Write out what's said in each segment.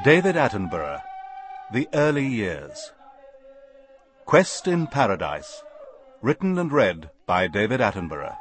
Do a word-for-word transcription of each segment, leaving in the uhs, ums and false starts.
David Attenborough, The Early Years. Quest in Paradise, written and read by David Attenborough.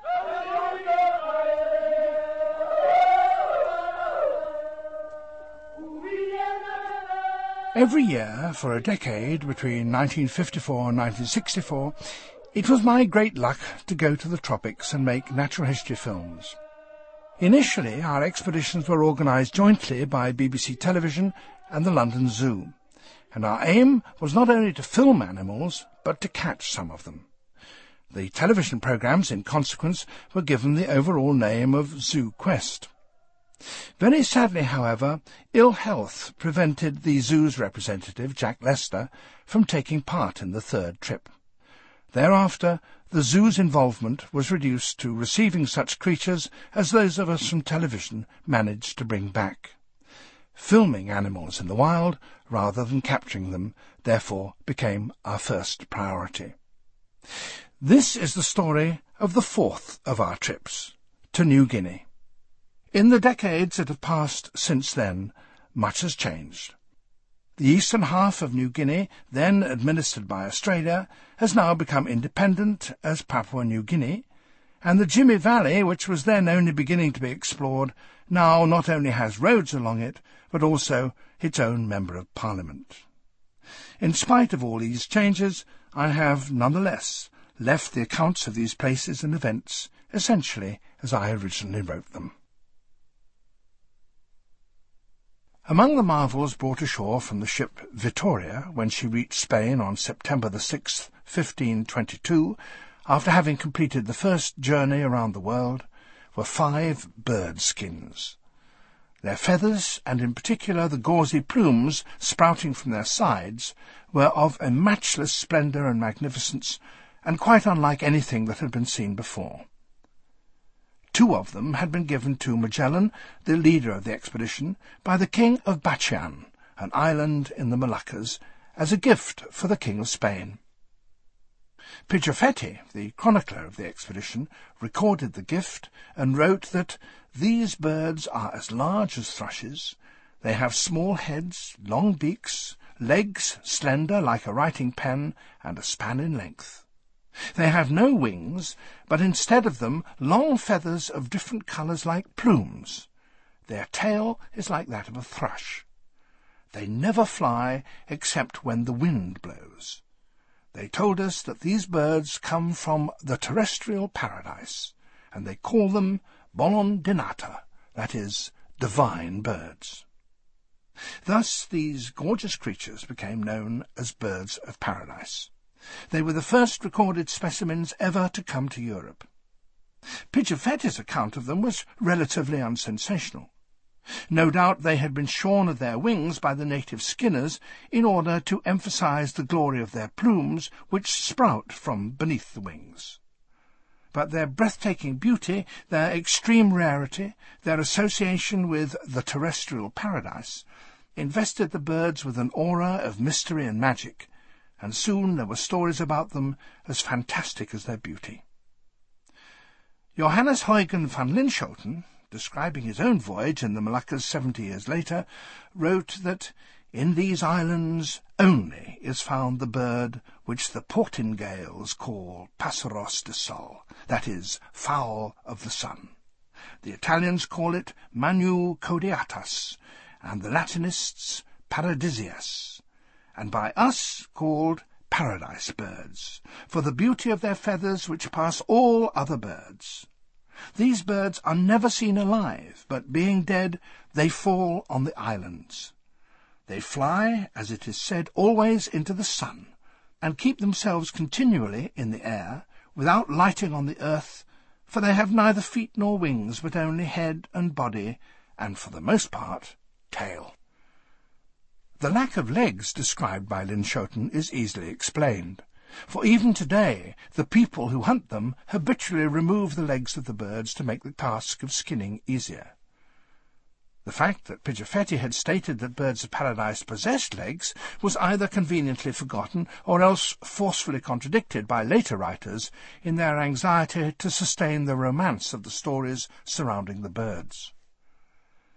Every year, for a decade between nineteen fifty-four and nineteen sixty-four, it was my great luck to go to the tropics and make natural history films. Initially, our expeditions were organised jointly by B B C Television and the London Zoo, and our aim was not only to film animals, but to catch some of them. The television programmes, in consequence, were given the overall name of Zoo Quest. Very sadly, however, ill health prevented the zoo's representative, Jack Lester, from taking part in the third trip. Thereafter, the zoo's involvement was reduced to receiving such creatures as those of us from television managed to bring back. Filming animals in the wild, rather than capturing them, therefore became our first priority. This is the story of the fourth of our trips, to New Guinea. In the decades that have passed since then, much has changed. The eastern half of New Guinea, then administered by Australia, has now become independent as Papua New Guinea, and the Jimmy Valley, which was then only beginning to be explored, now not only has roads along it, but also its own Member of Parliament. In spite of all these changes, I have nonetheless left the accounts of these places and events essentially as I originally wrote them. Among the marvels brought ashore from the ship Victoria when she reached Spain on September the sixth, fifteen twenty-two, after having completed the first journey around the world, were five bird skins. Their feathers, and in particular the gauzy plumes sprouting from their sides, were of a matchless splendour and magnificence, and quite unlike anything that had been seen before. Two of them had been given to Magellan, the leader of the expedition, by the King of Batchian, an island in the Moluccas, as a gift for the King of Spain. Pigafetta, the chronicler of the expedition, recorded the gift and wrote that these birds are as large as thrushes, they have small heads, long beaks, legs slender like a writing pen, and a span in length. They have no wings, but instead of them long feathers of different colours like plumes. Their tail is like that of a thrush. They never fly except when the wind blows. They told us that these birds come from the terrestrial paradise, and they call them Bolon Dinata, that is, divine birds. Thus these gorgeous creatures became known as birds of paradise. They were the first recorded specimens ever to come to Europe. Pigafetta's account of them was relatively unsensational. No doubt they had been shorn of their wings by the native skinners in order to emphasize the glory of their plumes, which sprout from beneath the wings. But their breathtaking beauty, their extreme rarity, their association with the terrestrial paradise, invested the birds with an aura of mystery and magic, and soon there were stories about them as fantastic as their beauty. Johannes Huygen van Linschoten, describing his own voyage in the Moluccas seventy years later, wrote that in these islands only is found the bird which the Portingales call Passeros de Sol, that is, fowl of the sun. The Italians call it Manu caudiatus, and the Latinists Paradisias, and by us called paradise birds, for the beauty of their feathers which pass all other birds. These birds are never seen alive, but being dead, they fall on the islands. They fly, as it is said, always into the sun, and keep themselves continually in the air, without lighting on the earth, for they have neither feet nor wings, but only head and body, and for the most part, tail. The lack of legs described by Linschoten is easily explained, for even today the people who hunt them habitually remove the legs of the birds to make the task of skinning easier. The fact that Pigafetta had stated that birds of paradise possessed legs was either conveniently forgotten or else forcefully contradicted by later writers in their anxiety to sustain the romance of the stories surrounding the birds.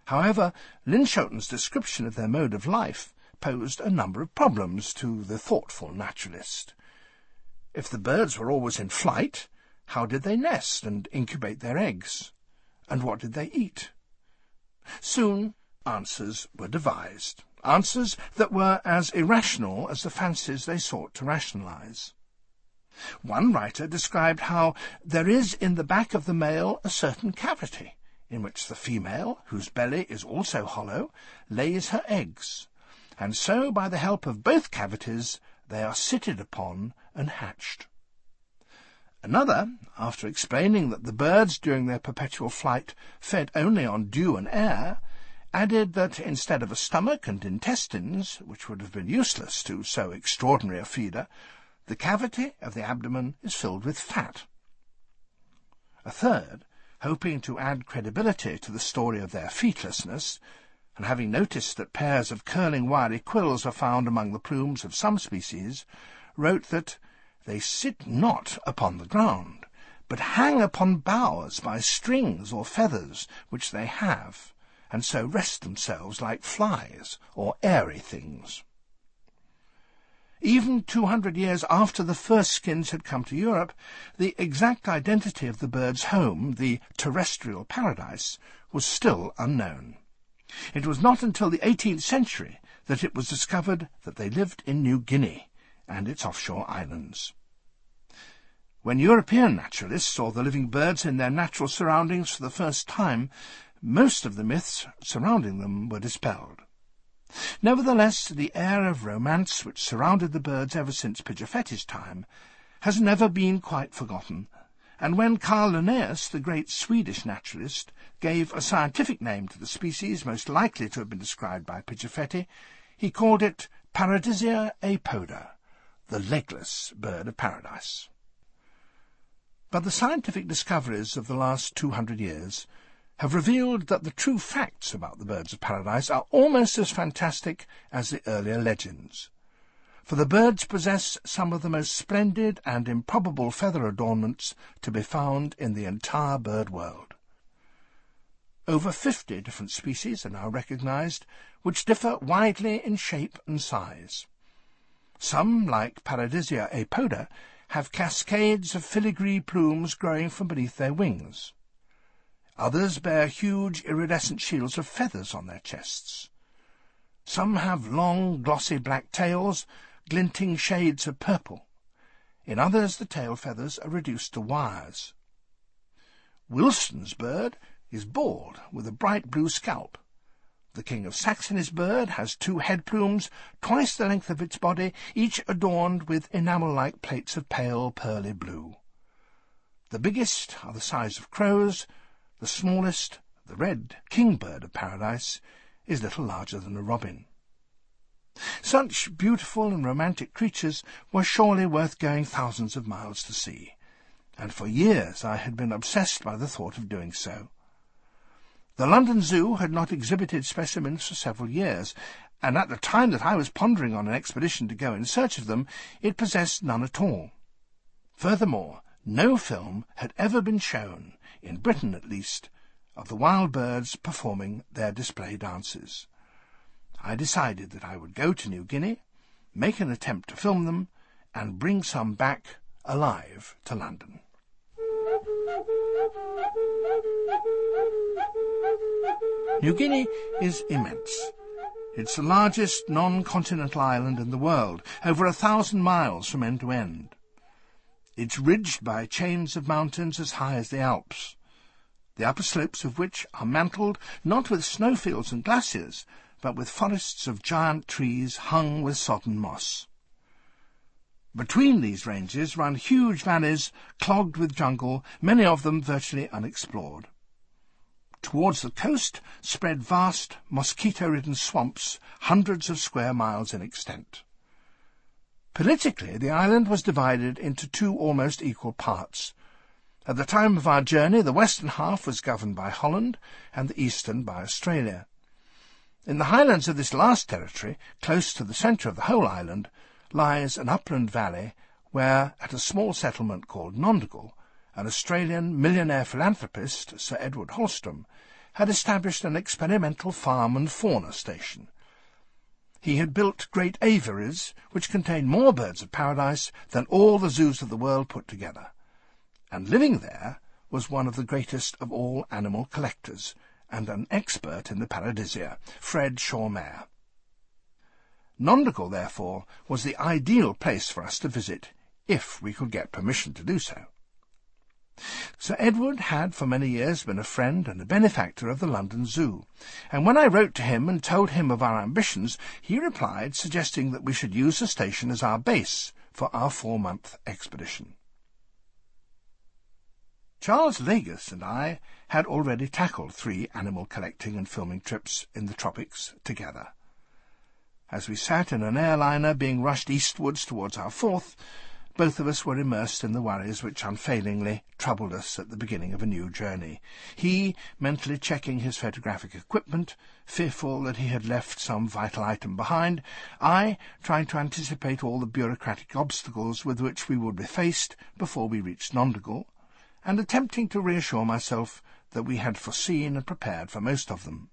However, Linschoten's description of their mode of life posed a number of problems to the thoughtful naturalist. If the birds were always in flight, how did they nest and incubate their eggs? And what did they eat? Soon answers were devised, answers that were as irrational as the fancies they sought to rationalize. One writer described how there is in the back of the male a certain cavity, in which the female, whose belly is also hollow, lays her eggs, and so by the help of both cavities they are sitted upon and hatched. Another, after explaining that the birds during their perpetual flight fed only on dew and air, added that instead of a stomach and intestines, which would have been useless to so extraordinary a feeder, the cavity of the abdomen is filled with fat. A third, hoping to add credibility to the story of their feetlessness, and having noticed that pairs of curling wiry quills are found among the plumes of some species, wrote that they sit not upon the ground, but hang upon boughs by strings or feathers which they have, and so rest themselves like flies or airy things. Even two hundred years after the first skins had come to Europe, the exact identity of the bird's home, the terrestrial paradise, was still unknown. It was not until the eighteenth century that it was discovered that they lived in New Guinea and its offshore islands. When European naturalists saw the living birds in their natural surroundings for the first time, most of the myths surrounding them were dispelled. Nevertheless, the air of romance which surrounded the birds ever since Pigafetti's time has never been quite forgotten, and when Carl Linnaeus, the great Swedish naturalist, gave a scientific name to the species most likely to have been described by Pigafetti, he called it Paradisia apoda, the legless bird of paradise. But the scientific discoveries of the last two hundred years have revealed that the true facts about the birds of paradise are almost as fantastic as the earlier legends. For the birds possess some of the most splendid and improbable feather adornments to be found in the entire bird world. Over fifty different species are now recognized, which differ widely in shape and size. Some, like Paradisia apoda, have cascades of filigree plumes growing from beneath their wings. Others bear huge iridescent shields of feathers on their chests. Some have long, glossy black tails, glinting shades of purple. In others the tail feathers are reduced to wires. Wilson's bird is bald, with a bright blue scalp. The King of Saxony's bird has two head plumes, twice the length of its body, each adorned with enamel-like plates of pale pearly blue. The biggest are the size of crows. The smallest, the red kingbird of paradise, is little larger than a robin. Such beautiful and romantic creatures were surely worth going thousands of miles to see, and for years I had been obsessed by the thought of doing so. The London Zoo had not exhibited specimens for several years, and at the time that I was pondering on an expedition to go in search of them, it possessed none at all. Furthermore, no film had ever been shown, in Britain at least, of the wild birds performing their display dances. I decided that I would go to New Guinea, make an attempt to film them, and bring some back alive to London. New Guinea is immense. It's the largest non-continental island in the world, over a thousand miles from end to end. It's ridged by chains of mountains as high as the Alps, the upper slopes of which are mantled not with snowfields and glaciers, but with forests of giant trees hung with sodden moss. Between these ranges run huge valleys clogged with jungle, many of them virtually unexplored. Towards the coast spread vast, mosquito-ridden swamps, hundreds of square miles in extent. Politically, the island was divided into two almost equal parts. At the time of our journey, the western half was governed by Holland and the eastern by Australia. In the highlands of this last territory, close to the centre of the whole island, lies an upland valley where, at a small settlement called Nondigal, an Australian millionaire philanthropist, Sir Edward Holstrom, had established an experimental farm and fauna station. He had built great aviaries which contained more birds of paradise than all the zoos of the world put together, and living there was one of the greatest of all animal collectors, and an expert in the paradisia, Fred Shawmere. Nondigal, therefore, was the ideal place for us to visit, if we could get permission to do so. Sir Edward had for many years been a friend and a benefactor of the London Zoo, and when I wrote to him and told him of our ambitions, he replied, suggesting that we should use the station as our base for our four-month expedition. Charles Legis and I had already tackled three animal collecting and filming trips in the tropics together. As we sat in an airliner being rushed eastwards towards our fourth, both of us were immersed in the worries which unfailingly troubled us at the beginning of a new journey. He, mentally checking his photographic equipment, fearful that he had left some vital item behind; I, trying to anticipate all the bureaucratic obstacles with which we would be faced before we reached Nondigal, and attempting to reassure myself that we had foreseen and prepared for most of them.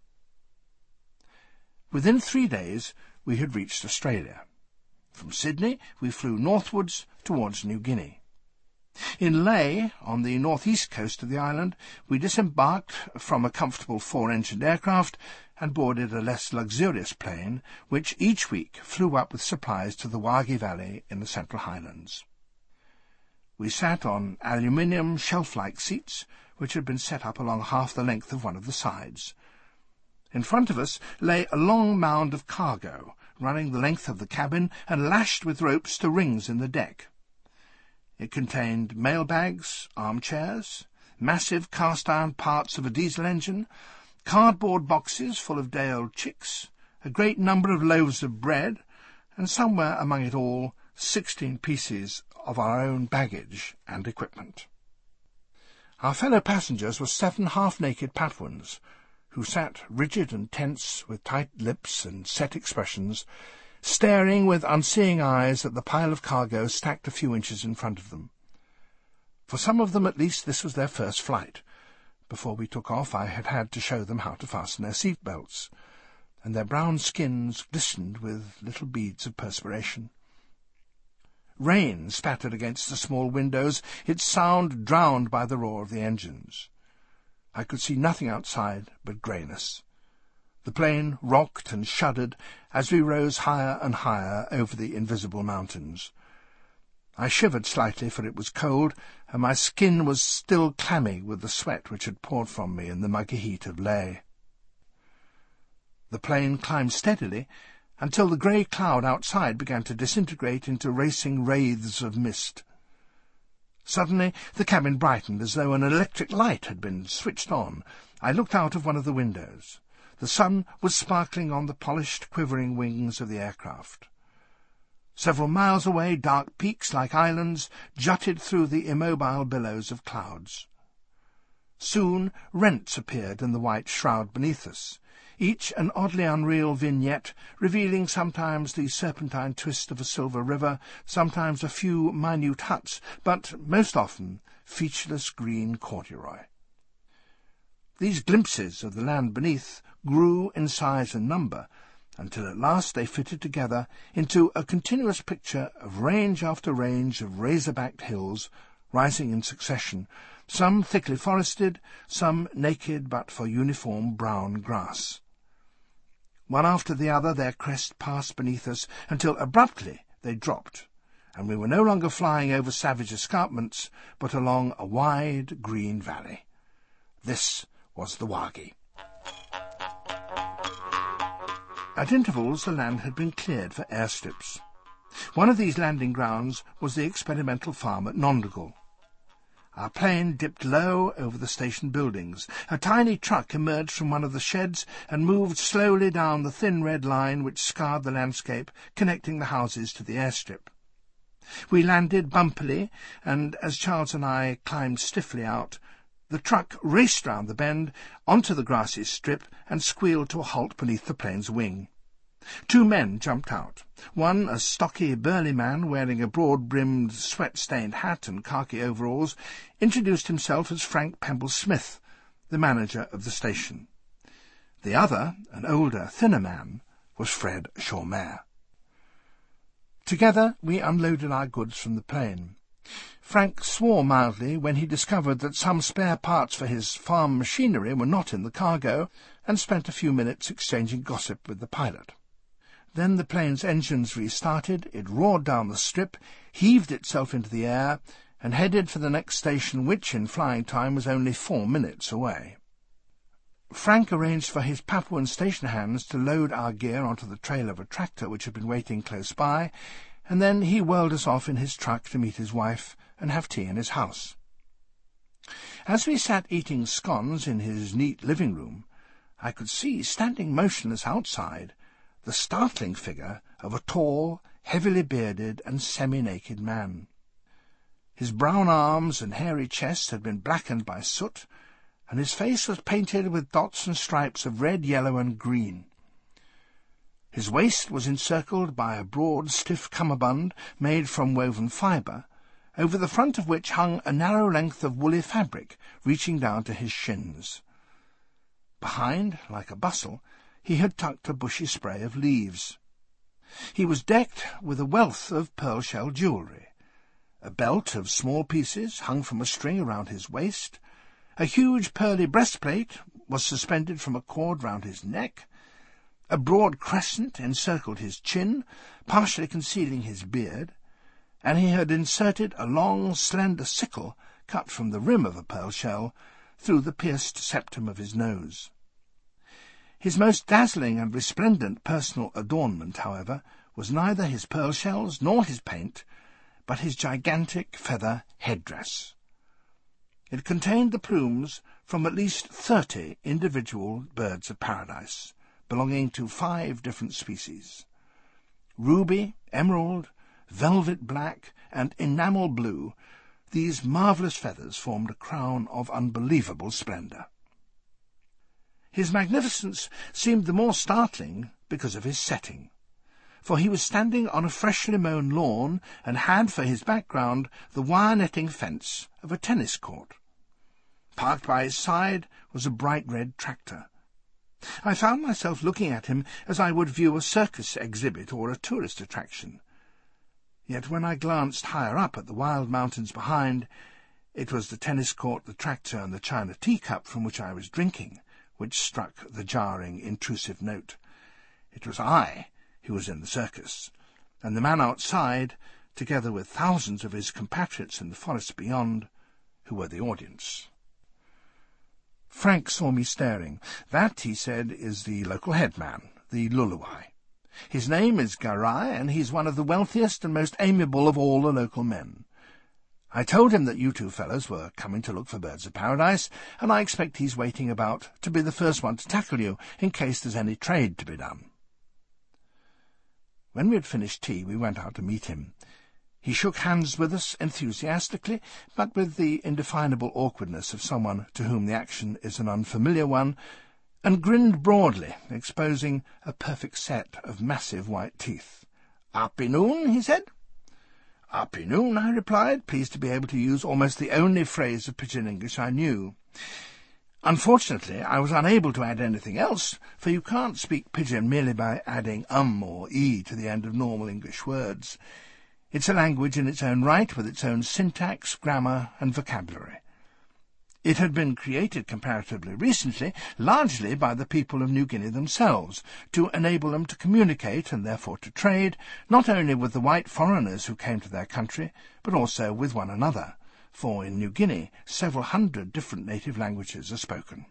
Within three days we had reached Australia. From Sydney we flew northwards towards New Guinea. In Lae, on the north-east coast of the island, we disembarked from a comfortable four-engined aircraft and boarded a less luxurious plane, which each week flew up with supplies to the Wagi Valley in the Central Highlands. We sat on aluminium shelf-like seats, which had been set up along half the length of one of the sides. In front of us lay a long mound of cargo, running the length of the cabin and lashed with ropes to rings in the deck. It contained mail-bags, armchairs, massive cast-iron parts of a diesel engine, cardboard boxes full of day-old chicks, a great number of loaves of bread, and somewhere among it all sixteen pieces of our own baggage and equipment. Our fellow passengers were seven half-naked Papuans, who sat rigid and tense, with tight lips and set expressions, staring with unseeing eyes at the pile of cargo stacked a few inches in front of them. For some of them at least this was their first flight. Before we took off I had had to show them how to fasten their seat belts, and their brown skins glistened with little beads of perspiration. Rain spattered against the small windows, its sound drowned by the roar of the engines. I could see nothing outside but greyness. The plane rocked and shuddered as we rose higher and higher over the invisible mountains. I shivered slightly, for it was cold, and my skin was still clammy with the sweat which had poured from me in the muggy heat of Lae. The plane climbed steadily until the grey cloud outside began to disintegrate into racing wraiths of mist. Suddenly the cabin brightened as though an electric light had been switched on. I looked out of one of the windows. The sun was sparkling on the polished, quivering wings of the aircraft. Several miles away, dark peaks like islands jutted through the immobile billows of clouds. Soon rents appeared in the white shroud beneath us, each an oddly unreal vignette, revealing sometimes the serpentine twist of a silver river, sometimes a few minute huts, but most often featureless green corduroy. These glimpses of the land beneath grew in size and number, until at last they fitted together into a continuous picture of range after range of razor-backed hills, rising in succession, some thickly forested, some naked but for uniform brown grass. One after the other their crest passed beneath us, until abruptly they dropped, and we were no longer flying over savage escarpments, but along a wide green valley. This was the Wagi. At intervals the land had been cleared for airstrips. One of these landing grounds was the experimental farm at Nondigal. Our plane dipped low over the station buildings. A tiny truck emerged from one of the sheds and moved slowly down the thin red line which scarred the landscape, connecting the houses to the airstrip. We landed bumpily, and as Charles and I climbed stiffly out, the truck raced round the bend, onto the grassy strip, and squealed to a halt beneath the plane's wing. Two men jumped out. One, a stocky, burly man wearing a broad-brimmed, sweat-stained hat and khaki overalls, introduced himself as Frank Pemble Smith, the manager of the station. The other, an older, thinner man, was Fred Chaumer. Together we unloaded our goods from the plane. Frank swore mildly when he discovered that some spare parts for his farm machinery were not in the cargo, and spent a few minutes exchanging gossip with the pilot. Then the plane's engines restarted, it roared down the strip, heaved itself into the air, and headed for the next station, which in flying time was only four minutes away. Frank arranged for his Papuan station hands to load our gear onto the trail of a tractor which had been waiting close by, and then he whirled us off in his truck to meet his wife and have tea in his house. As we sat eating scones in his neat living room, I could see, standing motionless outside, the startling figure of a tall, heavily bearded and semi-naked man. His brown arms and hairy chest had been blackened by soot, and his face was painted with dots and stripes of red, yellow, and green. His waist was encircled by a broad, stiff cummerbund made from woven fibre, over the front of which hung a narrow length of woolly fabric reaching down to his shins. Behind, like a bustle, he had tucked a bushy spray of leaves. He was decked with a wealth of pearl-shell jewellery. A belt of small pieces hung from a string around his waist. A huge pearly breastplate was suspended from a cord round his neck. A broad crescent encircled his chin, partially concealing his beard, and he had inserted a long, slender sickle, cut from the rim of a pearl shell, through the pierced septum of his nose. His most dazzling and resplendent personal adornment, however, was neither his pearl shells nor his paint, but his gigantic feather headdress. It contained the plumes from at least thirty individual birds of paradise, belonging to five different species. Ruby, emerald, velvet black, and enamel blue, these marvellous feathers formed a crown of unbelievable splendour. His magnificence seemed the more startling because of his setting, for he was standing on a freshly mown lawn and had for his background the wire-netting fence of a tennis court. Parked by his side was a bright red tractor. I found myself looking at him as I would view a circus exhibit or a tourist attraction. Yet when I glanced higher up at the wild mountains behind, it was the tennis court, the tractor, and the china teacup from which I was drinking, which struck the jarring, intrusive note. It was I who was in the circus, and the man outside, together with thousands of his compatriots in the forest beyond, who were the audience. Frank saw me staring. That, he said, is the local headman, the Luluai. His name is Garai, and he's one of the wealthiest and most amiable of all the local men. I told him that you two fellows were coming to look for birds of paradise, and I expect he's waiting about to be the first one to tackle you, in case there's any trade to be done. When we had finished tea, we went out to meet him. He shook hands with us enthusiastically, but with the indefinable awkwardness of someone to whom the action is an unfamiliar one, and grinned broadly, exposing a perfect set of massive white teeth. "Happy noon," he said. "Happy noon," I replied, pleased to be able to use almost the only phrase of pidgin English I knew. Unfortunately, I was unable to add anything else, for you can't speak pidgin merely by adding um or e to the end of normal English words. It's a language in its own right, with its own syntax, grammar, and vocabulary. It had been created comparatively recently, largely by the people of New Guinea themselves, to enable them to communicate, and therefore to trade, not only with the white foreigners who came to their country, but also with one another, for in New Guinea several hundred different native languages are spoken.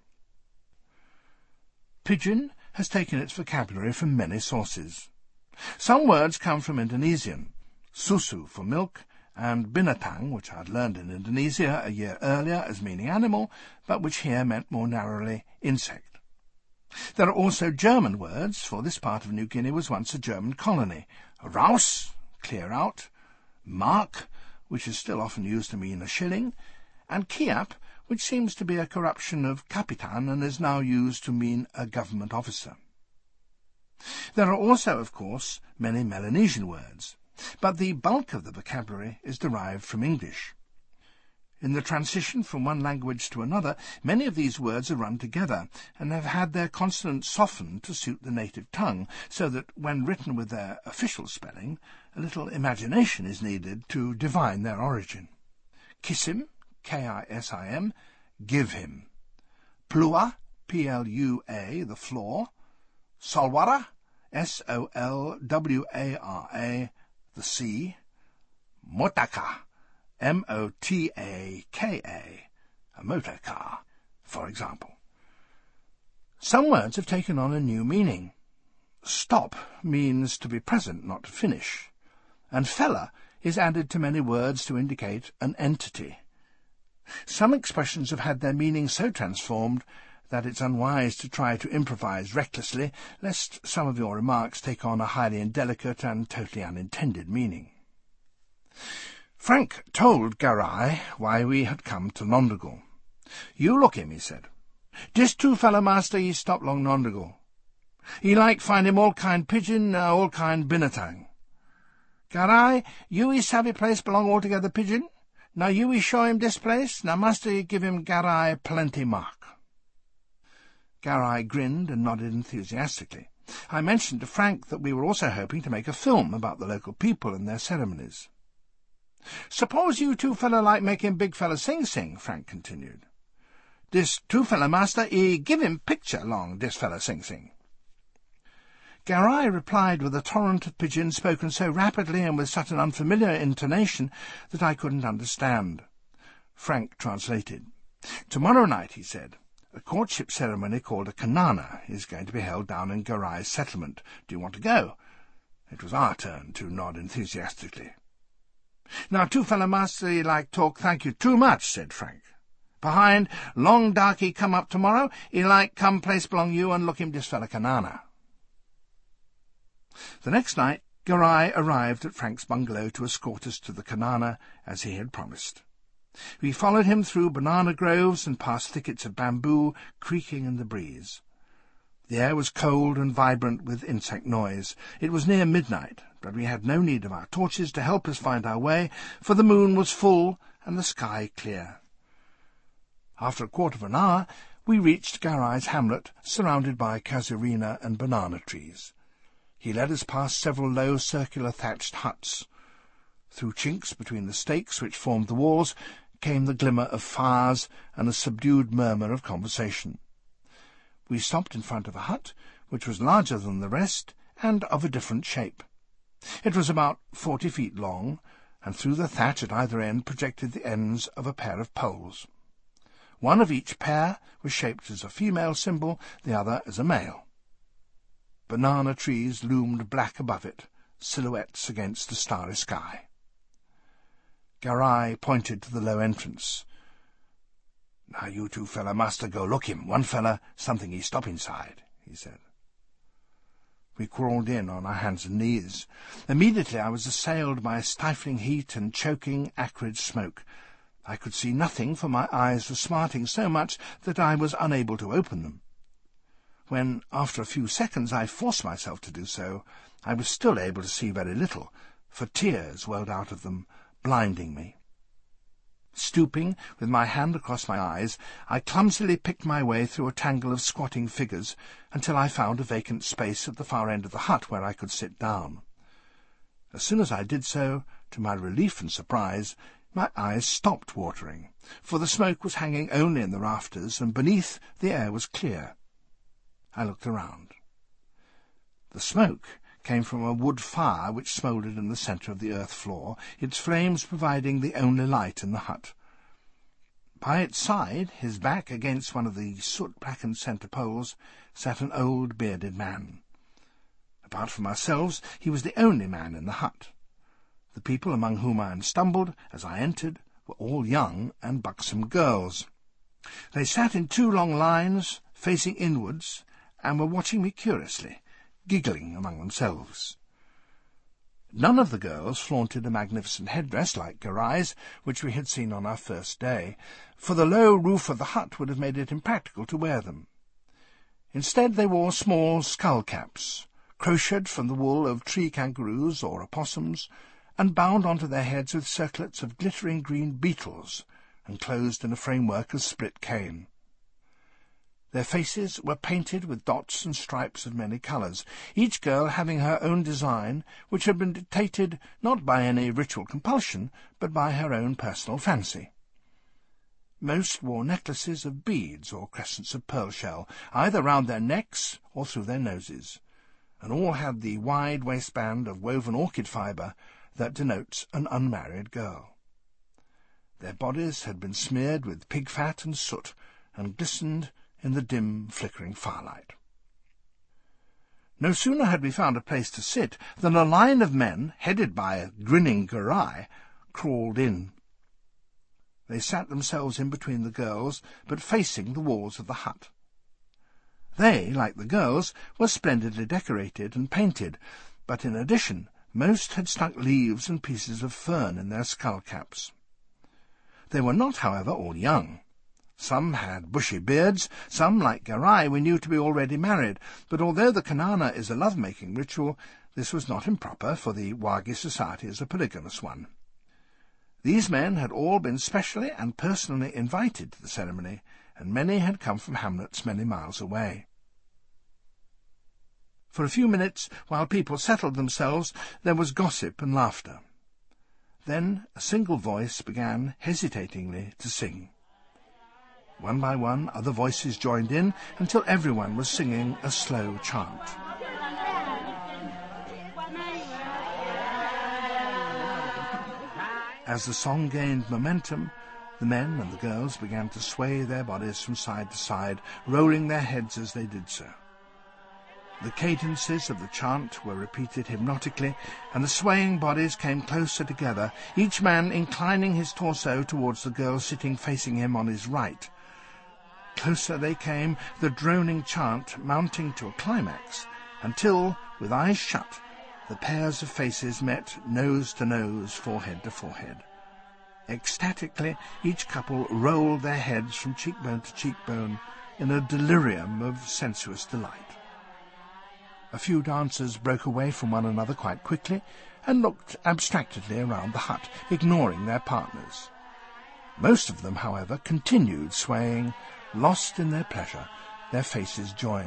Pidgin has taken its vocabulary from many sources. Some words come from Indonesian, susu for milk, and binatang, which I had learned in Indonesia a year earlier as meaning animal, but which here meant more narrowly insect. There are also German words, for this part of New Guinea was once a German colony. Raus, clear out, mark, which is still often used to mean a shilling, and kiap, which seems to be a corruption of kapitan and is now used to mean a government officer. There are also, of course, many Melanesian words, but the bulk of the vocabulary is derived from English. In the transition from one language to another, many of these words are run together and have had their consonants softened to suit the native tongue, so that when written with their official spelling, a little imagination is needed to divine their origin. Kiss him, K I S I M, give him. Plua, P L U A, the floor. Solwara, S O L W A R A, the sea. Motaka, M O T A K A, a motor car, for example. Some words have taken on a new meaning. Stop means to be present, not to finish, and fella is added to many words to indicate an entity. Some expressions have had their meaning so transformed that it's unwise to try to improvise recklessly, lest some of your remarks take on a highly indelicate and totally unintended meaning. Frank told Garai why we had come to Nondagal. "You look him," he said. "Dis two fella master he stop long Nondagal. He like find him all kind pigeon, uh, all kind binatang. Garai, you he savvy place belong altogether pigeon. Now you he show him this place. Now master he give him Garai plenty mark." Garai grinned and nodded enthusiastically. I mentioned to Frank that we were also hoping to make a film about the local people and their ceremonies. "Suppose you two fella like make him big fella sing-sing," Frank continued. "This two fella master, he give him picture long this fella sing-sing." Garai replied with a torrent of pidgin spoken so rapidly and with such an unfamiliar intonation that I couldn't understand. Frank translated. "Tomorrow night," he said, "a courtship ceremony called a kanana is going to be held down in Garai's settlement. Do you want to go?" It was our turn to nod enthusiastically. "Now, two fella master, he like talk thank you too much," said Frank. "Behind, long dark he come up tomorrow, he like come place belong you and look him this fella kanana." The next night, Garai arrived at Frank's bungalow to escort us to the kanana, as he had promised. We followed him through banana groves and past thickets of bamboo creaking in the breeze. The air was cold and vibrant with insect noise. It was near midnight, but we had no need of our torches to help us find our way, for the moon was full and the sky clear. After a quarter of an hour, we reached Garai's hamlet, surrounded by casuarina and banana trees. He led us past several low circular thatched huts. Through chinks between the stakes which formed the walls came the glimmer of fires and a subdued murmur of conversation. We stopped in front of a hut, which was larger than the rest and of a different shape. It was about forty feet long, and through the thatch at either end projected the ends of a pair of poles. One of each pair was shaped as a female symbol, the other as a male. Banana trees loomed black above it, silhouettes against the starry sky. Garai pointed to the low entrance. "Now you two fella master go look him. One fella, something he stop inside," he said. We crawled in on our hands and knees. Immediately I was assailed by a stifling heat and choking, acrid smoke. I could see nothing, for my eyes were smarting so much that I was unable to open them. When, after a few seconds, I forced myself to do so, I was still able to see very little, for tears welled out of them, blinding me. Stooping, with my hand across my eyes, I clumsily picked my way through a tangle of squatting figures until I found a vacant space at the far end of the hut where I could sit down. As soon as I did so, to my relief and surprise, my eyes stopped watering, for the smoke was hanging only in the rafters, and beneath the air was clear. I looked around. The smoke came from a wood fire which smouldered in the centre of the earth floor, its flames providing the only light in the hut. By its side, his back against one of the soot-blackened centre poles, sat an old bearded man. Apart from ourselves, he was the only man in the hut. The people among whom I stumbled as I entered were all young and buxom girls. They sat in two long lines, facing inwards, and were watching me curiously, giggling among themselves. None of the girls flaunted a magnificent headdress like Garai's, which we had seen on our first day, for the low roof of the hut would have made it impractical to wear them. Instead they wore small skull-caps, crocheted from the wool of tree kangaroos or opossums, and bound onto their heads with circlets of glittering green beetles, and closed in a framework of split cane. Their faces were painted with dots and stripes of many colours, each girl having her own design, which had been dictated not by any ritual compulsion, but by her own personal fancy. Most wore necklaces of beads or crescents of pearl shell, either round their necks or through their noses, and all had the wide waistband of woven orchid fibre that denotes an unmarried girl. Their bodies had been smeared with pig fat and soot, and glistened in the dim, flickering firelight. No sooner had we found a place to sit than a line of men, headed by a grinning Garai, crawled in. They sat themselves in between the girls, but facing the walls of the hut. They, like the girls, were splendidly decorated and painted, but in addition most had stuck leaves and pieces of fern in their skull-caps. They were not, however, all young. Some had bushy beards, some, like Garai, we knew to be already married, but although the Kanana is a love-making ritual, this was not improper, for the Wagi society is a polygamous one. These men had all been specially and personally invited to the ceremony, and many had come from hamlets many miles away. For a few minutes, while people settled themselves, there was gossip and laughter. Then a single voice began hesitatingly to sing. One by one, other voices joined in, until everyone was singing a slow chant. As the song gained momentum, the men and the girls began to sway their bodies from side to side, rolling their heads as they did so. The cadences of the chant were repeated hypnotically, and the swaying bodies came closer together, each man inclining his torso towards the girl sitting facing him on his right. Closer they came, the droning chant mounting to a climax, until, with eyes shut, the pairs of faces met nose to nose, forehead to forehead. Ecstatically, each couple rolled their heads from cheekbone to cheekbone in a delirium of sensuous delight. A few dancers broke away from one another quite quickly and looked abstractedly around the hut, ignoring their partners. Most of them, however, continued swaying, lost in their pleasure, their faces joined.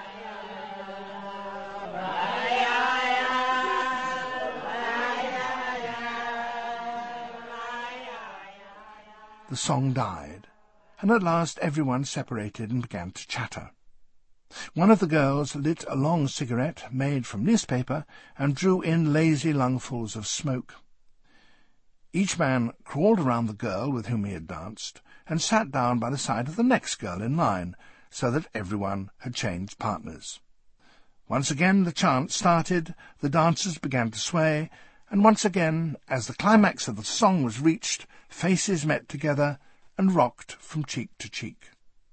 The song died, and at last everyone separated and began to chatter. One of the girls lit a long cigarette made from newspaper and drew in lazy lungfuls of smoke. Each man crawled around the girl with whom he had danced and sat down by the side of the next girl in line, so that everyone had changed partners. Once again the chant started, the dancers began to sway, and once again, as the climax of the song was reached, faces met together and rocked from cheek to cheek.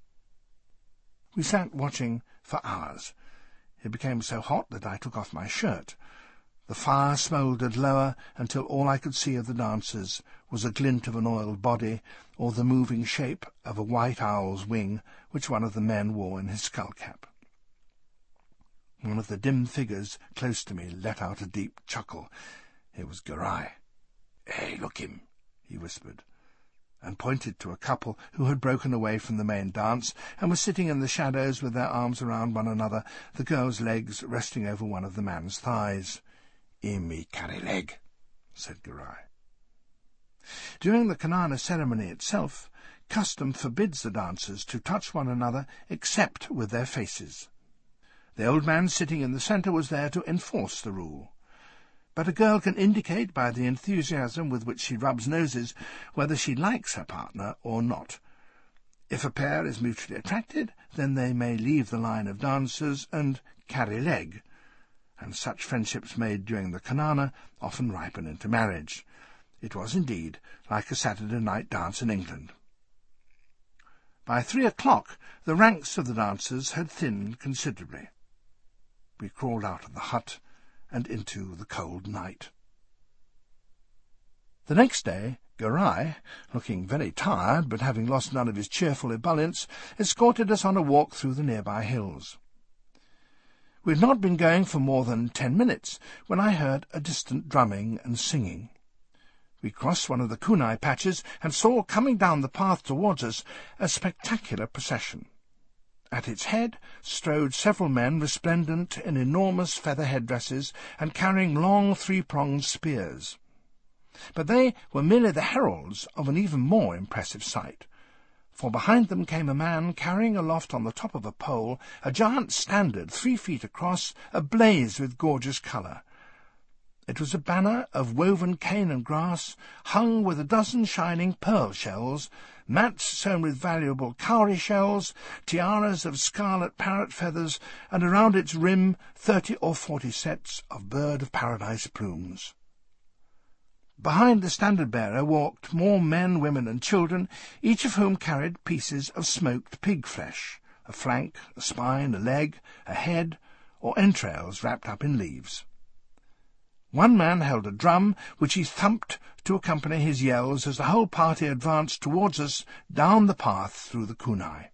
We sat watching for hours. It became so hot that I took off my shirt. The fire smouldered lower until all I could see of the dancers was a glint of an oiled body or the moving shape of a white owl's wing which one of the men wore in his skull-cap. One of the dim figures close to me let out a deep chuckle. It was Garai. "Hey, look him," he whispered, and pointed to a couple who had broken away from the main dance and were sitting in the shadows with their arms around one another, the girl's legs resting over one of the man's thighs. "Imi Karileg," said Garai. During the Kanana ceremony itself, custom forbids the dancers to touch one another except with their faces. The old man sitting in the centre was there to enforce the rule. But a girl can indicate by the enthusiasm with which she rubs noses whether she likes her partner or not. If a pair is mutually attracted, then they may leave the line of dancers and carry leg, and such friendships made during the Kanana often ripen into marriage. It was indeed like a Saturday night dance in England. By three o'clock the ranks of the dancers had thinned considerably. We crawled out of the hut and into the cold night. The next day, Garai, looking very tired, but having lost none of his cheerful ebullience, escorted us on a walk through the nearby hills. We had not been going for more than ten minutes when I heard a distant drumming and singing. We crossed one of the kunai patches and saw, coming down the path towards us, a spectacular procession. At its head strode several men resplendent in enormous feather headdresses and carrying long three-pronged spears. But they were merely the heralds of an even more impressive sight, for behind them came a man carrying aloft on the top of a pole a giant standard three feet across, ablaze with gorgeous colour. It was a banner of woven cane and grass, hung with a dozen shining pearl shells, mats sewn with valuable cowrie shells, tiaras of scarlet parrot feathers, and around its rim thirty or forty sets of bird-of-paradise plumes. Behind the standard-bearer walked more men, women, and children, each of whom carried pieces of smoked pig flesh, a flank, a spine, a leg, a head, or entrails wrapped up in leaves. One man held a drum, which he thumped to accompany his yells as the whole party advanced towards us down the path through the kunai.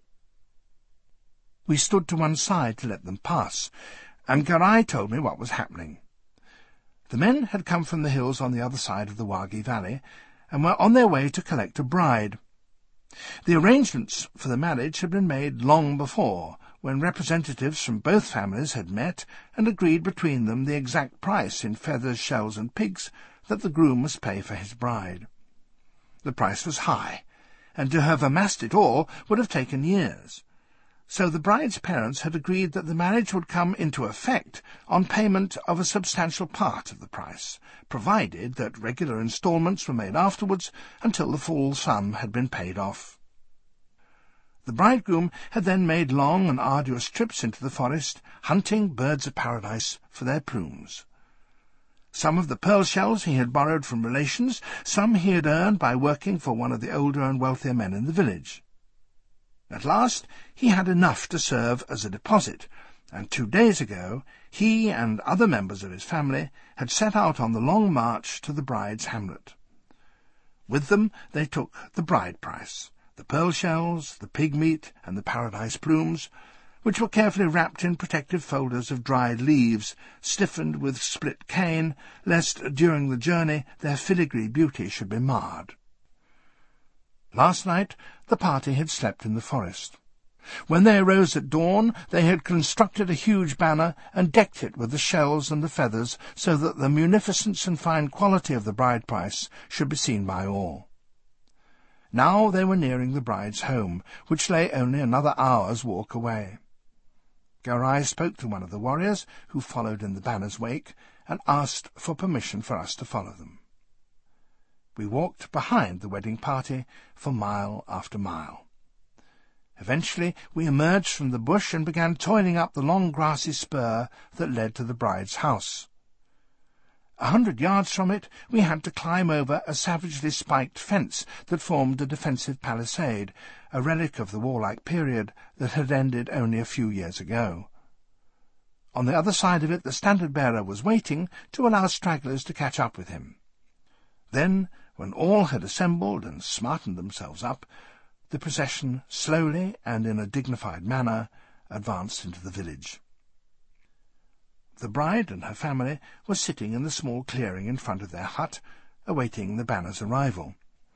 We stood to one side to let them pass, and Garai told me what was happening. The men had come from the hills on the other side of the Wagi Valley, and were on their way to collect a bride. The arrangements for the marriage had been made long before, when representatives from both families had met and agreed between them the exact price in feathers, shells, and pigs that the groom must pay for his bride. The price was high, and to have amassed it all would have taken years. So the bride's parents had agreed that the marriage would come into effect on payment of a substantial part of the price, provided that regular instalments were made afterwards until the full sum had been paid off. The bridegroom had then made long and arduous trips into the forest, hunting birds of paradise for their plumes. Some of the pearl shells he had borrowed from relations, some he had earned by working for one of the older and wealthier men in the village. At last he had enough to serve as a deposit, and two days ago he and other members of his family had set out on the long march to the bride's hamlet. With them they took the bride price, the pearl shells, the pig meat, and the paradise plumes, which were carefully wrapped in protective folders of dried leaves, stiffened with split cane, lest during the journey their filigree beauty should be marred. Last night the party had slept in the forest. When they arose at dawn, they had constructed a huge banner and decked it with the shells and the feathers, so that the munificence and fine quality of the bride price should be seen by all. Now they were nearing the bride's home, which lay only another hour's walk away. Garai spoke to one of the warriors, who followed in the banner's wake, and asked for permission for us to follow them. We walked behind the wedding party for mile after mile. Eventually we emerged from the bush and began toiling up the long grassy spur that led to the bride's house. A hundred yards from it we had to climb over a savagely spiked fence that formed a defensive palisade, a relic of the warlike period that had ended only a few years ago. On the other side of it the standard-bearer was waiting to allow stragglers to catch up with him. Then, when all had assembled and smartened themselves up, the procession slowly and in a dignified manner advanced into the village. The bride and her family were sitting in the small clearing in front of their hut, awaiting the banner's arrival.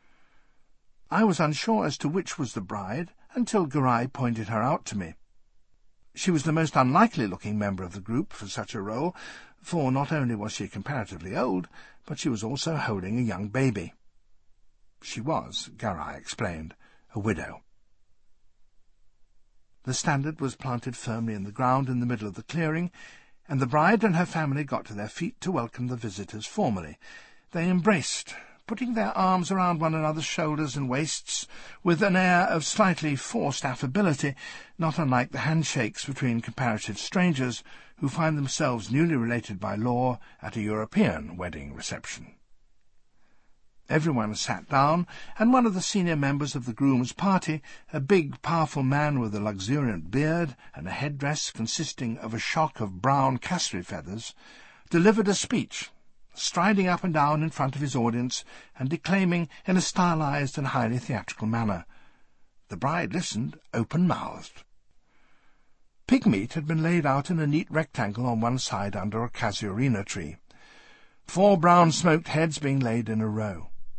I was unsure as to which was the bride until Garai pointed her out to me. She was the most unlikely-looking member of the group for such a role, for not only was she comparatively old, but she was also holding a young baby. She was, Garai explained, a widow. The standard was planted firmly in the ground in the middle of the clearing, and the bride and her family got to their feet to welcome the visitors formally. They embraced, putting their arms around one another's shoulders and waists, with an air of slightly forced affability, not unlike the handshakes between comparative strangers who find themselves newly related by law at a European wedding reception. Everyone sat down, and one of the senior members of the groom's party, a big, powerful man with a luxuriant beard and a headdress consisting of a shock of brown cassowaries feathers, delivered a speech, striding up and down in front of his audience and declaiming in a stylized and highly theatrical manner. The bride listened, open-mouthed. Pig meat had been laid out in a neat rectangle on one side under a casuarina tree, four brown smoked heads being laid in a row.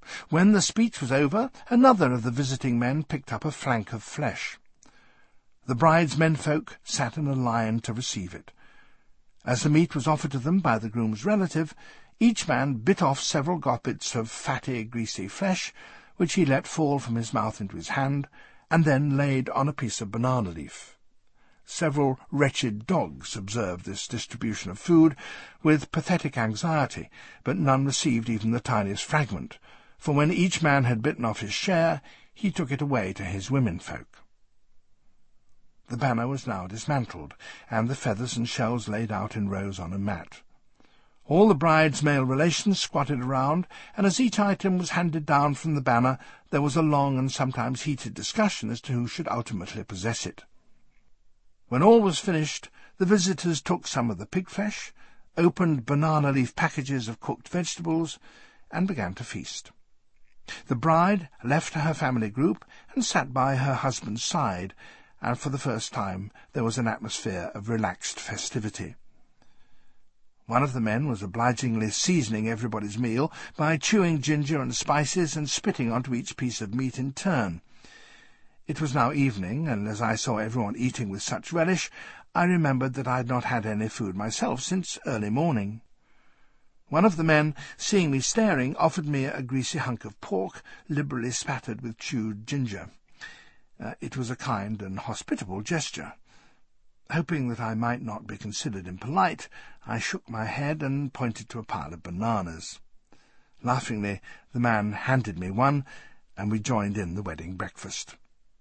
When the speech was over, another of the visiting men picked up a flank of flesh. The bride's menfolk sat in a line to receive it. As the meat was offered to them by the groom's relative, each man bit off several gobbets of fatty, greasy flesh, which he let fall from his mouth into his hand, and then laid on a piece of banana leaf. Several wretched dogs observed this distribution of food with pathetic anxiety, but none received even the tiniest fragment, for when each man had bitten off his share, he took it away to his womenfolk. The banner was now dismantled, and the feathers and shells laid out in rows on a mat. All the bride's male relations squatted around, and as each item was handed down from the banner, there was a long and sometimes heated discussion as to who should ultimately possess it. When all was finished, the visitors took some of the pig flesh, opened banana-leaf packages of cooked vegetables, and began to feast. The bride left her family group and sat by her husband's side, and for the first time there was an atmosphere of relaxed festivity. One of the men was obligingly seasoning everybody's meal by chewing ginger and spices and spitting onto each piece of meat in turn. It was now evening, and as I saw everyone eating with such relish, I remembered that I had not had any food myself since early morning. One of the men, seeing me staring, offered me a greasy hunk of pork, liberally spattered with chewed ginger. Uh, it was a kind and hospitable gesture. Hoping that I might not be considered impolite, I shook my head and pointed to a pile of bananas. Laughingly, the man handed me one, and we joined in the wedding breakfast.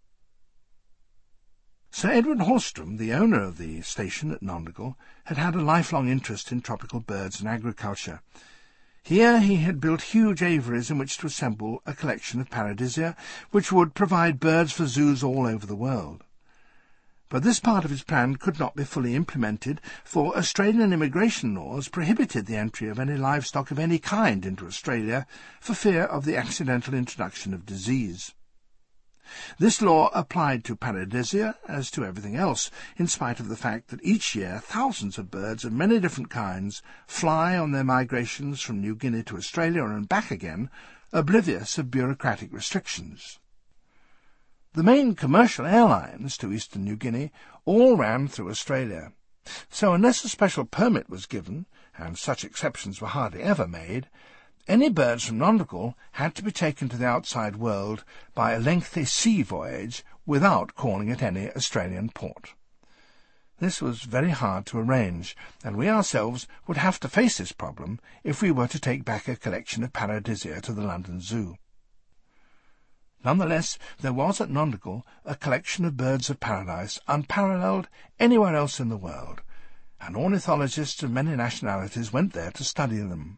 Sir Edward Horstrom, the owner of the station at Nondigal, had had a lifelong interest in tropical birds and agriculture. Here he had built huge aviaries in which to assemble a collection of paradisia, which would provide birds for zoos all over the world. But this part of his plan could not be fully implemented, for Australian immigration laws prohibited the entry of any livestock of any kind into Australia for fear of the accidental introduction of disease. This law applied to paradisia as to everything else, in spite of the fact that each year thousands of birds of many different kinds fly on their migrations from New Guinea to Australia and back again, oblivious of bureaucratic restrictions. The main commercial airlines to eastern New Guinea all ran through Australia, so unless a special permit was given, and such exceptions were hardly ever made, any birds from Nondigal had to be taken to the outside world by a lengthy sea voyage without calling at any Australian port. This was very hard to arrange, and we ourselves would have to face this problem if we were to take back a collection of paradisia to the London Zoo. Nonetheless, there was at Nondigal a collection of birds of paradise unparalleled anywhere else in the world, and ornithologists of many nationalities went there to study them.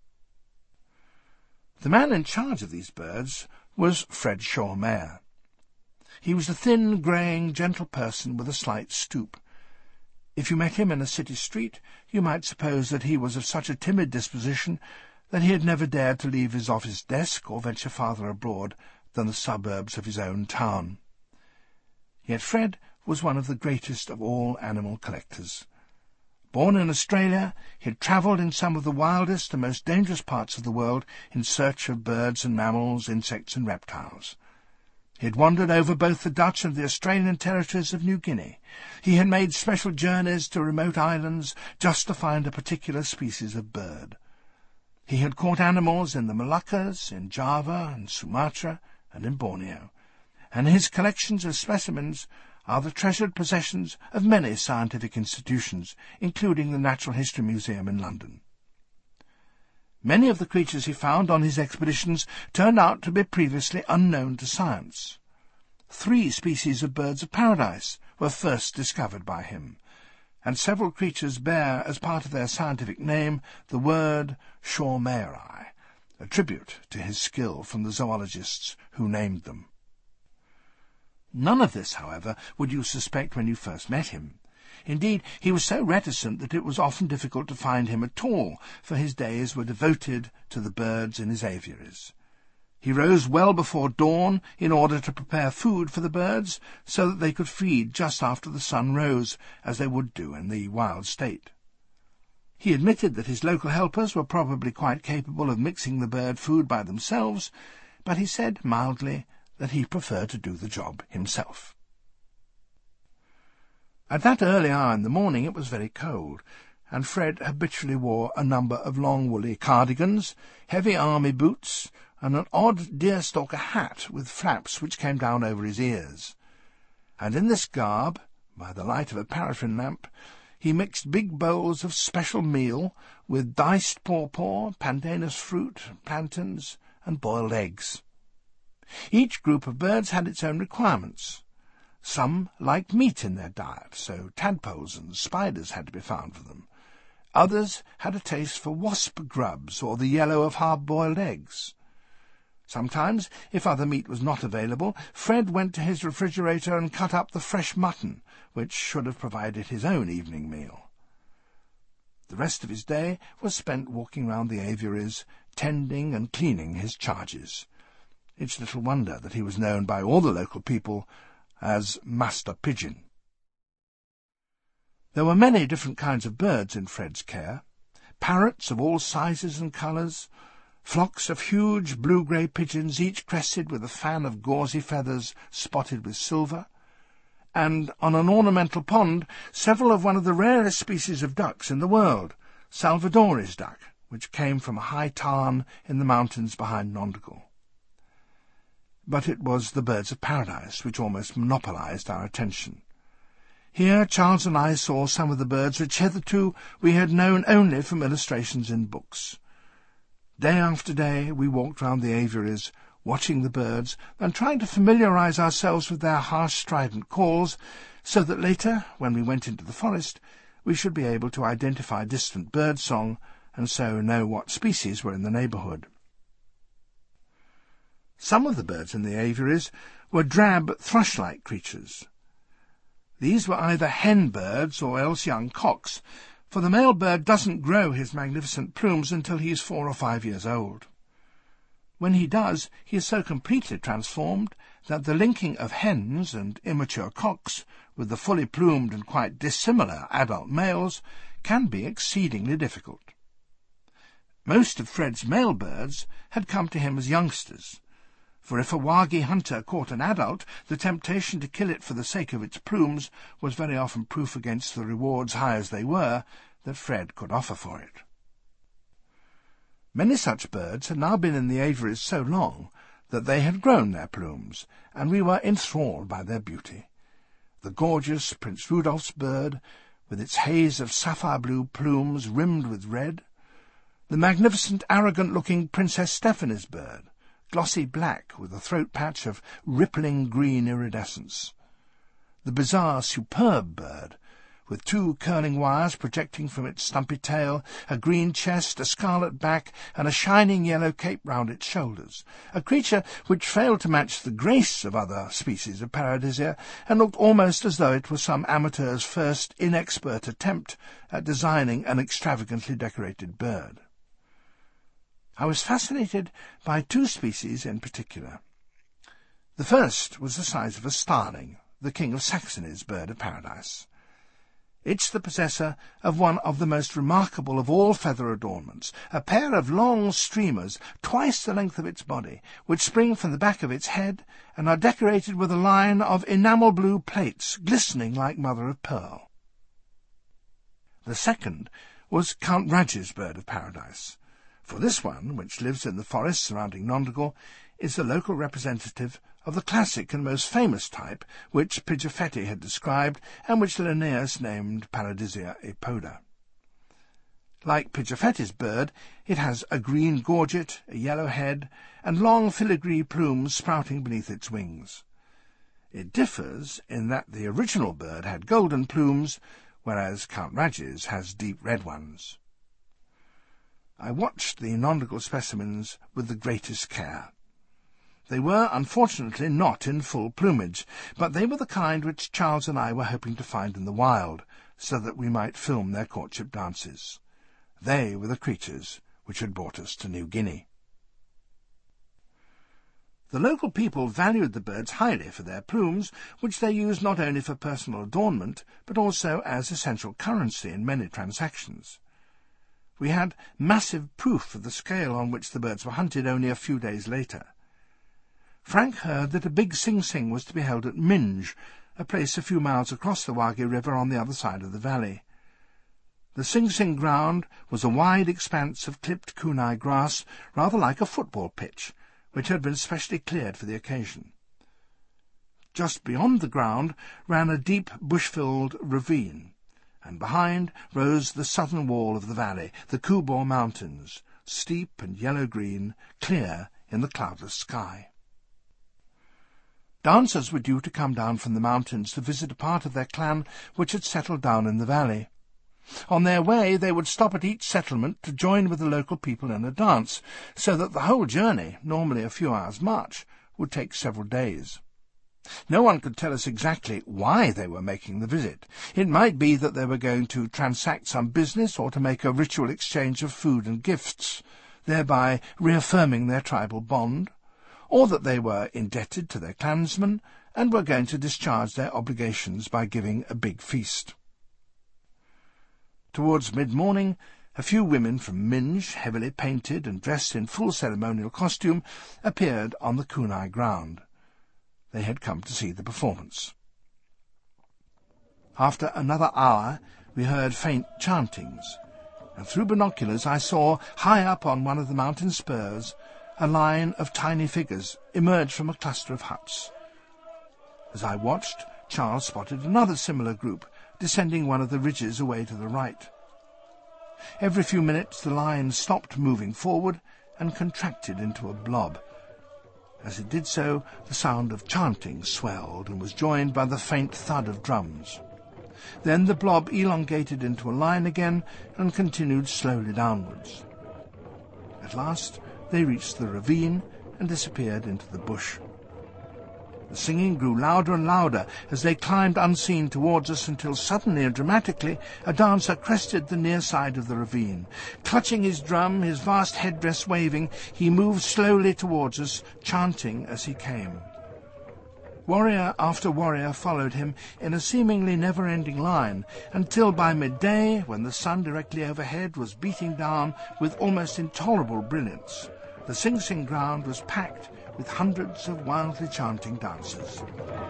The man in charge of these birds was Fred Shaw-Mayer. He was a thin, greying, gentle person with a slight stoop. If you met him in a city street, you might suppose that he was of such a timid disposition that he had never dared to leave his office desk or venture farther abroad than the suburbs of his own town. Yet Fred was one of the greatest of all animal collectors. Born in Australia, he had travelled in some of the wildest and most dangerous parts of the world in search of birds and mammals, insects and reptiles. He had wandered over both the Dutch and the Australian territories of New Guinea. He had made special journeys to remote islands just to find a particular species of bird. He had caught animals in the Moluccas, in Java and Sumatra, and in Borneo, and his collections of specimens are the treasured possessions of many scientific institutions, including the Natural History Museum in London. Many of the creatures he found on his expeditions turned out to be previously unknown to science. Three species of birds of paradise were first discovered by him, and several creatures bear, as part of their scientific name, the word Shaw-Mayeri, a tribute to his skill from the zoologists who named them. None of this, however, would you suspect when you first met him. Indeed, he was so reticent that it was often difficult to find him at all, for his days were devoted to the birds in his aviaries. He rose well before dawn in order to prepare food for the birds, so that they could feed just after the sun rose, as they would do in the wild state. He admitted that his local helpers were probably quite capable of mixing the bird food by themselves, but he said mildly that he preferred to do the job himself. At that early hour in the morning it was very cold, and Fred habitually wore a number of long woolly cardigans, heavy army boots, and an odd deerstalker hat with flaps which came down over his ears. And in this garb, by the light of a paraffin lamp, he mixed big bowls of special meal with diced pawpaw, pandanus fruit, plantains, and boiled eggs. Each group of birds had its own requirements. Some liked meat in their diet, so tadpoles and spiders had to be found for them. Others had a taste for wasp grubs or the yellow of hard-boiled eggs. Sometimes, if other meat was not available, Fred went to his refrigerator and cut up the fresh mutton, which should have provided his own evening meal. The rest of his day was spent walking round the aviaries, tending and cleaning his charges. It's little wonder that he was known by all the local people as Master Pigeon. There were many different kinds of birds in Fred's care, parrots of all sizes and colours, flocks of huge blue-grey pigeons, each crested with a fan of gauzy feathers spotted with silver, and on an ornamental pond several of one of the rarest species of ducks in the world, Salvadori's duck, which came from a high tarn in the mountains behind Nondigal. But it was the birds of paradise which almost monopolized our attention. Here Charles and I saw some of the birds which hitherto we had known only from illustrations in books. Day after day we walked round the aviaries, watching the birds and trying to familiarize ourselves with their harsh, strident calls, so that later, when we went into the forest, we should be able to identify distant bird song and so know what species were in the neighbourhood. Some of the birds in the aviaries were drab, thrush-like creatures. These were either hen birds or else young cocks, for the male bird doesn't grow his magnificent plumes until he is four or five years old. When he does, he is so completely transformed that the linking of hens and immature cocks with the fully plumed and quite dissimilar adult males can be exceedingly difficult. Most of Fred's male birds had come to him as youngsters, for if a wagi hunter caught an adult, the temptation to kill it for the sake of its plumes was very often proof against the rewards, high as they were, that Fred could offer for it. Many such birds had now been in the aviaries so long that they had grown their plumes, and we were enthralled by their beauty. The gorgeous Prince Rudolph's bird, with its haze of sapphire-blue plumes rimmed with red, the magnificent, arrogant-looking Princess Stephanie's bird, glossy black with a throat patch of rippling green iridescence, the bizarre, superb bird, with two curling wires projecting from its stumpy tail, a green chest, a scarlet back, and a shining yellow cape round its shoulders, a creature which failed to match the grace of other species of paradisia, and looked almost as though it was some amateur's first inexpert attempt at designing an extravagantly decorated bird. I was fascinated by two species in particular. The first was the size of a starling, the King of Saxony's bird of paradise. It's the possessor of one of the most remarkable of all feather adornments, a pair of long streamers, twice the length of its body, which spring from the back of its head and are decorated with a line of enamel-blue plates, glistening like mother-of-pearl. The second was Count Raj's bird of paradise, for this one, which lives in the forests surrounding Nondigal, is the local representative of the classic and most famous type which Pigafetta had described and which Linnaeus named Paradisia apoda. Like Pigafetta's bird, it has a green gorget, a yellow head, and long filigree plumes sprouting beneath its wings. It differs in that the original bird had golden plumes, whereas Count Raj's has deep red ones. I watched the Nondigal specimens with the greatest care. They were, unfortunately, not in full plumage, but they were the kind which Charles and I were hoping to find in the wild, so that we might film their courtship dances. They were the creatures which had brought us to New Guinea. The local people valued the birds highly for their plumes, which they used not only for personal adornment, but also as essential currency in many transactions. We had massive proof of the scale on which the birds were hunted only a few days later. Frank heard that a big sing-sing was to be held at Minge, a place a few miles across the Wagi River on the other side of the valley. The sing-sing ground was a wide expanse of clipped kunai grass, rather like a football pitch, which had been specially cleared for the occasion. Just beyond the ground ran a deep bush-filled ravine, and behind rose the southern wall of the valley, the Kubor Mountains, steep and yellow-green, clear in the cloudless sky. Dancers were due to come down from the mountains to visit a part of their clan which had settled down in the valley. On their way they would stop at each settlement to join with the local people in a dance, so that the whole journey, normally a few hours' march, would take several days. No one could tell us exactly why they were making the visit. It might be that they were going to transact some business or to make a ritual exchange of food and gifts, thereby reaffirming their tribal bond, or that they were indebted to their clansmen and were going to discharge their obligations by giving a big feast. Towards mid-morning, a few women from Minge, heavily painted and dressed in full ceremonial costume, appeared on the kunai ground. They had come to see the performance. After another hour we heard faint chantings, and through binoculars I saw, high up on one of the mountain spurs, a line of tiny figures emerge from a cluster of huts. As I watched, Charles spotted another similar group descending one of the ridges away to the right. Every few minutes the line stopped moving forward and contracted into a blob. As it did so, the sound of chanting swelled and was joined by the faint thud of drums. Then the blob elongated into a line again and continued slowly downwards. At last they reached the ravine and disappeared into the bush. The singing grew louder and louder as they climbed unseen towards us until suddenly and dramatically a dancer crested the near side of the ravine. Clutching his drum, his vast headdress waving, he moved slowly towards us, chanting as he came. Warrior after warrior followed him in a seemingly never-ending line, until by midday, when the sun directly overhead was beating down with almost intolerable brilliance, the Sing Sing ground was packed with hundreds of wildly chanting dancers.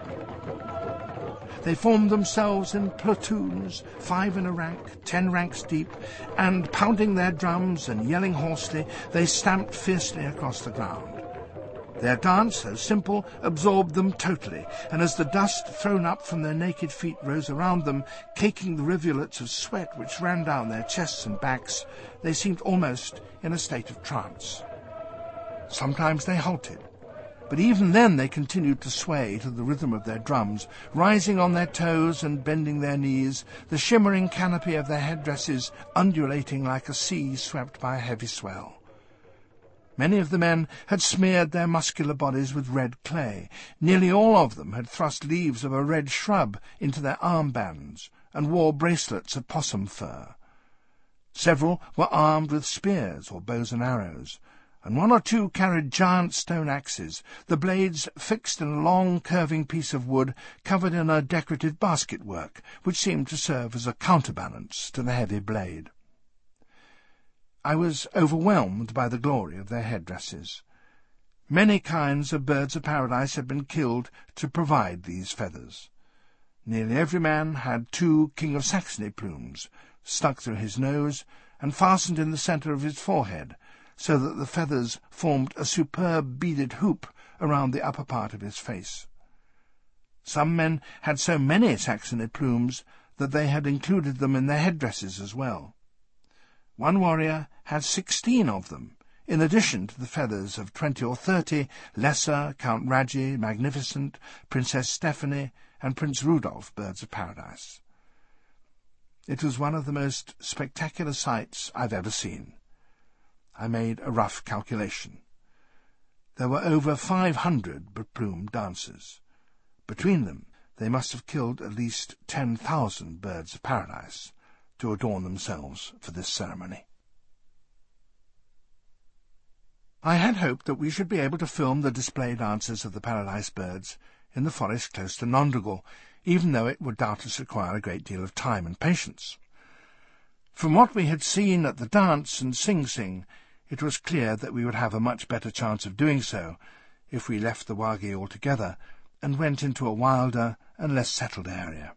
They formed themselves in platoons, five in a rank, ten ranks deep, and, pounding their drums and yelling hoarsely, they stamped fiercely across the ground. Their dance, though simple, absorbed them totally, and as the dust thrown up from their naked feet rose around them, caking the rivulets of sweat which ran down their chests and backs, they seemed almost in a state of trance. Sometimes they halted, but even then they continued to sway to the rhythm of their drums, rising on their toes and bending their knees, the shimmering canopy of their headdresses undulating like a sea swept by a heavy swell. Many of the men had smeared their muscular bodies with red clay. Nearly all of them had thrust leaves of a red shrub into their armbands and wore bracelets of possum fur. Several were armed with spears or bows and arrows, and one or two carried giant stone axes, the blades fixed in a long curving piece of wood covered in a decorative basket-work, which seemed to serve as a counterbalance to the heavy blade. I was overwhelmed by the glory of their headdresses. Many kinds of birds of paradise had been killed to provide these feathers. Nearly every man had two King of Saxony plumes stuck through his nose and fastened in the centre of his forehead, so that the feathers formed a superb beaded hoop around the upper part of his face. Some men had so many Saxony plumes that they had included them in their headdresses as well. One warrior had sixteen of them, in addition to the feathers of twenty or thirty lesser Count Raggi, Magnificent, Princess Stephanie, and Prince Rudolph birds of paradise. It was one of the most spectacular sights I've ever seen. I made a rough calculation. There were over five hundred beplumed dancers. Between them, they must have killed at least ten thousand birds of paradise to adorn themselves for this ceremony. I had hoped that we should be able to film the display dances of the paradise birds in the forest close to Nondagal, even though it would doubtless require a great deal of time and patience. From what we had seen at the dance and Sing Sing, it was clear that we would have a much better chance of doing so if we left the Wagi altogether and went into a wilder and less settled area.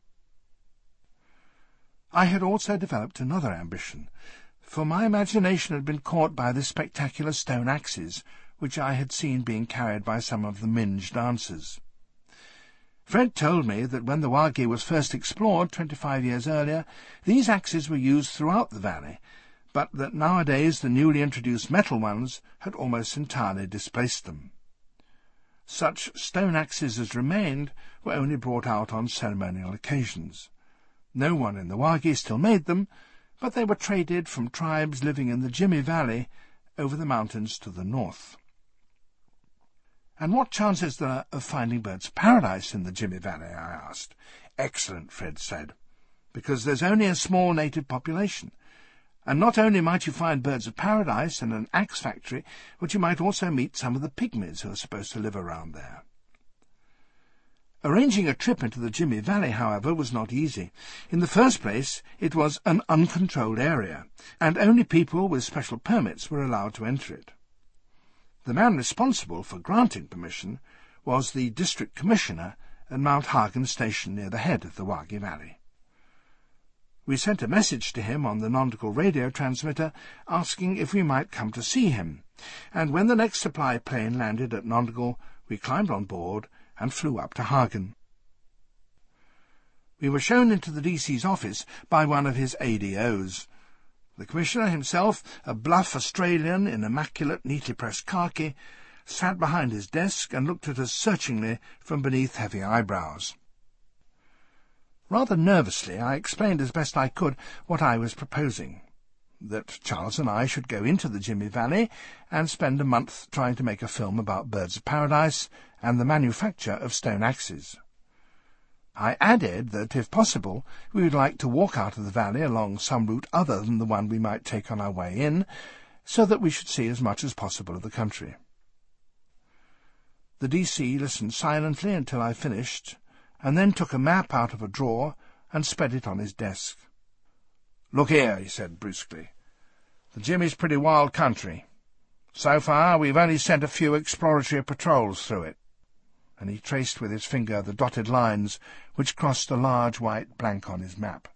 I had also developed another ambition, for my imagination had been caught by the spectacular stone axes which I had seen being carried by some of the Minge dancers. Fred told me that when the Wagi was first explored twenty-five years earlier, these axes were used throughout the valley, but that nowadays the newly introduced metal ones had almost entirely displaced them. Such stone axes as remained were only brought out on ceremonial occasions. No one in the Wagi still made them, but they were traded from tribes living in the Jimmy Valley over the mountains to the north. "And what chance is there of finding birds of paradise in the Jimmy Valley?" I asked. "Excellent," Fred said, "because there's only a small native population. And not only might you find birds of paradise and an axe factory, but you might also meet some of the pygmies who are supposed to live around there." Arranging a trip into the Jimmy Valley, however, was not easy. In the first place, it was an uncontrolled area, and only people with special permits were allowed to enter it. The man responsible for granting permission was the district commissioner at Mount Hagen Station near the head of the Wagi Valley. We sent a message to him on the nautical radio transmitter asking if we might come to see him, and when the next supply plane landed at Nautical, we climbed on board and flew up to Hagen. We were shown into the D C's office by one of his A D Os. The Commissioner himself, a bluff Australian in immaculate, neatly pressed khaki, sat behind his desk and looked at us searchingly from beneath heavy eyebrows. Rather nervously, I explained as best I could what I was proposing, that Charles and I should go into the Jimmy Valley and spend a month trying to make a film about birds of paradise and the manufacture of stone axes. I added that, if possible, we would like to walk out of the valley along some route other than the one we might take on our way in, so that we should see as much as possible of the country. The D C listened silently until I finished, and then took a map out of a drawer and spread it on his desk. "Look here," he said brusquely. "The Jimmy's pretty wild country. So far we've only sent a few exploratory patrols through it." And he traced with his finger the dotted lines which crossed a large white blank on his map.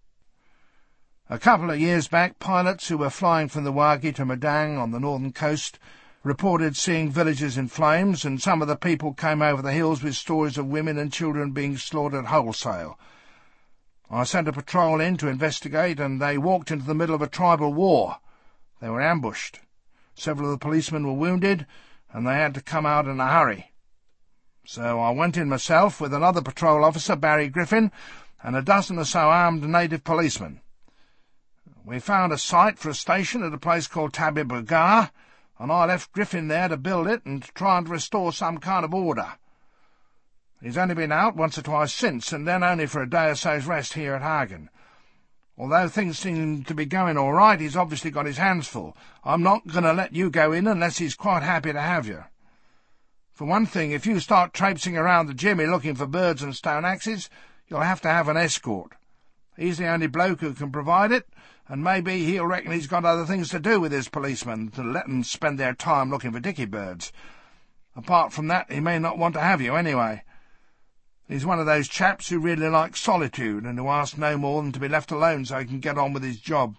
"A couple of years back, pilots who were flying from the Wagi to Madang on the northern coast reported seeing villages in flames, and some of the people came over the hills with stories of women and children being slaughtered wholesale. I sent a patrol in to investigate, and they walked into the middle of a tribal war. They were ambushed. Several of the policemen were wounded, and they had to come out in a hurry. So I went in myself with another patrol officer, Barry Griffin, and a dozen or so armed native policemen. We found a site for a station at a place called Tabi Bagar, and I left Griffin there to build it and to try and restore some kind of order. He's only been out once or twice since, and then only for a day or so's rest here at Hagen. Although things seem to be going all right, he's obviously got his hands full. I'm not going to let you go in unless he's quite happy to have you. For one thing, if you start traipsing around the Jimmy looking for birds and stone axes, you'll have to have an escort. He's the only bloke who can provide it, and maybe he'll reckon he's got other things to do with his policemen to let them spend their time looking for dicky birds. Apart from that, he may not want to have you anyway. He's one of those chaps who really like solitude and who asks no more than to be left alone so he can get on with his job.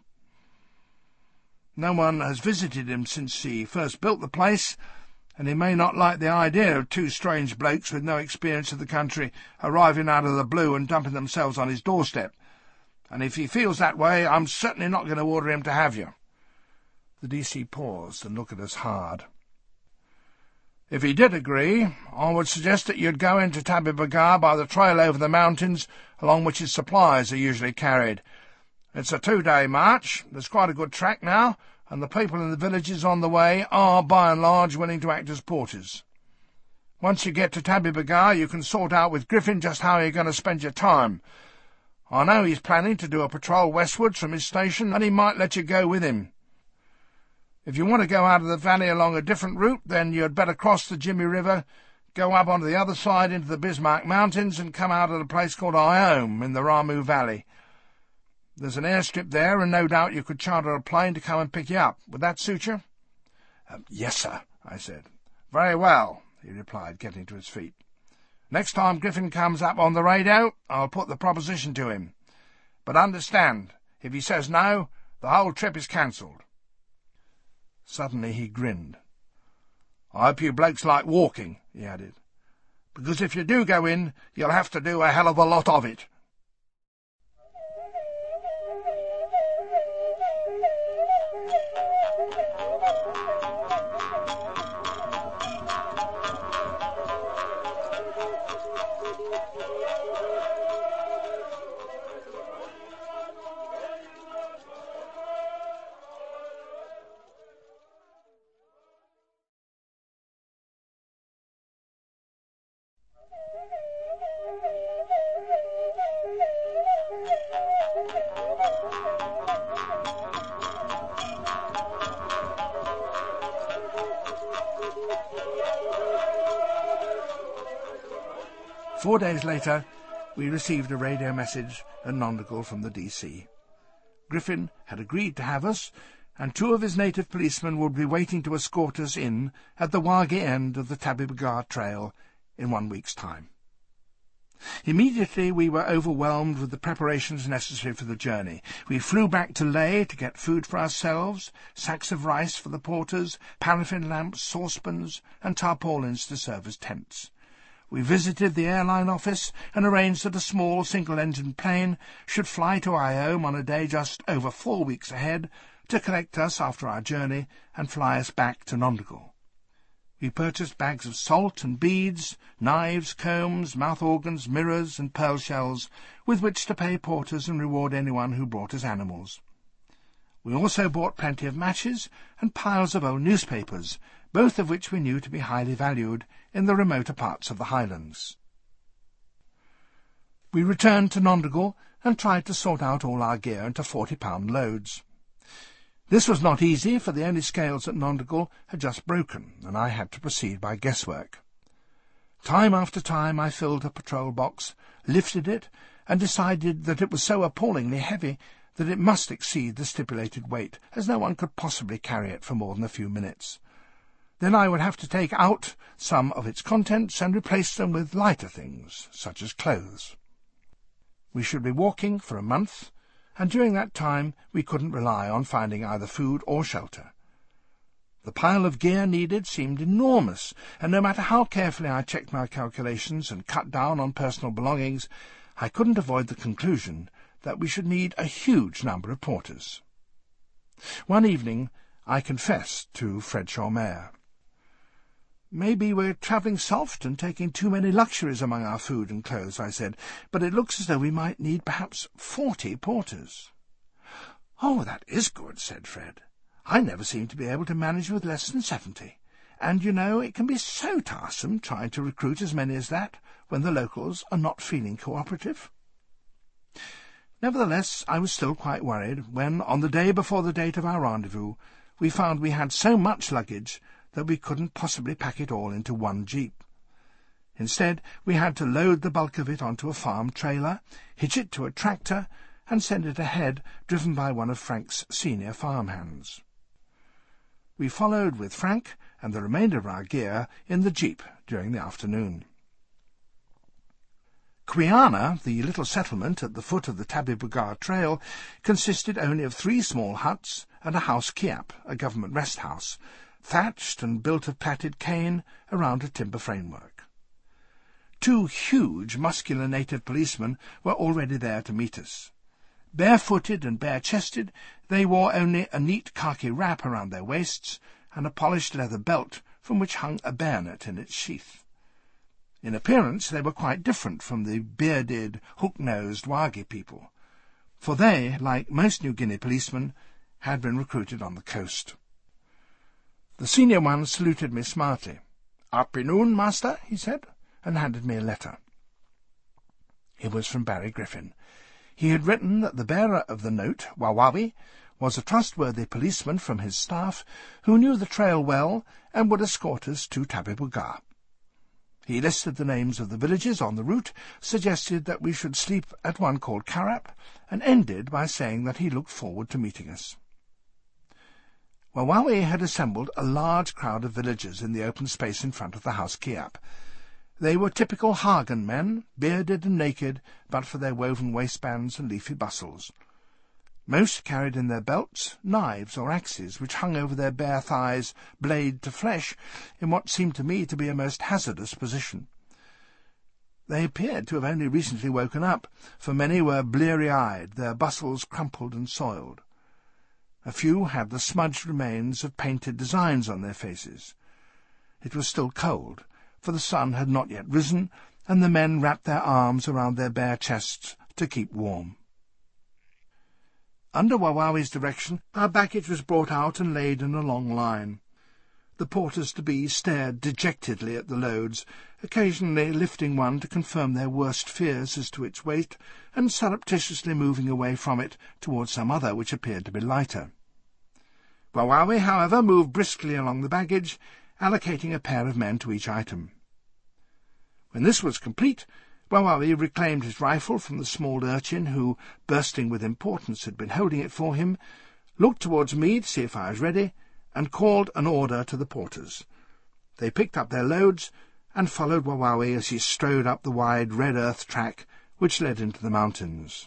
No one has visited him since he first built the place, and he may not like the idea of two strange blokes with no experience of the country arriving out of the blue and dumping themselves on his doorstep. And if he feels that way, I'm certainly not going to order him to have you." The D C paused and looked at us hard. "If he did agree, I would suggest that you'd go into Tabi Bagar by the trail over the mountains along which his supplies are usually carried. It's a two-day march. There's quite a good track now, and the people in the villages on the way are, by and large, willing to act as porters. Once you get to Tabi Bagar, you can sort out with Griffin just how you're going to spend your time. I know he's planning to do a patrol westwards from his station, and he might let you go with him. If you want to go out of the valley along a different route, then you'd better cross the Jimmy River, go up onto the other side into the Bismarck Mountains, and come out at a place called Iome in the Ramu Valley. There's an airstrip there, and no doubt you could charter a plane to come and pick you up. Would that suit you?" Um, "Yes, sir," I said. "Very well," he replied, getting to his feet. "Next time Griffin comes up on the radio, I'll put the proposition to him. But understand, if he says no, the whole trip is cancelled." Suddenly he grinned. "I hope you blokes like walking," he added, "because if you do go in, you'll have to do a hell of a lot of it." Four days later, we received a radio message at Nondigal from the D C. Griffin had agreed to have us, and two of his native policemen would be waiting to escort us in at the Waghi end of the Tabi Bagar Trail in one week's time. Immediately we were overwhelmed with the preparations necessary for the journey. We flew back to Leh to get food for ourselves, sacks of rice for the porters, paraffin lamps, saucepans, and tarpaulins to serve as tents. We visited the airline office and arranged that a small single-engine plane should fly to Iome on a day just over four weeks ahead to collect us after our journey and fly us back to Nondigal. We purchased bags of salt and beads, knives, combs, mouth organs, mirrors, and pearl shells with which to pay porters and reward anyone who brought us animals. We also bought plenty of matches and piles of old newspapers, both of which we knew to be highly valued in the remoter parts of the highlands. We returned to Nondigal and tried to sort out all our gear into forty-pound loads. This was not easy, for the only scales at Nondigal had just broken, and I had to proceed by guesswork. Time after time I filled a patrol box, lifted it, and decided that it was so appallingly heavy that it must exceed the stipulated weight, as no one could possibly carry it for more than a few minutes. Then I would have to take out some of its contents and replace them with lighter things, such as clothes. We should be walking for a month, and during that time we couldn't rely on finding either food or shelter. The pile of gear needed seemed enormous, and no matter how carefully I checked my calculations and cut down on personal belongings, I couldn't avoid the conclusion that we should need a huge number of porters. One evening I confessed to Fredshaw Mayor. "Maybe we're travelling soft and taking too many luxuries among our food and clothes," I said, "but it looks as though we might need perhaps forty porters." "Oh, that is good," said Fred. "I never seem to be able to manage with less than seventy, and, you know, it can be so tiresome trying to recruit as many as that when the locals are not feeling cooperative." Nevertheless, I was still quite worried when, on the day before the date of our rendezvous, we found we had so much luggage that we couldn't possibly pack it all into one jeep. Instead, we had to load the bulk of it onto a farm trailer, hitch it to a tractor, and send it ahead, driven by one of Frank's senior farmhands. We followed with Frank and the remainder of our gear in the jeep during the afternoon. Quiana, the little settlement at the foot of the Tabi Bagar Trail, consisted only of three small huts and a house kiap, a government rest house, thatched and built of plaited cane around a timber framework. Two huge, muscular native policemen were already there to meet us. Barefooted and bare-chested, they wore only a neat khaki wrap around their waists and a polished leather belt from which hung a bayonet in its sheath. In appearance they were quite different from the bearded, hook-nosed Waghi people, for they, like most New Guinea policemen, had been recruited on the coast. The senior one saluted me smartly. "Afternoon, master," he said, and handed me a letter. It was from Barry Griffin. He had written that the bearer of the note, Wawawi, was a trustworthy policeman from his staff who knew the trail well and would escort us to Tabi Bagar. He listed the names of the villages on the route, suggested that we should sleep at one called Karap, and ended by saying that he looked forward to meeting us. Wawawe had assembled a large crowd of villagers in the open space in front of the house Kiap. They were typical Hagen men, bearded and naked, but for their woven waistbands and leafy bustles. Most carried in their belts knives or axes, which hung over their bare thighs, blade to flesh, in what seemed to me to be a most hazardous position. They appeared to have only recently woken up, for many were bleary-eyed, their bustles crumpled and soiled. A few had the smudged remains of painted designs on their faces. It was still cold, for the sun had not yet risen, and the men wrapped their arms around their bare chests to keep warm. Under Wawawe's direction, our baggage was brought out and laid in a long line. The porters-to-be stared dejectedly at the loads, occasionally lifting one to confirm their worst fears as to its weight, and surreptitiously moving away from it towards some other which appeared to be lighter. Wawawe, however, moved briskly along the baggage, allocating a pair of men to each item. When this was complete, Wawawe reclaimed his rifle from the small urchin who, bursting with importance, had been holding it for him, looked towards me to see if I was ready, and called an order to the porters. They picked up their loads and followed Wawawe as he strode up the wide red earth track which led into the mountains.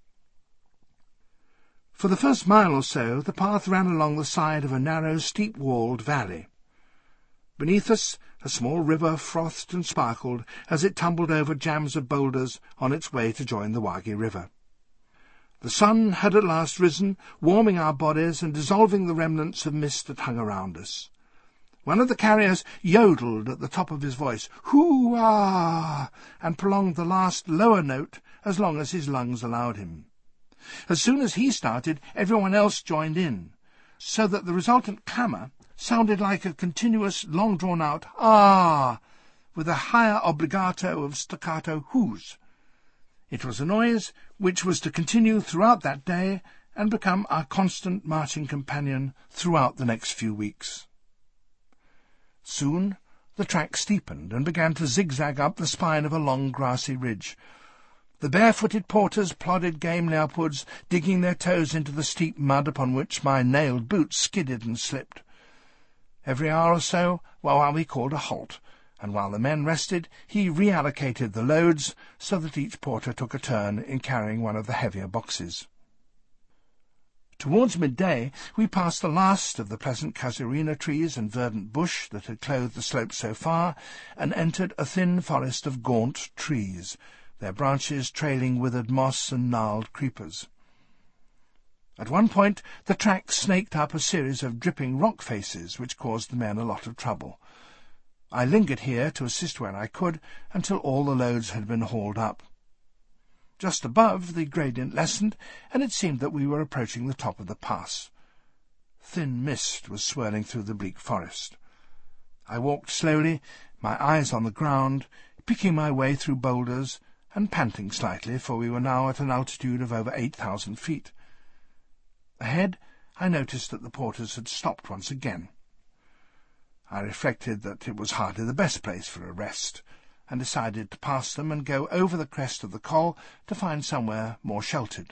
For the first mile or so the path ran along the side of a narrow, steep-walled valley. Beneath us a small river frothed and sparkled as it tumbled over jams of boulders on its way to join the Wagi River. The sun had at last risen, warming our bodies and dissolving the remnants of mist that hung around us. One of the carriers yodeled at the top of his voice, "Hoo-ah!" and prolonged the last lower note as long as his lungs allowed him. As soon as he started, everyone else joined in, so that the resultant clamour sounded like a continuous, long-drawn-out "ah!" with a higher obligato of staccato "hoos." It was a noise which was to continue throughout that day and become our constant marching companion throughout the next few weeks. Soon the track steepened and began to zigzag up the spine of a long grassy ridge. The barefooted porters plodded gamely upwards, digging their toes into the steep mud upon which my nailed boots skidded and slipped. Every hour or so Wawawe called a halt, and while the men rested he reallocated the loads so that each porter took a turn in carrying one of the heavier boxes. Towards midday we passed the last of the pleasant casuarina trees and verdant bush that had clothed the slope so far, and entered a thin forest of gaunt trees, their branches trailing withered moss and gnarled creepers. At one point the track snaked up a series of dripping rock faces which caused the men a lot of trouble. I lingered here to assist where I could until all the loads had been hauled up. Just above, the gradient lessened, and it seemed that we were approaching the top of the pass. Thin mist was swirling through the bleak forest. I walked slowly, my eyes on the ground, picking my way through boulders, and panting slightly, for we were now at an altitude of over eight thousand feet. Ahead, I noticed that the porters had stopped once again. I reflected that it was hardly the best place for a rest, and decided to pass them and go over the crest of the col to find somewhere more sheltered.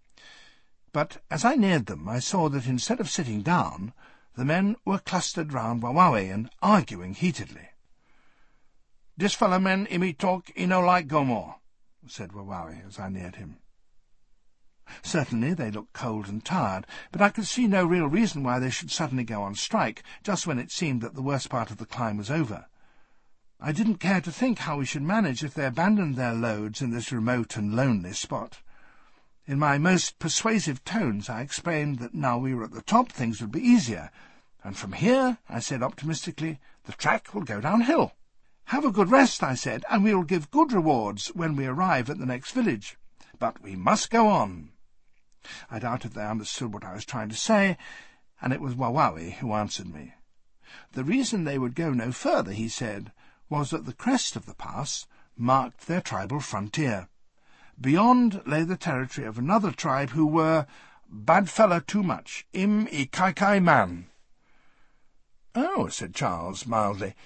But as I neared them, I saw that instead of sitting down, the men were clustered round Wawawe and arguing heatedly. "Dis fellow men imi talk, he no like go more," said Wawawe as I neared him. Certainly they looked cold and tired, but I could see no real reason why they should suddenly go on strike, just when it seemed that the worst part of the climb was over. I didn't care to think how we should manage if they abandoned their loads in this remote and lonely spot. In my most persuasive tones I explained that now we were at the top things would be easier, and from here, I said optimistically, the track will go downhill. "Have a good rest," I said, "and we will give good rewards when we arrive at the next village. But we must go on." I doubted they understood what I was trying to say, and it was Wawawe who answered me. The reason they would go no further, he said, was that the crest of the pass marked their tribal frontier. Beyond lay the territory of another tribe who were "bad fella too much, im I kai kai man." "Oh," said Charles mildly,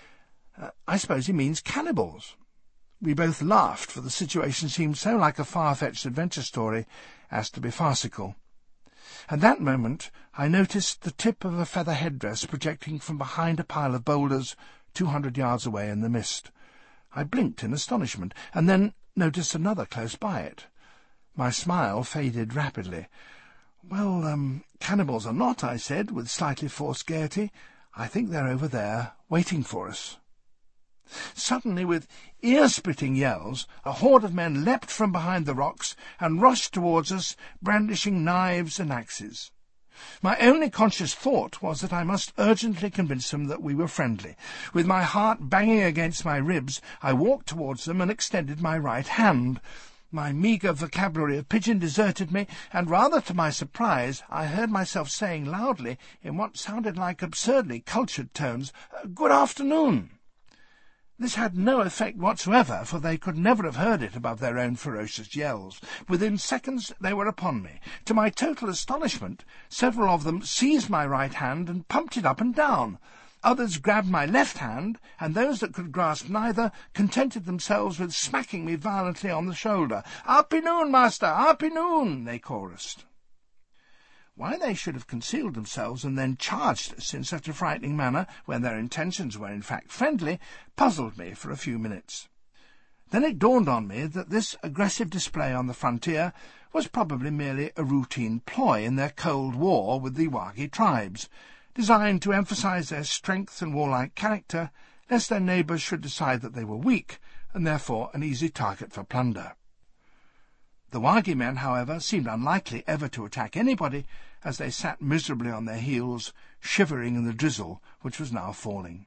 Uh, I suppose he means cannibals. We both laughed, for the situation seemed so like a far-fetched adventure story as to be farcical. At that moment I noticed the tip of a feather headdress projecting from behind a pile of boulders two hundred yards away in the mist. I blinked in astonishment, and then noticed another close by it. My smile faded rapidly. "Well, um, cannibals or not," I said, with slightly forced gaiety, "I think they're over there, waiting for us." Suddenly, with ear-splitting yells, a horde of men leapt from behind the rocks and rushed towards us, brandishing knives and axes. My only conscious thought was that I must urgently convince them that we were friendly. With my heart banging against my ribs, I walked towards them and extended my right hand. My meagre vocabulary of pidgin deserted me, and rather to my surprise I heard myself saying loudly, in what sounded like absurdly cultured tones, "Good afternoon." This had no effect whatsoever, for they could never have heard it above their own ferocious yells. Within seconds they were upon me. To my total astonishment, several of them seized my right hand and pumped it up and down. Others grabbed my left hand, and those that could grasp neither contented themselves with smacking me violently on the shoulder. "Happy noon, master! Happy noon!" they chorused. Why they should have concealed themselves and then charged us in such a frightening manner, when their intentions were in fact friendly, puzzled me for a few minutes. Then it dawned on me that this aggressive display on the frontier was probably merely a routine ploy in their cold war with the Wagi tribes, designed to emphasize their strength and warlike character, lest their neighbours should decide that they were weak, and therefore an easy target for plunder. The Wagi men, however, seemed unlikely ever to attack anybody, as they sat miserably on their heels, shivering in the drizzle which was now falling.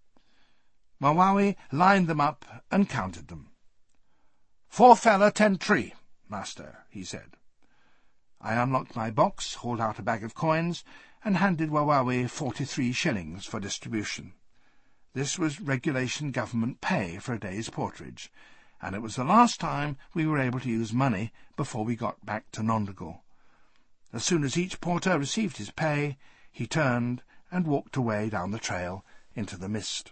Wawawi lined them up and counted them. "Four fella, ten tree, master," he said. I unlocked my box, hauled out a bag of coins, and handed Wawawi forty-three shillings for distribution. This was regulation government pay for a day's porterage, and it was the last time we were able to use money before we got back to Nondagal. As soon as each porter received his pay, he turned and walked away down the trail into the mist.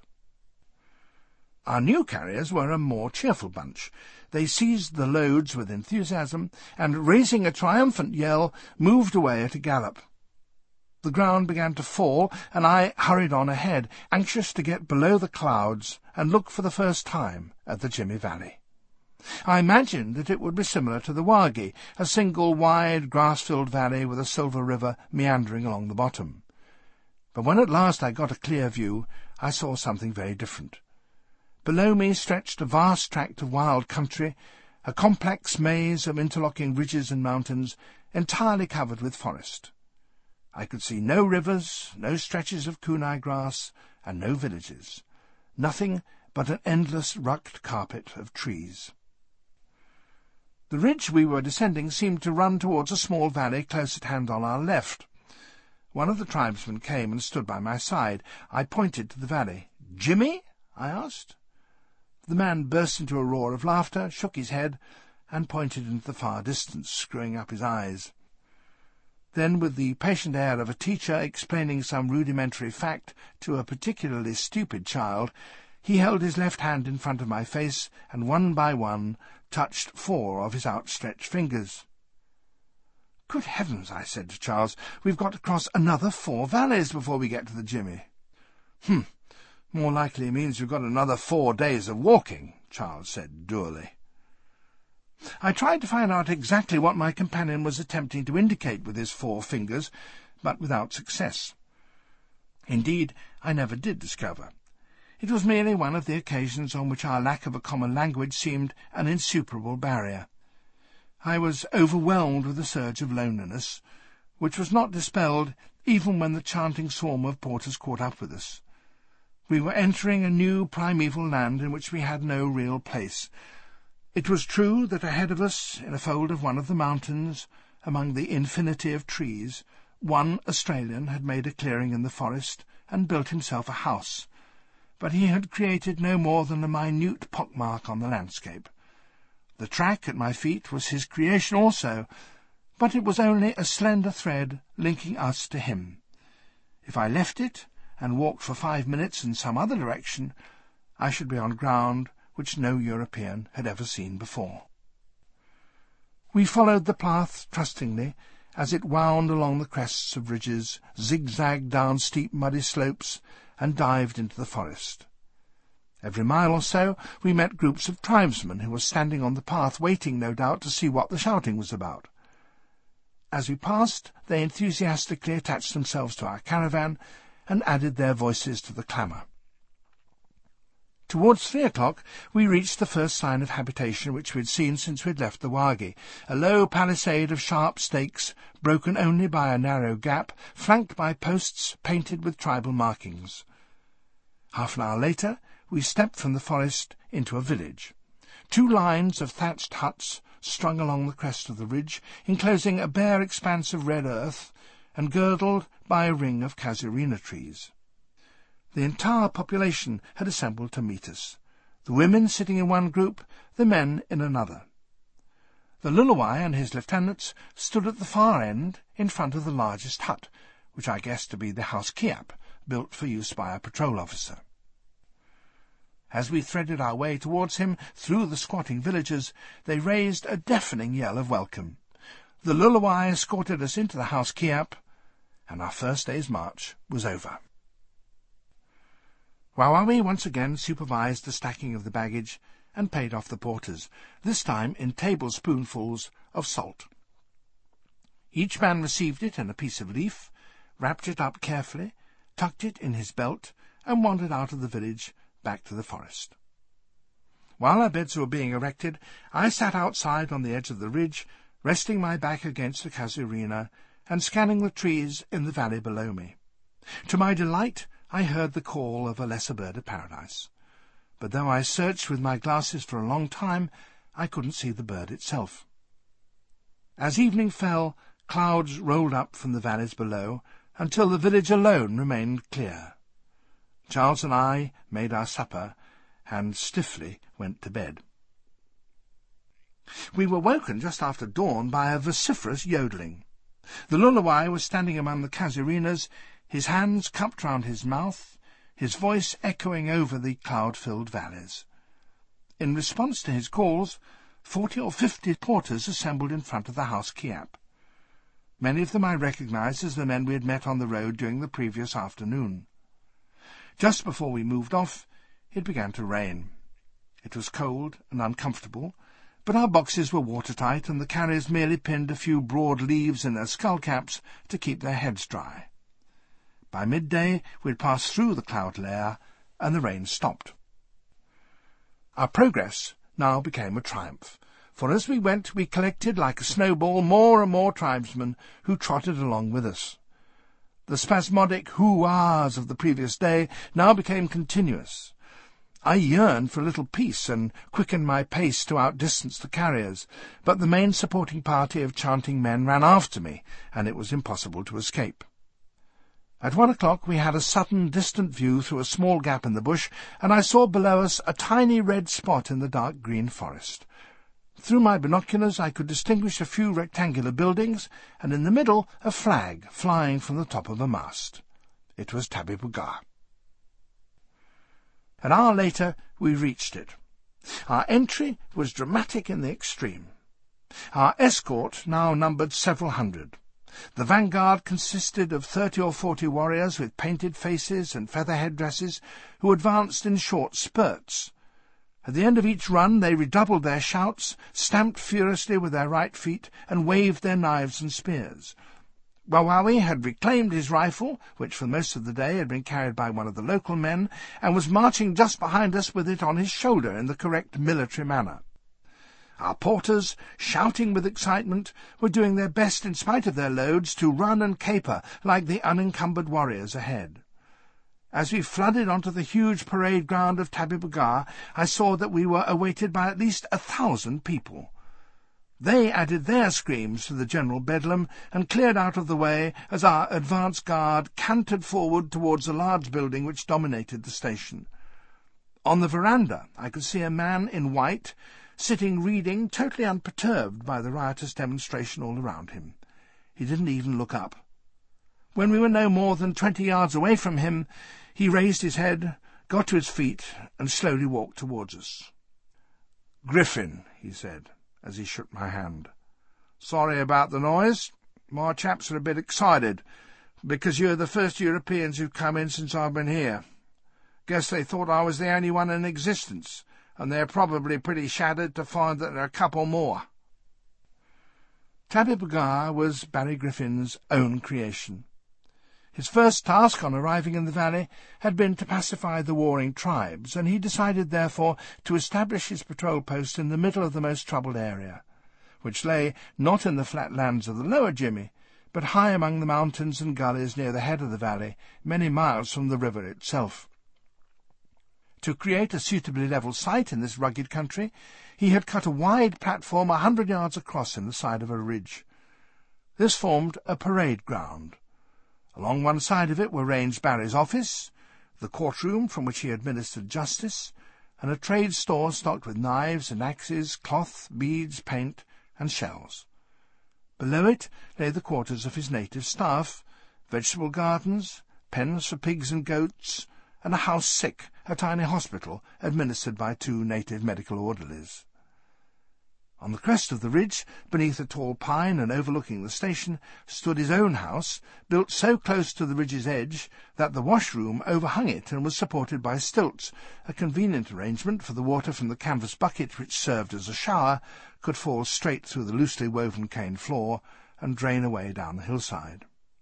Our new carriers were a more cheerful bunch. They seized the loads with enthusiasm, and, raising a triumphant yell, moved away at a gallop. The ground began to fall, and I hurried on ahead, anxious to get below the clouds and look for the first time at the Jimmy Valley. I imagined that it would be similar to the Wagi, a single wide grass-filled valley with a silver river meandering along the bottom. But when at last I got a clear view, I saw something very different. Below me stretched a vast tract of wild country, a complex maze of interlocking ridges and mountains, entirely covered with forest. I could see no rivers, no stretches of kunai grass, and no villages. Nothing but an endless rucked carpet of trees. The ridge we were descending seemed to run towards a small valley close at hand on our left. One of the tribesmen came and stood by my side. I pointed to the valley. "Jimmy?" I asked. The man burst into a roar of laughter, shook his head, and pointed into the far distance, screwing up his eyes. Then, with the patient air of a teacher explaining some rudimentary fact to a particularly stupid child, he held his left hand in front of my face, and one by one touched four of his outstretched fingers. "Good heavens," I said to Charles, "we've got to cross another four valleys before we get to the Jimmy." "Hm, more likely means we've got another four days of walking," Charles said dourly. I tried to find out exactly what my companion was attempting to indicate with his four fingers, but without success. Indeed, I never did discover. It was merely one of the occasions on which our lack of a common language seemed an insuperable barrier. I was overwhelmed with a surge of loneliness, which was not dispelled even when the chanting swarm of porters caught up with us. We were entering a new primeval land in which we had no real place. It was true that ahead of us, in a fold of one of the mountains, among the infinity of trees, one Australian had made a clearing in the forest and built himself a house, but he had created no more than a minute pockmark on the landscape. The track at my feet was his creation also, but it was only a slender thread linking us to him. If I left it and walked for five minutes in some other direction, I should be on ground which no European had ever seen before. We followed the path trustingly as it wound along the crests of ridges, zigzagged down steep muddy slopes, and dived into the forest. Every mile or so we met groups of tribesmen who were standing on the path, waiting, no doubt, to see what the shouting was about. As we passed, they enthusiastically attached themselves to our caravan and added their voices to the clamour. Towards three o'clock we reached the first sign of habitation which we had seen since we had left the Wagi, a low palisade of sharp stakes, broken only by a narrow gap, flanked by posts painted with tribal markings. Half an hour later we stepped from the forest into a village. Two lines of thatched huts strung along the crest of the ridge, enclosing a bare expanse of red earth, and girdled by a ring of casuarina trees. The entire population had assembled to meet us, the women sitting in one group, the men in another. The Luluwai and his lieutenants stood at the far end in front of the largest hut, which I guessed to be the house Kiap, built for use by a patrol officer. As we threaded our way towards him through the squatting villagers, they raised a deafening yell of welcome. The Luluwai escorted us into the house Kiap, and our first day's march was over. Wawawi once again supervised the stacking of the baggage and paid off the porters, this time in tablespoonfuls of salt. Each man received it in a piece of leaf, wrapped it up carefully, tucked it in his belt, and wandered out of the village back to the forest. While our beds were being erected, I sat outside on the edge of the ridge, resting my back against the casuarina and scanning the trees in the valley below me. To my delight, I heard the call of a lesser bird of paradise, but though I searched with my glasses for a long time, I couldn't see the bird itself. As evening fell, clouds rolled up from the valleys below, until the village alone remained clear. Charles and I made our supper, and stiffly went to bed. We were woken just after dawn by a vociferous yodeling. The Luluwai was standing among the casuarinas, his hands cupped round his mouth, his voice echoing over the cloud-filled valleys. In response to his calls, forty or fifty porters assembled in front of the house Kiap. Many of them I recognized as the men we had met on the road during the previous afternoon. Just before we moved off, it began to rain. It was cold and uncomfortable, but our boxes were watertight, and the carriers merely pinned a few broad leaves in their skull-caps to keep their heads dry. By midday we had passed through the cloud layer, and the rain stopped. Our progress now became a triumph, for as we went we collected like a snowball more and more tribesmen who trotted along with us. The spasmodic hoo-ahs of the previous day now became continuous. I yearned for a little peace and quickened my pace to outdistance the carriers, but the main supporting party of chanting men ran after me, and it was impossible to escape. At one o'clock we had a sudden distant view through a small gap in the bush, and I saw below us a tiny red spot in the dark green forest. Through my binoculars I could distinguish a few rectangular buildings, and in the middle a flag flying from the top of a mast. It was Tabi Buga. An hour later we reached it. Our entry was dramatic in the extreme. Our escort now numbered several hundred. The vanguard consisted of thirty or forty warriors with painted faces and feather headdresses, who advanced in short spurts. At the end of each run they redoubled their shouts, stamped furiously with their right feet, and waved their knives and spears. Wawawi had reclaimed his rifle, which for most of the day had been carried by one of the local men, and was marching just behind us with it on his shoulder in the correct military manner. Our porters, shouting with excitement, were doing their best in spite of their loads to run and caper like the unencumbered warriors ahead. As we flooded onto the huge parade ground of Tabi Buga, I saw that we were awaited by at least a thousand people. They added their screams to the general bedlam and cleared out of the way as our advance guard cantered forward towards a large building which dominated the station. On the veranda I could see a man in white, sitting reading, totally unperturbed by the riotous demonstration all around him. He didn't even look up. When we were no more than twenty yards away from him, he raised his head, got to his feet and slowly walked towards us. "Griffin," he said, as he shook my hand. "Sorry about the noise. My chaps are a bit excited, because you're the first Europeans who've come in since I've been here. Guess they thought I was the only one in existence, and they're probably pretty shattered to find that there are a couple more." Tabby Buggar was Barry Griffin's own creation. His first task on arriving in the valley had been to pacify the warring tribes, and he decided, therefore, to establish his patrol post in the middle of the most troubled area, which lay not in the flat lands of the lower Jimmy, but high among the mountains and gullies near the head of the valley, many miles from the river itself. To create a suitably level site in this rugged country, he had cut a wide platform a hundred yards across in the side of a ridge. This formed a parade ground. Along one side of it were ranged Barry's office, the courtroom from which he administered justice, and a trade store stocked with knives and axes, cloth, beads, paint, and shells. Below it lay the quarters of his native staff, vegetable gardens, pens for pigs and goats, and a house sick, a tiny hospital administered by two native medical orderlies. On the crest of the ridge, beneath a tall pine and overlooking the station, stood his own house, built so close to the ridge's edge that the washroom overhung it and was supported by stilts, a convenient arrangement, for the water from the canvas bucket which served as a shower could fall straight through the loosely woven cane floor and drain away down the hillside.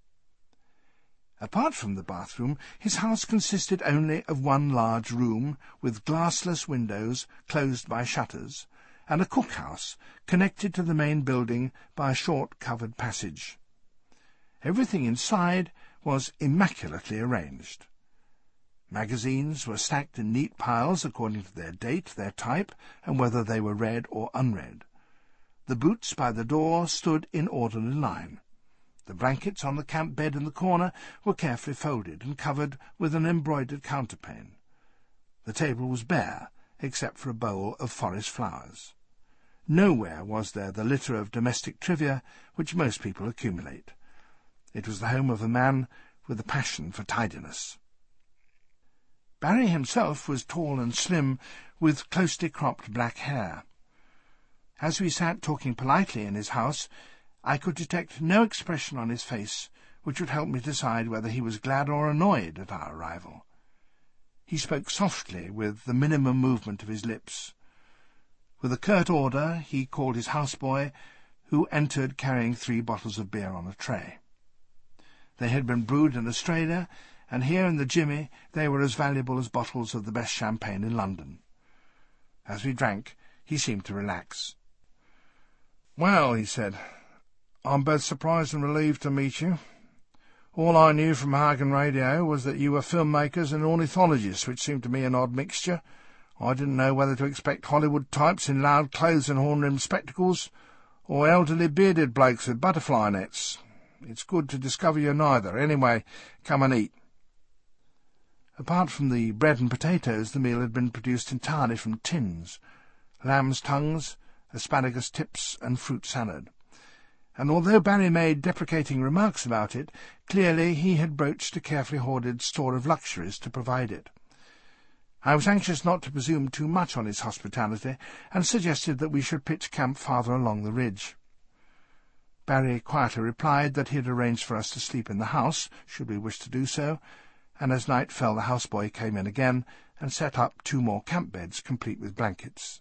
Apart from the bathroom, his house consisted only of one large room, with glassless windows closed by shutters, and a cookhouse connected to the main building by a short covered passage. Everything inside was immaculately arranged. Magazines were stacked in neat piles according to their date, their type, and whether they were read or unread. The boots by the door stood in orderly line. The blankets on the camp bed in the corner were carefully folded and covered with an embroidered counterpane. The table was bare, except for a bowl of forest flowers. Nowhere was there the litter of domestic trivia which most people accumulate. It was the home of a man with a passion for tidiness. Barry himself was tall and slim, with closely cropped black hair. As we sat talking politely in his house, I could detect no expression on his face which would help me decide whether he was glad or annoyed at our arrival. He spoke softly, with the minimum movement of his lips. With a curt order he called his houseboy, who entered carrying three bottles of beer on a tray. They had been brewed in Australia, and here in the Jimmy they were as valuable as bottles of the best champagne in London. As we drank, he seemed to relax. "Well," he said, "I'm both surprised and relieved to meet you. All I knew from Hagen Radio was that you were filmmakers and ornithologists, which seemed to me an odd mixture. I didn't know whether to expect Hollywood types in loud clothes and horn-rimmed spectacles, or elderly bearded blokes with butterfly nets. It's good to discover you're neither. Anyway, come and eat." Apart from the bread and potatoes, the meal had been produced entirely from tins: lamb's tongues, asparagus tips, and fruit salad. And although Barry made deprecating remarks about it, clearly he had broached a carefully hoarded store of luxuries to provide it. I was anxious not to presume too much on his hospitality, and suggested that we should pitch camp farther along the ridge. Barry quietly replied that he had arranged for us to sleep in the house, should we wish to do so, and as night fell the houseboy came in again and set up two more camp beds, complete with blankets.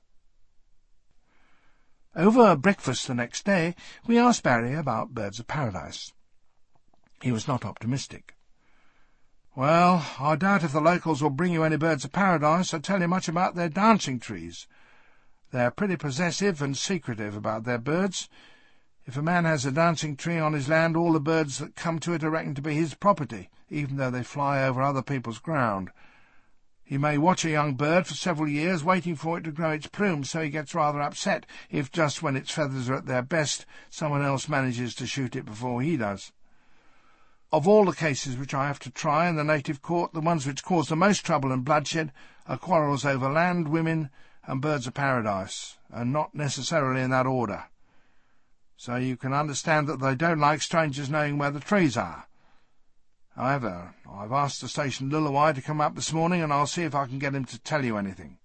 Over breakfast the next day, we asked Barry about birds of paradise. He was not optimistic. "Well, I doubt if the locals will bring you any birds of paradise or tell you much about their dancing trees. They're pretty possessive and secretive about their birds. If a man has a dancing tree on his land, all the birds that come to it are reckoned to be his property, even though they fly over other people's ground. He may watch a young bird for several years, waiting for it to grow its plumes, so he gets rather upset if, just when its feathers are at their best, someone else manages to shoot it before he does. Of all the cases which I have to try in the native court, the ones which cause the most trouble and bloodshed are quarrels over land, women, and birds of paradise, and not necessarily in that order. So you can understand that they don't like strangers knowing where the trees are. However, I've asked the station Lillooet to come up this morning, and I'll see if I can get him to tell you anything."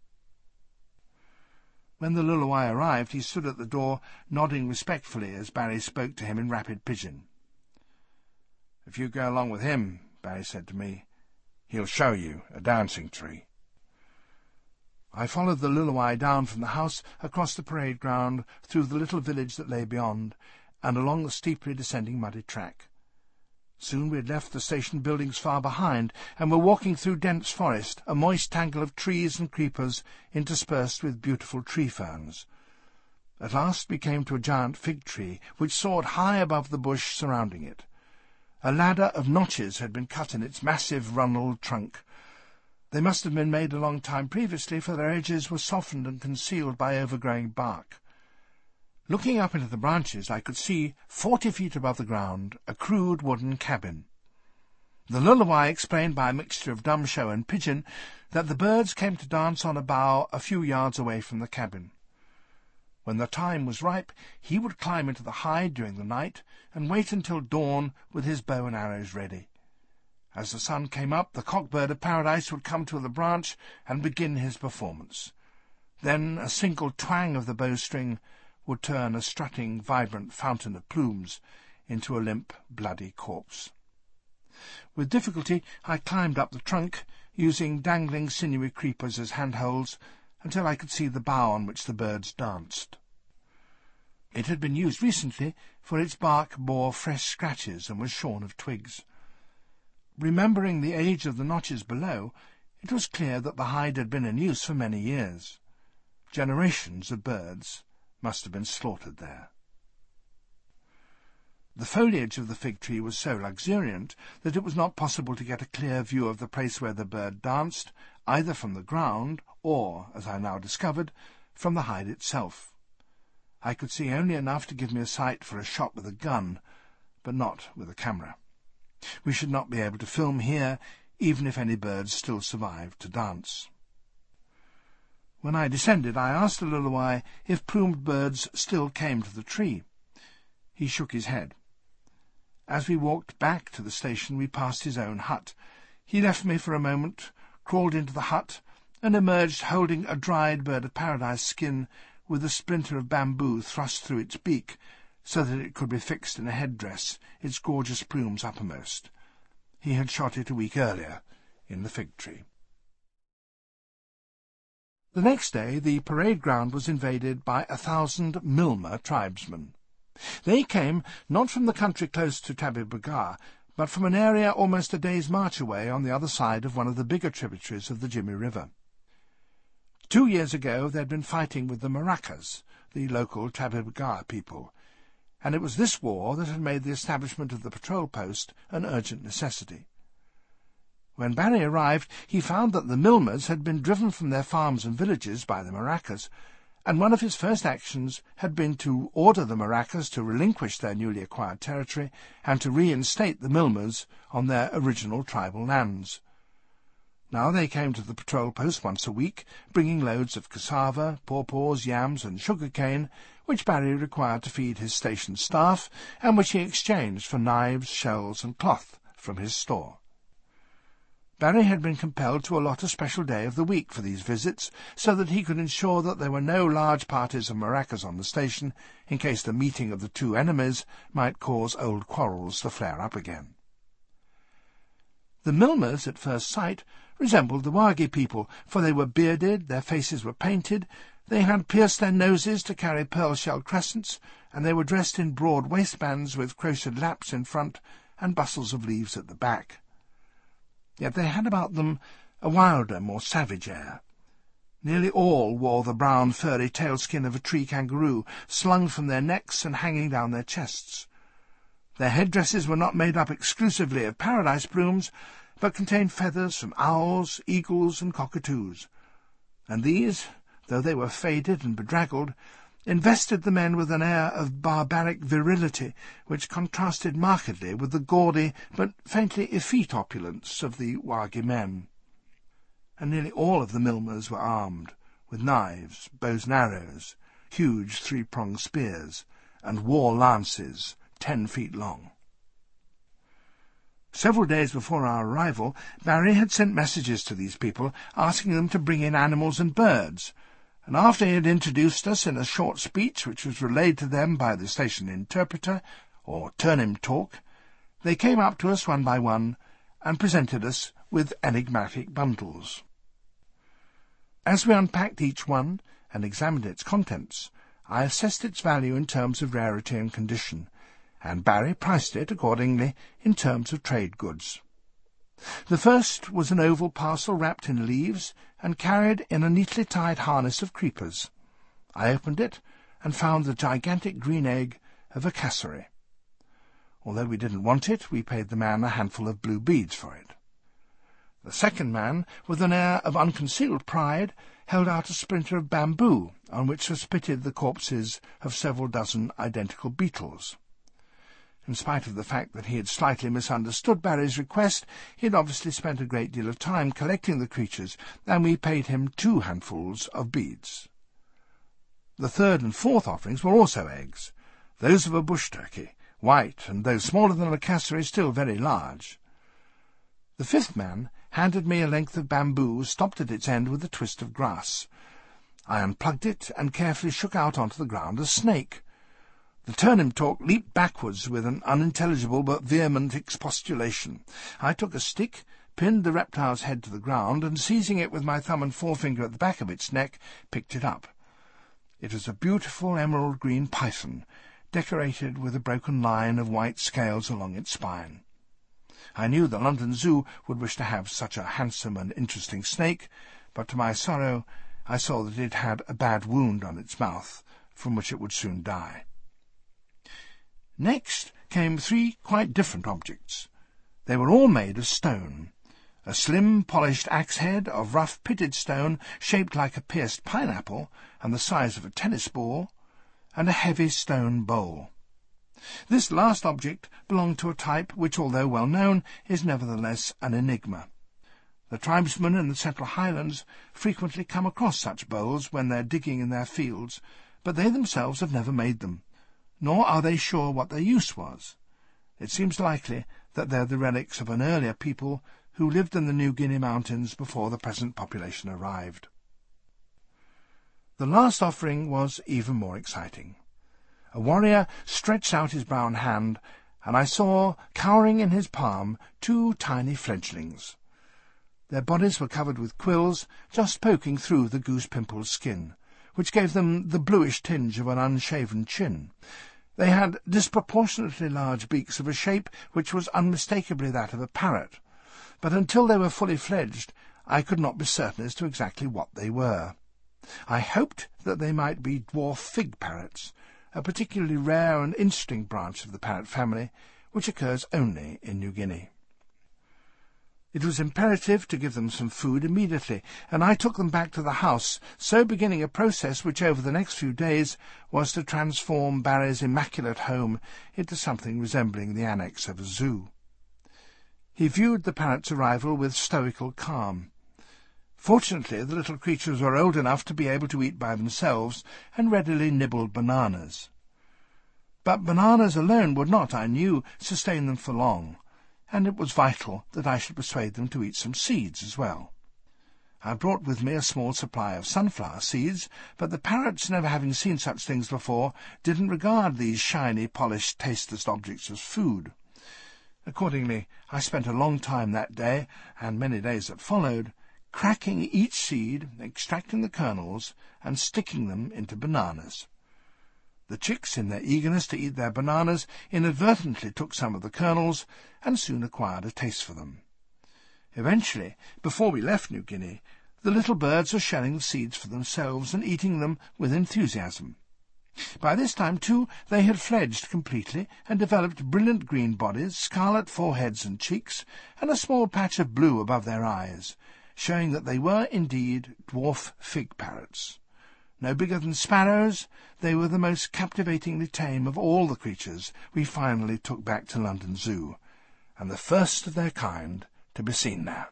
When the Lillooet arrived, he stood at the door, nodding respectfully as Barry spoke to him in rapid pidgin. "If you go along with him," Barry said to me, "he'll show you a dancing tree." I followed the Lillooet down from the house, across the parade ground, through the little village that lay beyond, and along the steeply descending muddy track. Soon we had left the station buildings far behind, and were walking through dense forest, a moist tangle of trees and creepers interspersed with beautiful tree ferns. At last we came to a giant fig tree, which soared high above the bush surrounding it. A ladder of notches had been cut in its massive runnelled trunk. They must have been made a long time previously, for their edges were softened and concealed by overgrowing bark. Looking up into the branches, I could see, forty feet above the ground, a crude wooden cabin. The Lillooet explained by a mixture of dumb show and pidgin that the birds came to dance on a bough a few yards away from the cabin. When the time was ripe, he would climb into the hide during the night and wait until dawn with his bow and arrows ready. As the sun came up, the cock-bird of paradise would come to the branch and begin his performance. Then a single twang of the bowstring would turn a strutting, vibrant fountain of plumes into a limp, bloody corpse. With difficulty I climbed up the trunk, using dangling sinewy creepers as handholds, until I could see the bough on which the birds danced. It had been used recently, for its bark bore fresh scratches and was shorn of twigs. Remembering the age of the notches below, it was clear that the hide had been in use for many years. Generations of birds must have been slaughtered there. The foliage of the fig tree was so luxuriant that it was not possible to get a clear view of the place where the bird danced, either from the ground or, as I now discovered, from the hide itself. I could see only enough to give me a sight for a shot with a gun, but not with a camera. We should not be able to film here, even if any birds still survived to dance. When I descended, I asked the Lillooet if plumed birds still came to the tree. He shook his head. As we walked back to the station, we passed his own hut. He left me for a moment, crawled into the hut, and emerged holding a dried bird-of-paradise skin with a splinter of bamboo thrust through its beak, so that it could be fixed in a headdress, its gorgeous plumes uppermost. He had shot it a week earlier in the fig tree. The next day the parade ground was invaded by a thousand Milmer tribesmen. They came not from the country close to Tabir Burgh, but from an area almost a day's march away on the other side of one of the bigger tributaries of the Jimmy River. Two years ago they had been fighting with the Maraccas, the local Tabir Burgh people, and it was this war that had made the establishment of the patrol post an urgent necessity. When Barry arrived, he found that the Milmers had been driven from their farms and villages by the Maraccas, and one of his first actions had been to order the Maraccas to relinquish their newly acquired territory and to reinstate the Milmers on their original tribal lands. Now they came to the patrol post once a week, bringing loads of cassava, pawpaws, yams, and sugar cane, which Barry required to feed his station staff, and which he exchanged for knives, shells, and cloth from his store. Barry had been compelled to allot a special day of the week for these visits, so that he could ensure that there were no large parties of Maraccas on the station, in case the meeting of the two enemies might cause old quarrels to flare up again. The Milmers, at first sight, resembled the Wagi people, for they were bearded, their faces were painted, they had pierced their noses to carry pearl-shell crescents, and they were dressed in broad waistbands with crocheted laps in front and bustles of leaves at the back. Yet they had about them a wilder, more savage air. Nearly all wore the brown furry tail-skin of a tree kangaroo, slung from their necks and hanging down their chests. Their headdresses were not made up exclusively of paradise plumes, but contained feathers from owls, eagles, and cockatoos, and these, though they were faded and bedraggled, invested the men with an air of barbaric virility which contrasted markedly with the gaudy but faintly effete opulence of the Wagi men. And nearly all of the Milmers were armed, with knives, bows and arrows, huge three-pronged spears, and war lances ten feet long. Several days before our arrival, Barry had sent messages to these people asking them to bring in animals and birds, and after he had introduced us in a short speech which was relayed to them by the station interpreter, or turn-him talk, they came up to us one by one and presented us with enigmatic bundles. As we unpacked each one and examined its contents, I assessed its value in terms of rarity and condition, and Barry priced it accordingly in terms of trade goods. The first was an oval parcel wrapped in leaves and carried in a neatly tied harness of creepers. I opened it and found the gigantic green egg of a cassowary. Although we didn't want it, we paid the man a handful of blue beads for it. The second man, with an air of unconcealed pride, held out a splinter of bamboo on which were spitted the corpses of several dozen identical beetles. In spite of the fact that he had slightly misunderstood Barry's request, he had obviously spent a great deal of time collecting the creatures, and we paid him two handfuls of beads. The third and fourth offerings were also eggs, those of a bush turkey, white, and though smaller than a cassowary, still very large. The fifth man handed me a length of bamboo stopped at its end with a twist of grass. I unplugged it and carefully shook out onto the ground a snake. The turn-him talk leaped backwards with an unintelligible but vehement expostulation. I took a stick, pinned the reptile's head to the ground, and seizing it with my thumb and forefinger at the back of its neck, picked it up. It was a beautiful emerald-green python, decorated with a broken line of white scales along its spine. I knew the London Zoo would wish to have such a handsome and interesting snake, but to my sorrow I saw that it had a bad wound on its mouth, from which it would soon die. Next came three quite different objects. They were all made of stone. A slim, polished axe-head of rough pitted stone, shaped like a pierced pineapple and the size of a tennis ball, and a heavy stone bowl. This last object belonged to a type which, although well known, is nevertheless an enigma. The tribesmen in the Central Highlands frequently come across such bowls when they are digging in their fields, but they themselves have never made them, nor are they sure what their use was. It seems likely that they are the relics of an earlier people who lived in the New Guinea mountains before the present population arrived. The last offering was even more exciting. A warrior stretched out his brown hand, and I saw, cowering in his palm, two tiny fledglings. Their bodies were covered with quills, just poking through the goose-pimpled skin, which gave them the bluish tinge of an unshaven chin. They had disproportionately large beaks of a shape which was unmistakably that of a parrot, but until they were fully fledged I could not be certain as to exactly what they were. I hoped that they might be dwarf fig parrots, a particularly rare and interesting branch of the parrot family, which occurs only in New Guinea. It was imperative to give them some food immediately, and I took them back to the house, so beginning a process which over the next few days was to transform Barry's immaculate home into something resembling the annex of a zoo. He viewed the parrot's arrival with stoical calm. Fortunately, the little creatures were old enough to be able to eat by themselves, and readily nibbled bananas. But bananas alone would not, I knew, sustain them for long, and it was vital that I should persuade them to eat some seeds as well. I brought with me a small supply of sunflower seeds, but the parrots, never having seen such things before, didn't regard these shiny, polished, tasteless objects as food. Accordingly, I spent a long time that day, and many days that followed, cracking each seed, extracting the kernels, and sticking them into bananas. The chicks, in their eagerness to eat their bananas, inadvertently took some of the kernels, and soon acquired a taste for them. Eventually, before we left New Guinea, the little birds were shelling the seeds for themselves and eating them with enthusiasm. By this time, too, they had fledged completely and developed brilliant green bodies, scarlet foreheads and cheeks, and a small patch of blue above their eyes, showing that they were indeed dwarf fig parrots. No bigger than sparrows, they were the most captivatingly tame of all the creatures we finally took back to London Zoo, and the first of their kind to be seen there.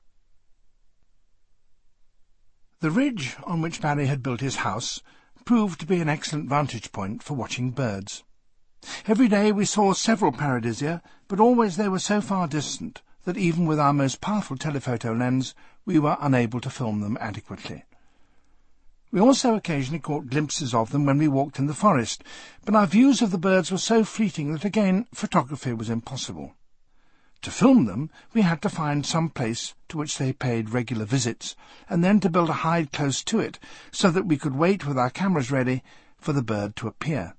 The ridge on which Barry had built his house proved to be an excellent vantage point for watching birds. Every day we saw several paradisia, but always they were so far distant that even with our most powerful telephoto lens we were unable to film them adequately. We also occasionally caught glimpses of them when we walked in the forest, but our views of the birds were so fleeting that again photography was impossible. To film them we had to find some place to which they paid regular visits, and then to build a hide close to it, so that we could wait with our cameras ready for the bird to appear.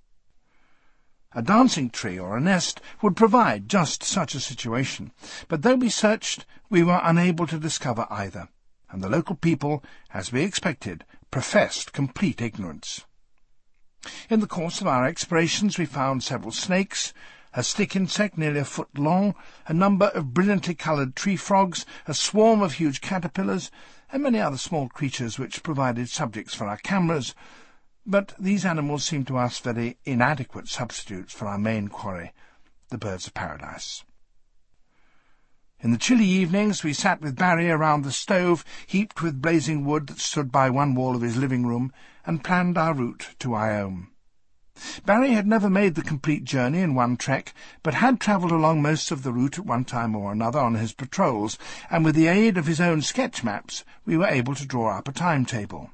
A dancing tree or a nest would provide just such a situation, but though we searched, we were unable to discover either, and the local people, as we expected, professed complete ignorance. In the course of our explorations we found several snakes, a stick insect nearly a foot long, a number of brilliantly coloured tree frogs, a swarm of huge caterpillars, and many other small creatures which provided subjects for our cameras, but these animals seemed to us very inadequate substitutes for our main quarry, the birds of paradise. In the chilly evenings we sat with Barry around the stove, heaped with blazing wood that stood by one wall of his living room, and planned our route to Iome. Barry had never made the complete journey in one trek, but had travelled along most of the route at one time or another on his patrols, and with the aid of his own sketch maps we were able to draw up a timetable.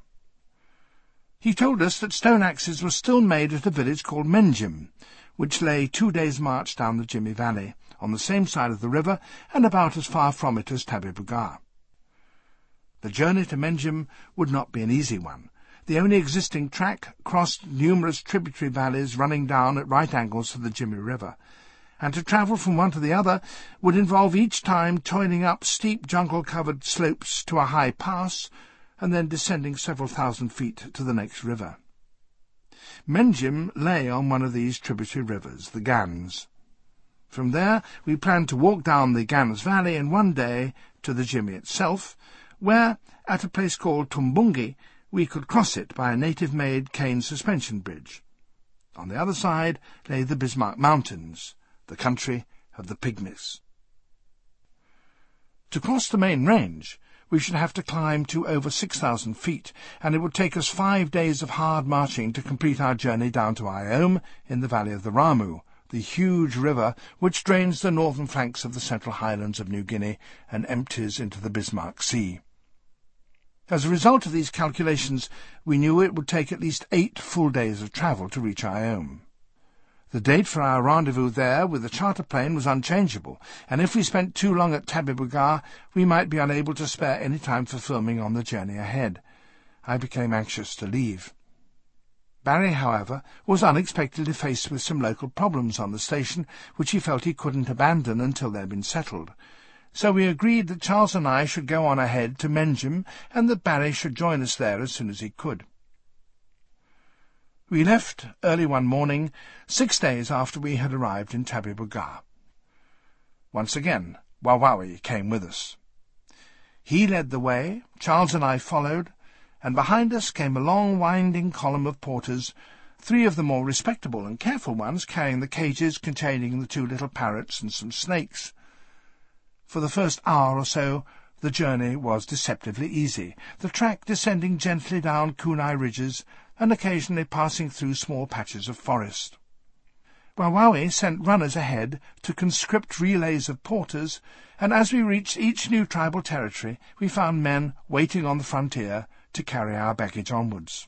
He told us that stone axes were still made at a village called Menjim, which lay two days' march down the Jimmy Valley, on the same side of the river, and about as far from it as Tabi Bugar. The journey to Menjim would not be an easy one. The only existing track crossed numerous tributary valleys running down at right angles to the Jimmy River, and to travel from one to the other would involve each time toiling up steep jungle-covered slopes to a high pass, and then descending several thousand feet to the next river. Menjim lay on one of these tributary rivers, the Gans. From there we planned to walk down the Gans Valley in one day to the Jimmy itself, where, at a place called Tumbungi, we could cross it by a native-made cane suspension bridge. On the other side lay the Bismarck Mountains, the country of the Pygmies. To cross the main range we should have to climb to over six thousand feet, and it would take us five days of hard marching to complete our journey down to Iome in the valley of the Ramu, the huge river which drains the northern flanks of the central highlands of New Guinea and empties into the Bismarck Sea. As a result of these calculations, we knew it would take at least eight full days of travel to reach Iome. The date for our rendezvous there with the charter plane was unchangeable, and if we spent too long at Tabi Bugar, we might be unable to spare any time for filming on the journey ahead. I became anxious to leave. Barry, however, was unexpectedly faced with some local problems on the station, which he felt he couldn't abandon until they had been settled. So we agreed that Charles and I should go on ahead to Menjim, and that Barry should join us there as soon as he could. We left early one morning, six days after we had arrived in Tabi Bugar. Once again, Wawawi came with us. He led the way, Charles and I followed, and behind us came a long winding column of porters, three of the more respectable and careful ones carrying the cages containing the two little parrots and some snakes. For the first hour or so the journey was deceptively easy, the track descending gently down kunai ridges and occasionally passing through small patches of forest. Wawawi sent runners ahead to conscript relays of porters, and as we reached each new tribal territory we found men waiting on the frontier to carry our baggage onwards.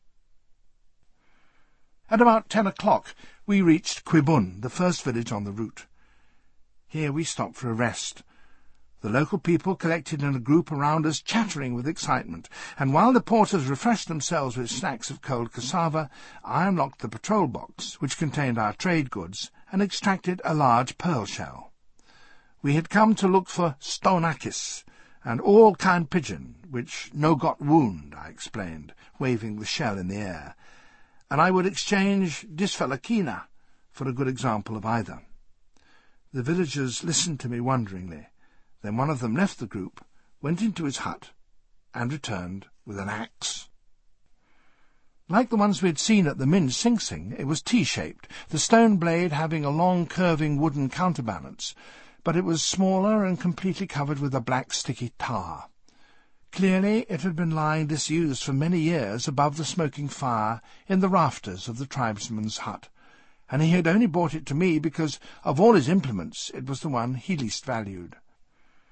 At about ten o'clock we reached Quibun, the first village on the route. Here we stopped for a rest. The local people collected in a group around us, chattering with excitement, and while the porters refreshed themselves with snacks of cold cassava, I unlocked the patrol box, which contained our trade goods, and extracted a large pearl shell. We had come to look for stonakis, an all-kind pigeon, which no got wound, I explained, waving the shell in the air, and I would exchange dysphalakina for a good example of either. The villagers listened to me wonderingly. Then one of them left the group, went into his hut, and returned with an axe. Like the ones we had seen at the Min Sing Sing, it was T-shaped, the stone blade having a long curving wooden counterbalance, but it was smaller and completely covered with a black sticky tar. Clearly it had been lying disused for many years above the smoking fire in the rafters of the tribesman's hut, and he had only brought it to me because, of all his implements, it was the one he least valued.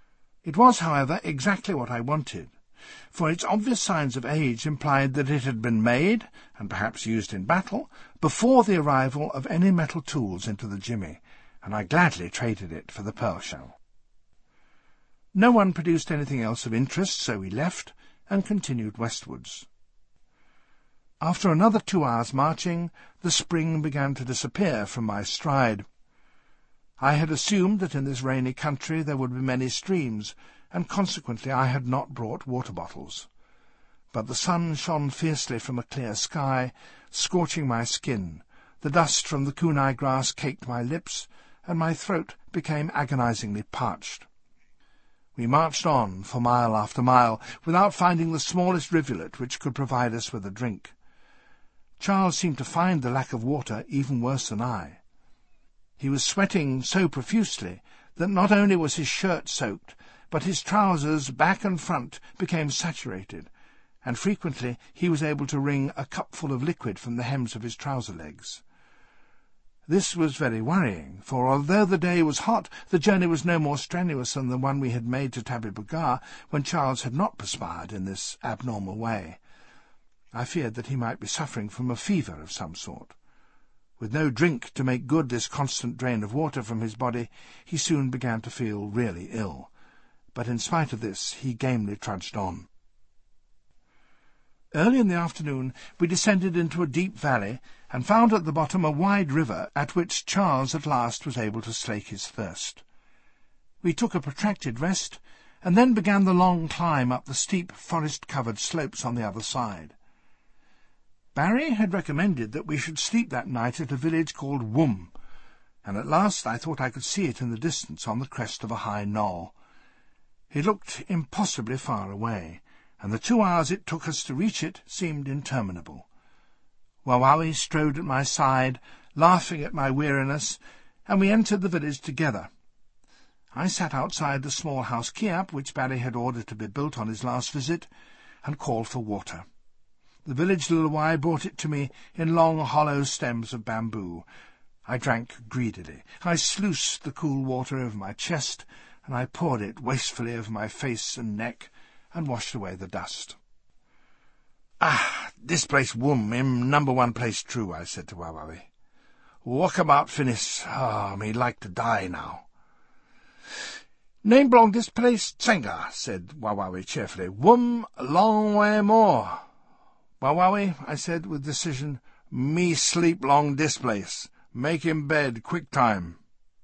It was, however, exactly what I wanted, for its obvious signs of age implied that it had been made, and perhaps used in battle, before the arrival of any metal tools into the jimmy, and I gladly traded it for the pearl shell. No one produced anything else of interest, so we left and continued westwards. After another two hours' marching, the spring began to disappear from my stride. I had assumed that in this rainy country there would be many streams, and consequently I had not brought water bottles. But the sun shone fiercely from a clear sky, scorching my skin. The dust from the kunai grass caked my lips, and my throat became agonizingly parched. We marched on for mile after mile, without finding the smallest rivulet which could provide us with a drink. Charles seemed to find the lack of water even worse than I. He was sweating so profusely that not only was his shirt soaked, but his trousers, back and front, became saturated, and frequently he was able to wring a cupful of liquid from the hems of his trouser legs. This was very worrying, for although the day was hot, the journey was no more strenuous than the one we had made to Tabi Bugar, when Charles had not perspired in this abnormal way. I feared that he might be suffering from a fever of some sort. With no drink to make good this constant drain of water from his body, he soon began to feel really ill. But in spite of this, he gamely trudged on. Early in the afternoon we descended into a deep valley, and found at the bottom a wide river, at which Charles at last was able to slake his thirst. We took a protracted rest, and then began the long climb up the steep, forest-covered slopes on the other side. Barry had recommended that we should sleep that night at a village called Woom, and at last I thought I could see it in the distance on the crest of a high knoll. It looked impossibly far away, and the two hours it took us to reach it seemed interminable. Wawawi strode at my side, laughing at my weariness, and we entered the village together. I sat outside the small house kiap which Barry had ordered to be built on his last visit, and called for water. The village Luluwai brought it to me in long, hollow stems of bamboo. I drank greedily. I sluiced the cool water over my chest, and I poured it wastefully over my face and neck, and washed away the dust. "Ah, this place Woom, im number one place true," I said to Wawawi. "Walk about finis. Ah, me like to die now." "Name belong this place Tsenga," said Wawawi cheerfully. "Woom long way more." "Wawawi," I said with decision, "me sleep long this place. Make him bed, quick time."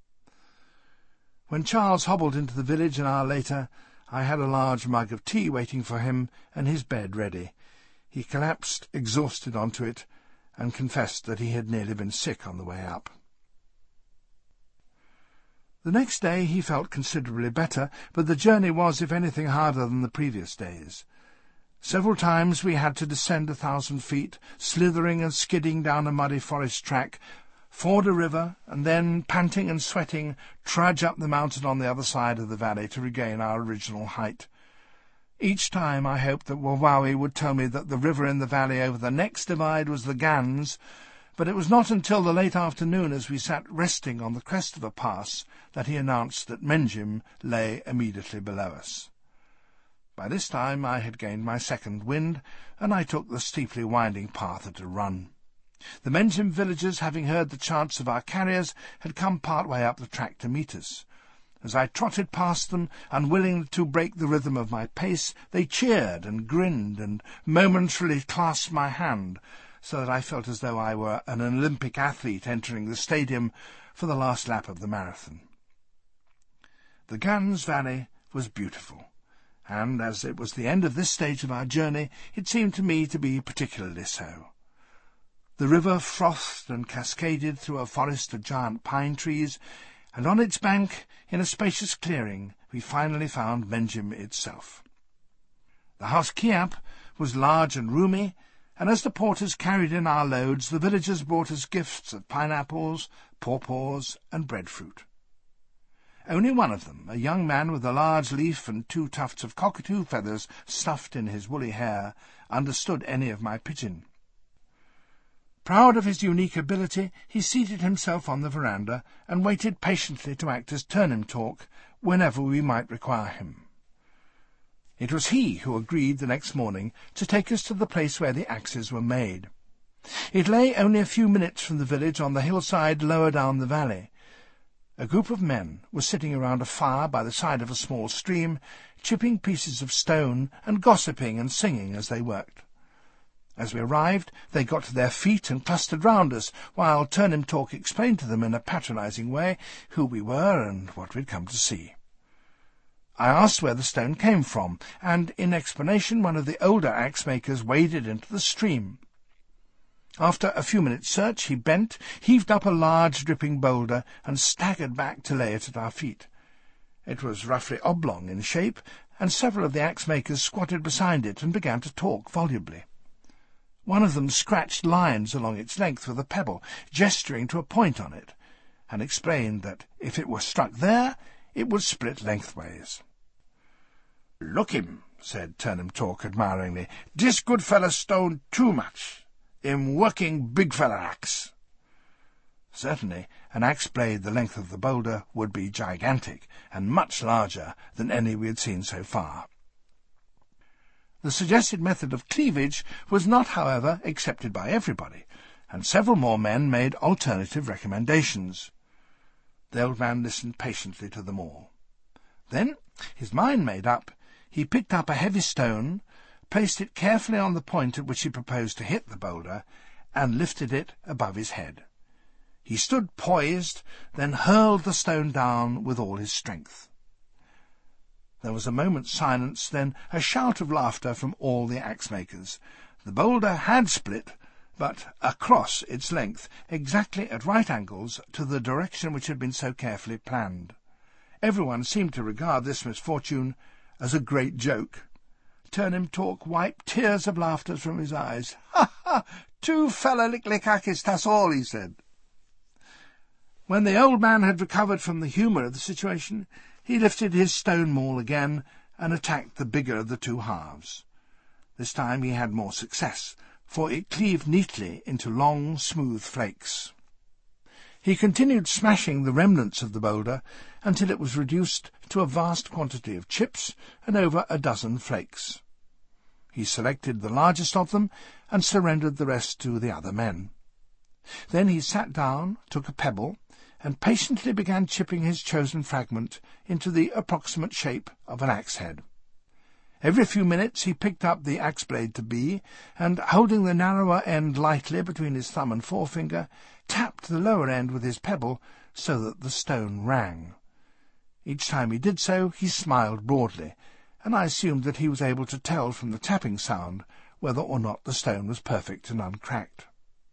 When Charles hobbled into the village an hour later, I had a large mug of tea waiting for him and his bed ready. He collapsed exhausted onto it, and confessed that he had nearly been sick on the way up. The next day he felt considerably better, but the journey was, if anything, harder than the previous days. Several times we had to descend a thousand feet, slithering and skidding down a muddy forest track, ford a river, and then, panting and sweating, trudge up the mountain on the other side of the valley to regain our original height. Each time I hoped that Wawawi would tell me that the river in the valley over the next divide was the Gans, but it was not until the late afternoon, as we sat resting on the crest of a pass, that he announced that Menjim lay immediately below us. By this time I had gained my second wind, and I took the steeply winding path at a run. The Menjim villagers, having heard the chants of our carriers, had come part way up the track to meet us. As I trotted past them, unwilling to break the rhythm of my pace, they cheered and grinned and momentarily clasped my hand, so that I felt as though I were an Olympic athlete entering the stadium for the last lap of the marathon. The Gans Valley was beautiful, and as it was the end of this stage of our journey, it seemed to me to be particularly so. The river frothed and cascaded through a forest of giant pine trees, and on its bank, in a spacious clearing, we finally found Menjim itself. The house kiap was large and roomy, and as the porters carried in our loads, the villagers brought us gifts of pineapples, pawpaws, and breadfruit. Only one of them, a young man with a large leaf and two tufts of cockatoo feathers stuffed in his woolly hair, understood any of my pidgin. Proud of his unique ability, he seated himself on the veranda and waited patiently to act as turn-him-talk whenever we might require him. It was he who agreed the next morning to take us to the place where the axes were made. It lay only a few minutes from the village on the hillside lower down the valley. A group of men were sitting around a fire by the side of a small stream, chipping pieces of stone and gossiping and singing as they worked. As we arrived, they got to their feet and clustered round us, while Turnham Talk explained to them in a patronising way who we were and what we'd come to see. I asked where the stone came from, and in explanation one of the older axe-makers waded into the stream. After a few minutes' search, he bent, heaved up a large dripping boulder, and staggered back to lay it at our feet. It was roughly oblong in shape, and several of the axe-makers squatted beside it and began to talk volubly. One of them scratched lines along its length with a pebble, gesturing to a point on it, and explained that if it were struck there, it would split lengthways. "Look him," said Turnham Talk admiringly. "Dis good fella stone too much. Him working big fella axe." Certainly, an axe-blade the length of the boulder would be gigantic, and much larger than any we had seen so far. The suggested method of cleavage was not, however, accepted by everybody, and several more men made alternative recommendations. The old man listened patiently to them all. Then, his mind made up, he picked up a heavy stone, placed it carefully on the point at which he proposed to hit the boulder, and lifted it above his head. He stood poised, then hurled the stone down with all his strength. There was a moment's silence, then a shout of laughter from all the axe-makers. The boulder had split, but across its length, exactly at right angles to the direction which had been so carefully planned. Everyone seemed to regard this misfortune as a great joke. Turnham Talk wiped tears of laughter from his eyes. "Ha, ha! Two fella licklickakis, that's all," he said. When the old man had recovered from the humour of the situation, he lifted his stone maul again and attacked the bigger of the two halves. This time he had more success, for it cleaved neatly into long, smooth flakes. He continued smashing the remnants of the boulder until it was reduced to a vast quantity of chips and over a dozen flakes. He selected the largest of them and surrendered the rest to the other men. Then he sat down, took a pebble, and patiently began chipping his chosen fragment into the approximate shape of an axe-head. Every few minutes he picked up the axe-blade to be, and, holding the narrower end lightly between his thumb and forefinger, tapped the lower end with his pebble so that the stone rang. Each time he did so, he smiled broadly, and I assumed that he was able to tell from the tapping sound whether or not the stone was perfect and uncracked.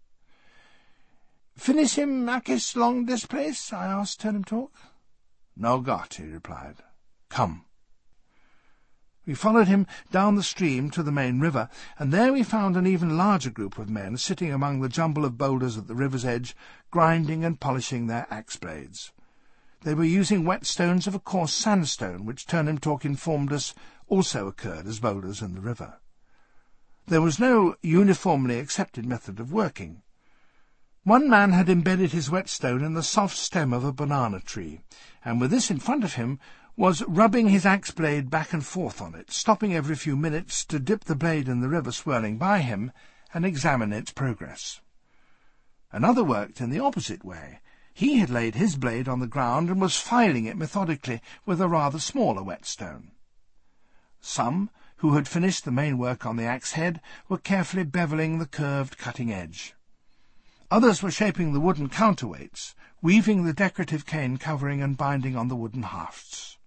"Finish him, Akis, long this place?" I asked Turnham Talk. "No got," he replied. "Come." We followed him down the stream to the main river, and there we found an even larger group of men sitting among the jumble of boulders at the river's edge, grinding and polishing their axe-blades. They were using whetstones of a coarse sandstone, which Turnham Talk informed us also occurred as boulders in the river. There was no uniformly accepted method of working. One man had embedded his whetstone in the soft stem of a banana tree, and with this in front of him was rubbing his axe-blade back and forth on it, stopping every few minutes to dip the blade in the river swirling by him and examine its progress. Another worked in the opposite way. He had laid his blade on the ground and was filing it methodically with a rather smaller whetstone. Some, who had finished the main work on the axe-head, were carefully bevelling the curved cutting edge. Others were shaping the wooden counterweights, weaving the decorative cane covering and binding on the wooden hafts.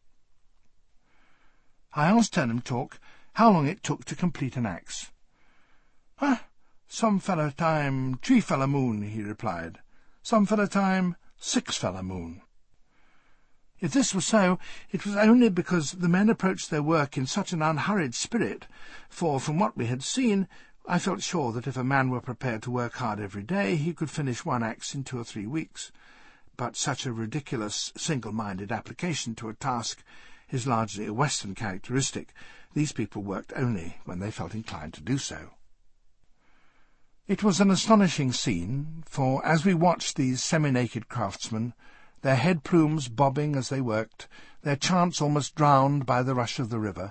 I asked Turnham Talk how long it took to complete an axe. "Ah, some fella time three fella moon," he replied. "Some fella time six fella moon." If this was so, it was only because the men approached their work in such an unhurried spirit, for, from what we had seen, I felt sure that if a man were prepared to work hard every day, he could finish one axe in two or three weeks. But such a ridiculous, single-minded application to a task is largely a Western characteristic. These people worked only when they felt inclined to do so. It was an astonishing scene, for as we watched these semi-naked craftsmen, their head plumes bobbing as they worked, their chants almost drowned by the rush of the river,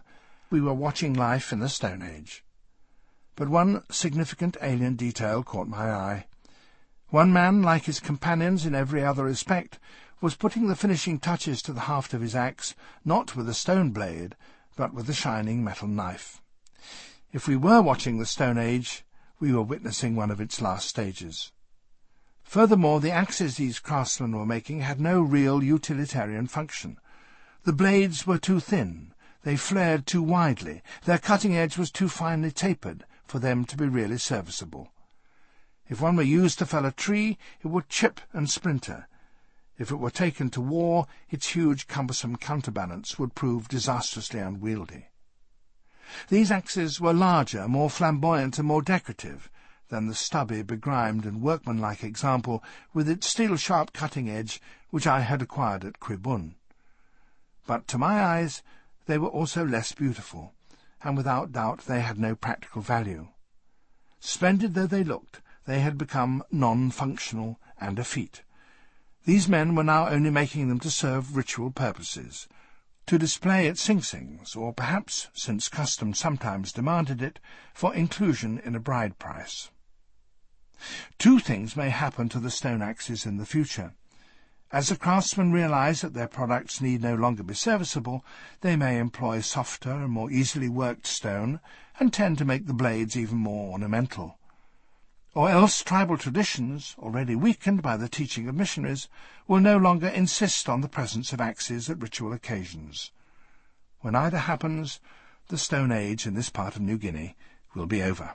we were watching life in the Stone Age. But one significant alien detail caught my eye. One man, like his companions in every other respect, was putting the finishing touches to the haft of his axe, not with a stone blade, but with a shining metal knife. If we were watching the Stone Age, we were witnessing one of its last stages. Furthermore, the axes these craftsmen were making had no real utilitarian function. The blades were too thin, they flared too widely, their cutting edge was too finely tapered for them to be really serviceable. If one were used to fell a tree, it would chip and splinter. If it were taken to war, its huge, cumbersome counterbalance would prove disastrously unwieldy. These axes were larger, more flamboyant and more decorative than the stubby, begrimed and workmanlike example with its steel-sharp cutting edge which I had acquired at Cribun. But to my eyes they were also less beautiful, and without doubt they had no practical value. Splendid though they looked, they had become non-functional and effete. These men were now only making them to serve ritual purposes, to display at Sing Sings, or perhaps, since custom sometimes demanded it, for inclusion in a bride price. Two things may happen to the stone axes in the future. As the craftsmen realize that their products need no longer be serviceable, they may employ softer and more easily worked stone, and tend to make the blades even more ornamental. Or else tribal traditions, already weakened by the teaching of missionaries, will no longer insist on the presence of axes at ritual occasions. When either happens, the Stone Age in this part of New Guinea will be over.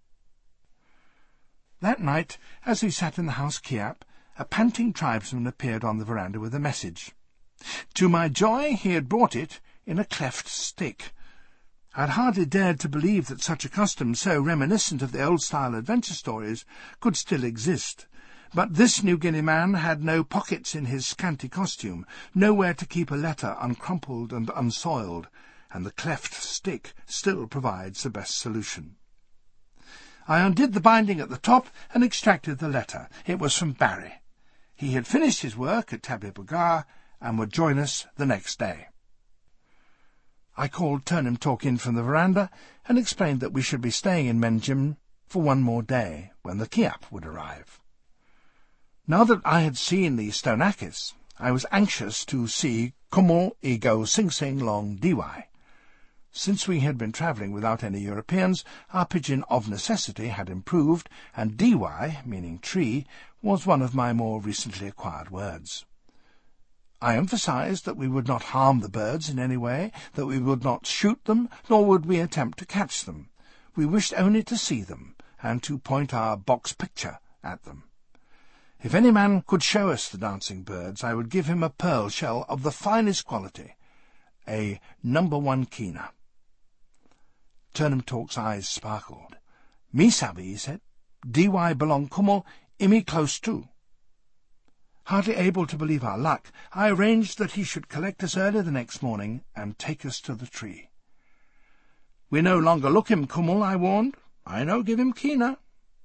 That night, as we sat in the house Kiap, a panting tribesman appeared on the veranda with a message. To my joy, he had brought it in a cleft stick. I had hardly dared to believe that such a custom, so reminiscent of the old-style adventure stories, could still exist. But this New Guinea man had no pockets in his scanty costume, nowhere to keep a letter uncrumpled and unsoiled, and the cleft stick still provides the best solution. I undid the binding at the top and extracted the letter. It was from Barry. He had finished his work at Tabi Bugar and would join us the next day. I called Turnham Talk in from the veranda and explained that we should be staying in Menjim for one more day, when the Kiap would arrive. Now that I had seen the Stonakis, I was anxious to see Kummel I go Sing Sing Long Diwai. Since we had been travelling without any Europeans, our pidgin of necessity had improved, and Diwai, meaning tree, was one of my more recently acquired words. I emphasized that we would not harm the birds in any way, that we would not shoot them, nor would we attempt to catch them. We wished only to see them, and to point our box picture at them. If any man could show us the dancing birds, I would give him a pearl shell of the finest quality, a number one kina. Turnham Talk's eyes sparkled. Me sabi, he said. Diwai belong Kummel, imi close too. Hardly able to believe our luck, I arranged that he should collect us early the next morning and take us to the tree. We no longer look him, Kummel, I warned. I no give him kina.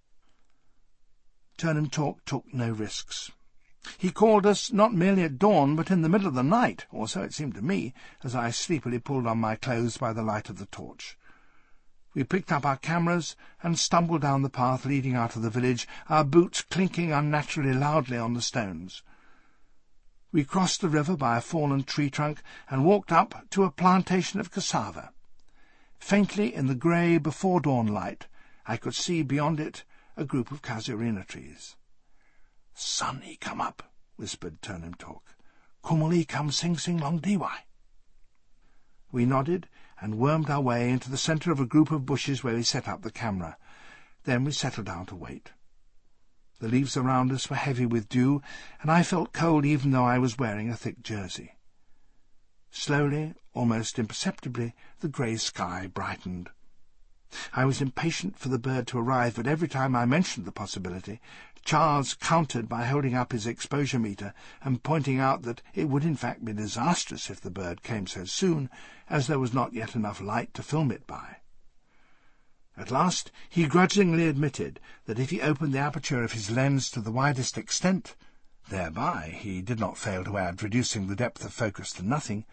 Turnham Talk took no risks. He called us not merely at dawn, but in the middle of the night, or so it seemed to me, as I sleepily pulled on my clothes by the light of the torch. We picked up our cameras and stumbled down the path leading out of the village, our boots clinking unnaturally loudly on the stones. We crossed the river by a fallen tree trunk and walked up to a plantation of cassava. Faintly in the grey before-dawn light, I could see beyond it a group of casuarina trees. "Sun he come up," whispered Turnham Talk. "Kummel he come Sing Sing Long Diwai." We nodded and wormed our way into the centre of a group of bushes where we set up the camera. Then we settled down to wait. The leaves around us were heavy with dew, and I felt cold even though I was wearing a thick jersey. Slowly, almost imperceptibly, the grey sky brightened. I was impatient for the bird to arrive, but every time I mentioned the possibility, Charles countered by holding up his exposure meter and pointing out that it would in fact be disastrous if the bird came so soon, as there was not yet enough light to film it by. At last he grudgingly admitted that if he opened the aperture of his lens to the widest extent, thereby, he did not fail to add, reducing the depth of focus to nothing,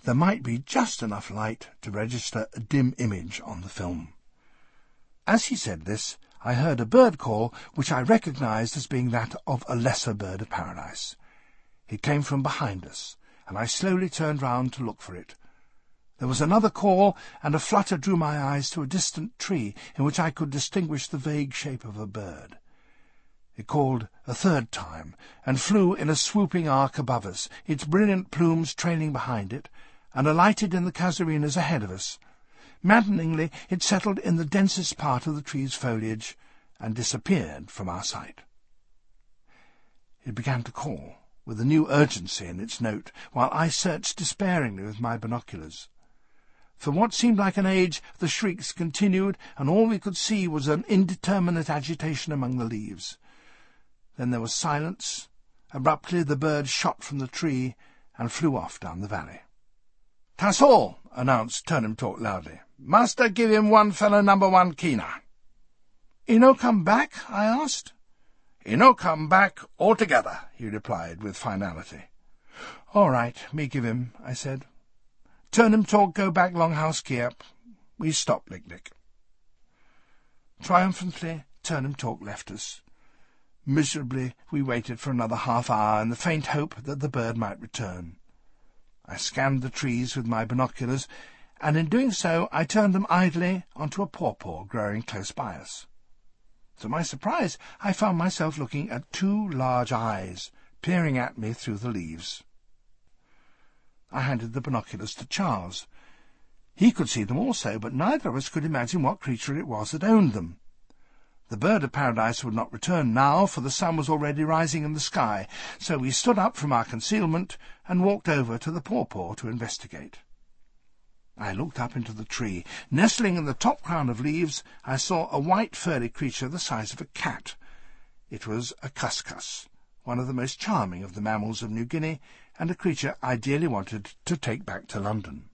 there might be just enough light to register a dim image on the film. As he said this, I heard a bird call which I recognized as being that of a lesser bird of paradise. It came from behind us, and I slowly turned round to look for it. There was another call, and a flutter drew my eyes to a distant tree in which I could distinguish the vague shape of a bird. It called a third time, and flew in a swooping arc above us, its brilliant plumes trailing behind it, and alighted in the casuarinas ahead of us. Maddeningly, it settled in the densest part of the tree's foliage, and disappeared from our sight. It began to call, with a new urgency in its note, while I searched despairingly with my binoculars. For what seemed like an age, the shrieks continued, and all we could see was an indeterminate agitation among the leaves. Then there was silence. Abruptly the bird shot from the tree and flew off down the valley. "'Tas all," announced Turnham Talk loudly. "Master give him one fellow number one keener." "He no come back?" I asked. "He no come back altogether," he replied with finality. "All right, me give him," I said. "Turnham Talk go back Longhouse Keep." We stopped Lick-Lick. Triumphantly, Turnham Talk left us. Miserably, we waited for another half hour in the faint hope that the bird might return. I scanned the trees with my binoculars, and in doing so I turned them idly onto a pawpaw growing close by us. To my surprise, I found myself looking at two large eyes peering at me through the leaves. I handed the binoculars to Charles. He could see them also, but neither of us could imagine what creature it was that owned them. The bird of paradise would not return now, for the sun was already rising in the sky, so we stood up from our concealment and walked over to the pawpaw to investigate. I looked up into the tree. Nestling in the top crown of leaves, I saw a white furry creature the size of a cat. It was a cuscus, one of the most charming of the mammals of New Guinea, and a creature I dearly wanted to take back to London.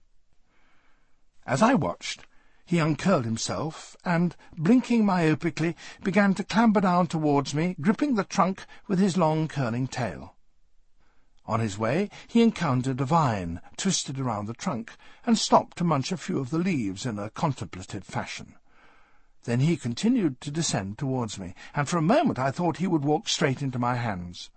As I watched, he uncurled himself and, blinking myopically, began to clamber down towards me, gripping the trunk with his long curling tail. On his way, he encountered a vine, twisted around the trunk, and stopped to munch a few of the leaves in a contemplative fashion. Then he continued to descend towards me, and for a moment I thought he would walk straight into my hands.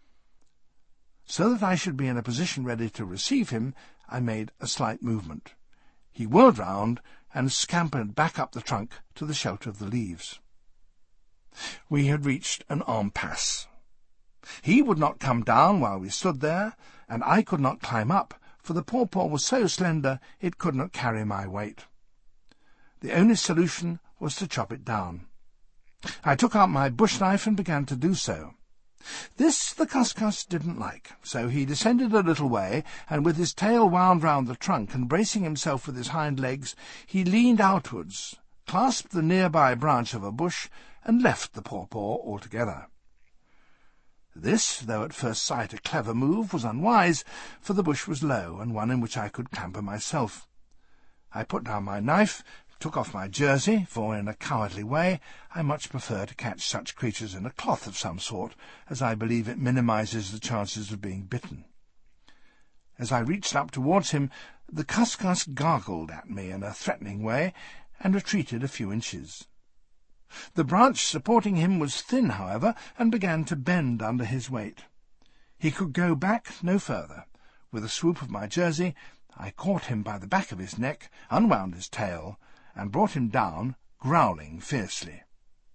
So that I should be in a position ready to receive him, I made a slight movement. He whirled round and scampered back up the trunk to the shelter of the leaves. We had reached an impasse. He would not come down while we stood there, and I could not climb up, for the pawpaw was so slender it could not carry my weight. The only solution was to chop it down. I took out my bush-knife and began to do so. This the cuscus didn't like, so he descended a little way, and with his tail wound round the trunk and bracing himself with his hind legs, he leaned outwards, clasped the nearby branch of a bush, and left the pawpaw altogether. This, though at first sight a clever move, was unwise, for the bush was low, and one in which I could clamber myself. I put down my knife, took off my jersey, for in a cowardly way I much prefer to catch such creatures in a cloth of some sort, as I believe it minimizes the chances of being bitten. As I reached up towards him, the cuscus gargled at me in a threatening way, and retreated a few inches. The branch supporting him was thin, however, and began to bend under his weight. He could go back no further. With a swoop of my jersey, I caught him by the back of his neck, unwound his tail, and brought him down, growling fiercely.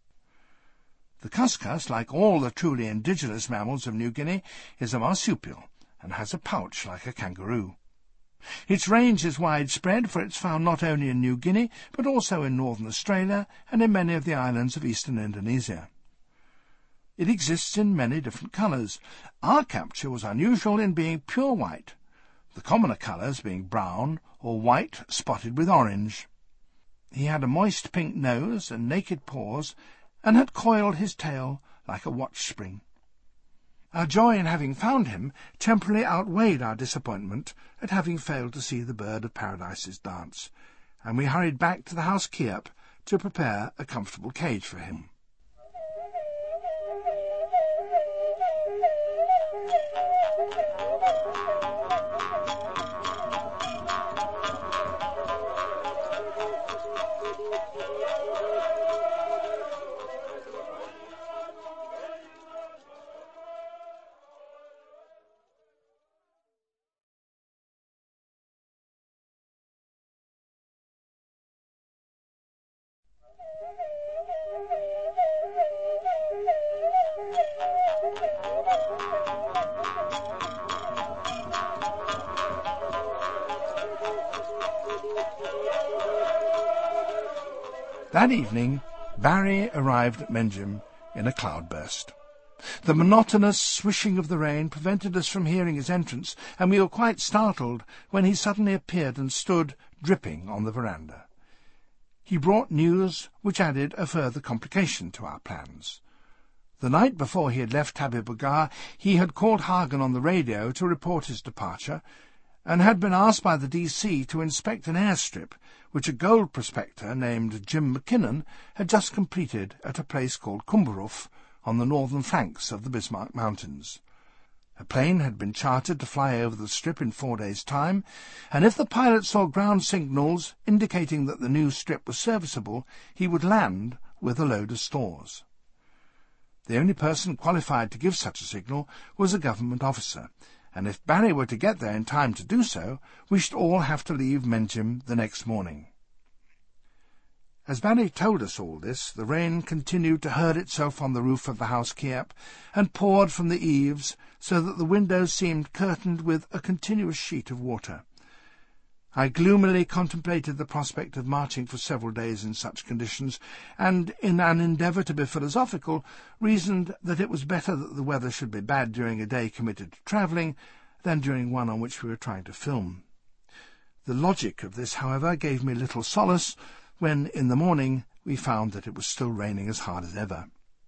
The cuscus, like all the truly indigenous mammals of New Guinea, is a marsupial, and has a pouch like a kangaroo. Its range is widespread, for it is found not only in New Guinea, but also in northern Australia and in many of the islands of eastern Indonesia. It exists in many different colours. Our capture was unusual in being pure white, the commoner colours being brown or white spotted with orange. He had a moist pink nose and naked paws, and had coiled his tail like a watch-spring. Our joy in having found him temporarily outweighed our disappointment at having failed to see the bird of paradise's dance, and we hurried back to the house Keep to prepare a comfortable cage for him. That evening, Barry arrived at Menjim in a cloudburst. The monotonous swishing of the rain prevented us from hearing his entrance, and we were quite startled when he suddenly appeared and stood dripping on the veranda. He brought news which added a further complication to our plans. The night before he had left Tabir Bugar, he had called Hagen on the radio to report his departure, and had been asked by the D C to inspect an airstrip which a gold prospector named Jim McKinnon had just completed at a place called Kumbaruf on the northern flanks of the Bismarck Mountains. A plane had been chartered to fly over the strip in four days' time, and if the pilot saw ground signals indicating that the new strip was serviceable, he would land with a load of stores. The only person qualified to give such a signal was a government officer, and if Barry were to get there in time to do so, we should all have to leave Menjim the next morning. As Barry told us all this, the rain continued to herd itself on the roof of the house Kiepp, and poured from the eaves, so that the windows seemed curtained with a continuous sheet of water. I gloomily contemplated the prospect of marching for several days in such conditions, and, in an endeavour to be philosophical, reasoned that it was better that the weather should be bad during a day committed to travelling than during one on which we were trying to film. The logic of this, however, gave me little solace when, in the morning, we found that it was still raining as hard as ever.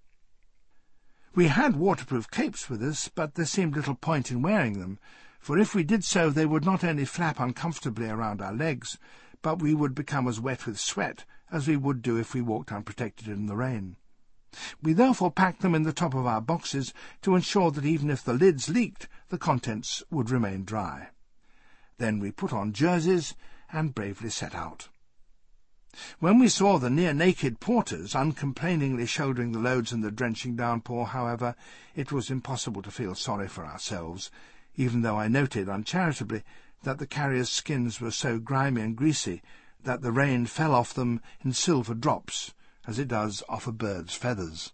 We had waterproof capes with us, but there seemed little point in wearing them, for if we did so they would not only flap uncomfortably around our legs, but we would become as wet with sweat as we would do if we walked unprotected in the rain. We therefore packed them in the top of our boxes to ensure that even if the lids leaked, the contents would remain dry. Then we put on jerseys and bravely set out. When we saw the near-naked porters uncomplainingly shouldering the loads in the drenching downpour, however, it was impossible to feel sorry for ourselves, even though I noted uncharitably that the carriers' skins were so grimy and greasy that the rain fell off them in silver drops, as it does off a bird's feathers.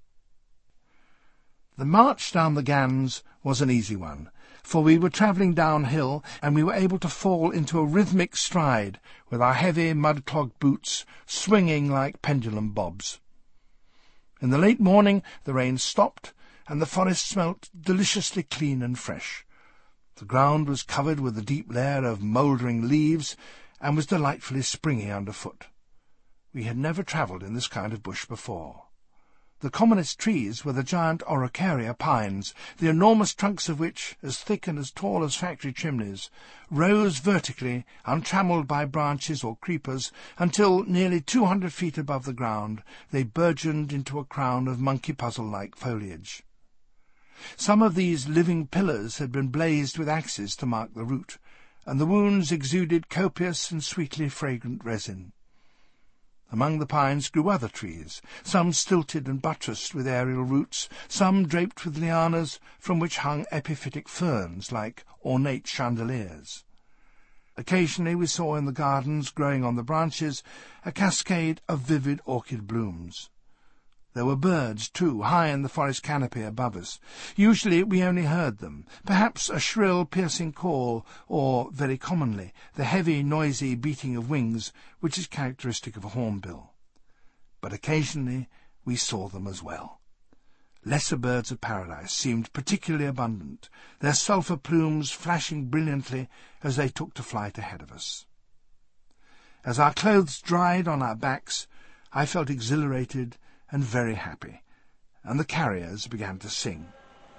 The march down the Gans was an easy one, for we were travelling downhill, and we were able to fall into a rhythmic stride with our heavy mud-clogged boots swinging like pendulum bobs. In the late morning the rain stopped, and the forest smelt deliciously clean and fresh. The ground was covered with a deep layer of mouldering leaves, and was delightfully springy underfoot. We had never travelled in this kind of bush before. The commonest trees were the giant Araucaria pines, the enormous trunks of which, as thick and as tall as factory chimneys, rose vertically, untrammelled by branches or creepers, until, nearly two hundred feet above the ground, they burgeoned into a crown of monkey-puzzle-like foliage. Some of these living pillars had been blazed with axes to mark the route, and the wounds exuded copious and sweetly fragrant resin. Among the pines grew other trees, some stilted and buttressed with aerial roots, some draped with lianas from which hung epiphytic ferns like ornate chandeliers. Occasionally we saw in the gardens, growing on the branches, a cascade of vivid orchid blooms. There were birds, too, high in the forest canopy above us. Usually we only heard them, perhaps a shrill, piercing call, or, very commonly, the heavy, noisy beating of wings which is characteristic of a hornbill. But occasionally we saw them as well. Lesser birds of paradise seemed particularly abundant, their sulphur plumes flashing brilliantly as they took to flight ahead of us. As our clothes dried on our backs, I felt exhilarated and very happy, and the carriers began to sing.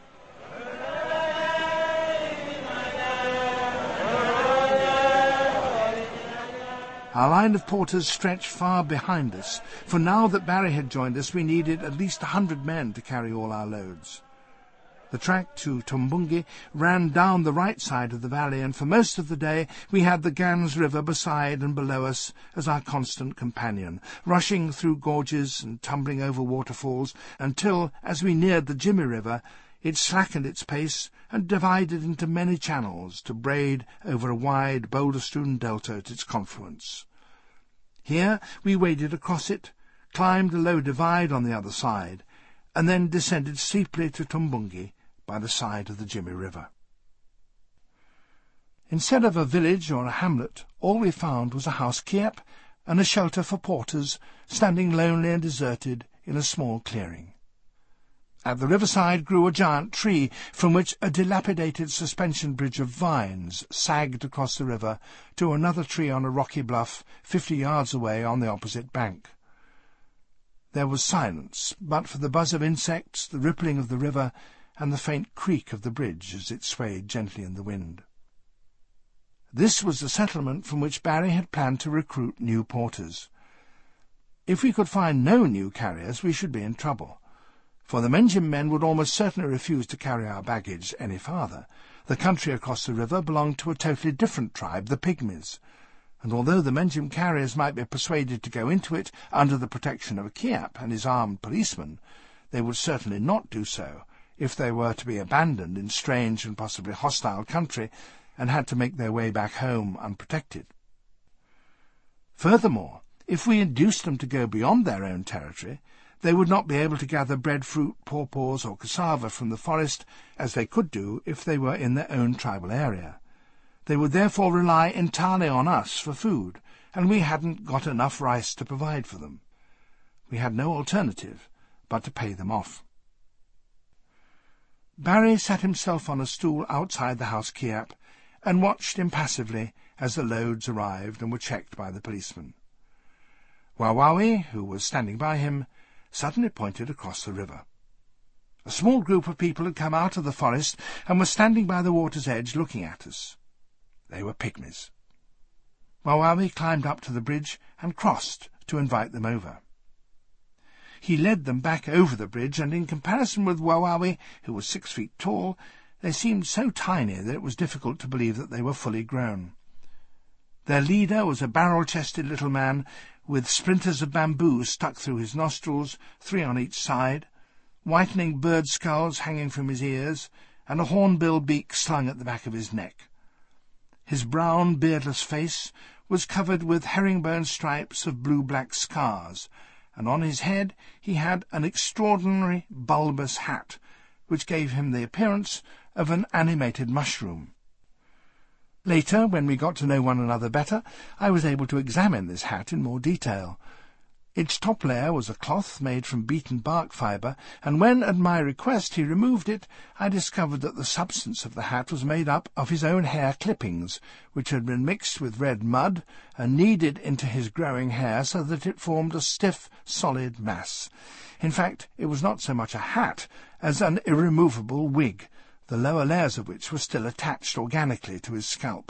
Our line of porters stretched far behind us, for now that Barry had joined us we needed at least a hundred men to carry all our loads. The track to Tumbungi ran down the right side of the valley, and for most of the day we had the Gans River beside and below us as our constant companion, rushing through gorges and tumbling over waterfalls, until, as we neared the Jimmy River, it slackened its pace and divided into many channels to braid over a wide, boulder-strewn delta at its confluence. Here we waded across it, climbed a low divide on the other side, and then descended steeply to Tumbungi, by the side of the Jimmy River. Instead of a village or a hamlet, all we found was a house kiep and a shelter for porters standing lonely and deserted in a small clearing. At the riverside grew a giant tree from which a dilapidated suspension bridge of vines sagged across the river to another tree on a rocky bluff fifty yards away on the opposite bank. There was silence, but for the buzz of insects, the rippling of the river, and the faint creak of the bridge as it swayed gently in the wind. This was the settlement from which Barry had planned to recruit new porters. If we could find no new carriers, we should be in trouble, for the Menjim men would almost certainly refuse to carry our baggage any farther. The country across the river belonged to a totally different tribe, the Pygmies, and although the Menjim carriers might be persuaded to go into it under the protection of a Kiap and his armed policemen, they would certainly not do so if they were to be abandoned in strange and possibly hostile country and had to make their way back home unprotected. Furthermore, if we induced them to go beyond their own territory, they would not be able to gather breadfruit, pawpaws, or cassava from the forest as they could do if they were in their own tribal area. They would therefore rely entirely on us for food, and we hadn't got enough rice to provide for them. We had no alternative but to pay them off. Barry sat himself on a stool outside the house kiap and watched impassively as the loads arrived and were checked by the policeman. Wawawi, who was standing by him, suddenly pointed across the river. A small group of people had come out of the forest and were standing by the water's edge looking at us. They were Pygmies. Wawawi climbed up to the bridge and crossed to invite them over. He led them back over the bridge, and in comparison with Wawawi, who was six feet tall, they seemed so tiny that it was difficult to believe that they were fully grown. Their leader was a barrel-chested little man with splinters of bamboo stuck through his nostrils, three on each side, whitening bird skulls hanging from his ears, and a hornbill beak slung at the back of his neck. His brown, beardless face was covered with herringbone stripes of blue-black scars, and on his head he had an extraordinary bulbous hat, which gave him the appearance of an animated mushroom. Later, when we got to know one another better, I was able to examine this hat in more detail. Its top layer was a cloth made from beaten bark fibre, and when, at my request, he removed it, I discovered that the substance of the hat was made up of his own hair clippings, which had been mixed with red mud and kneaded into his growing hair so that it formed a stiff, solid mass. In fact, it was not so much a hat as an irremovable wig, the lower layers of which were still attached organically to his scalp.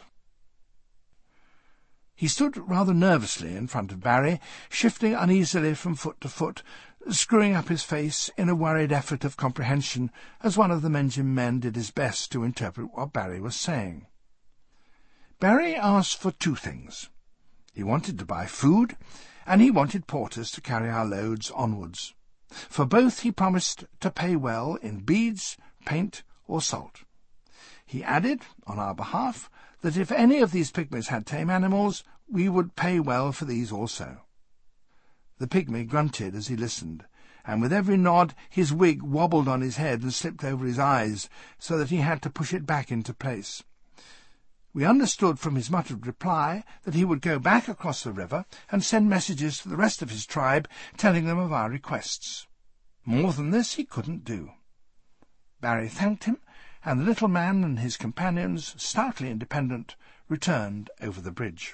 He stood rather nervously in front of Barry, shifting uneasily from foot to foot, screwing up his face in a worried effort of comprehension as one of the Menjim men did his best to interpret what Barry was saying. Barry asked for two things. He wanted to buy food, and he wanted porters to carry our loads onwards. For both he promised to pay well in beads, paint, or salt. He added, on our behalf, that if any of these Pygmies had tame animals, we would pay well for these also. The Pygmy grunted as he listened, and with every nod his wig wobbled on his head and slipped over his eyes, so that he had to push it back into place. We understood from his muttered reply that he would go back across the river and send messages to the rest of his tribe, telling them of our requests. More than this he couldn't do. Barry thanked him, and the little man and his companions, stoutly independent, returned over the bridge.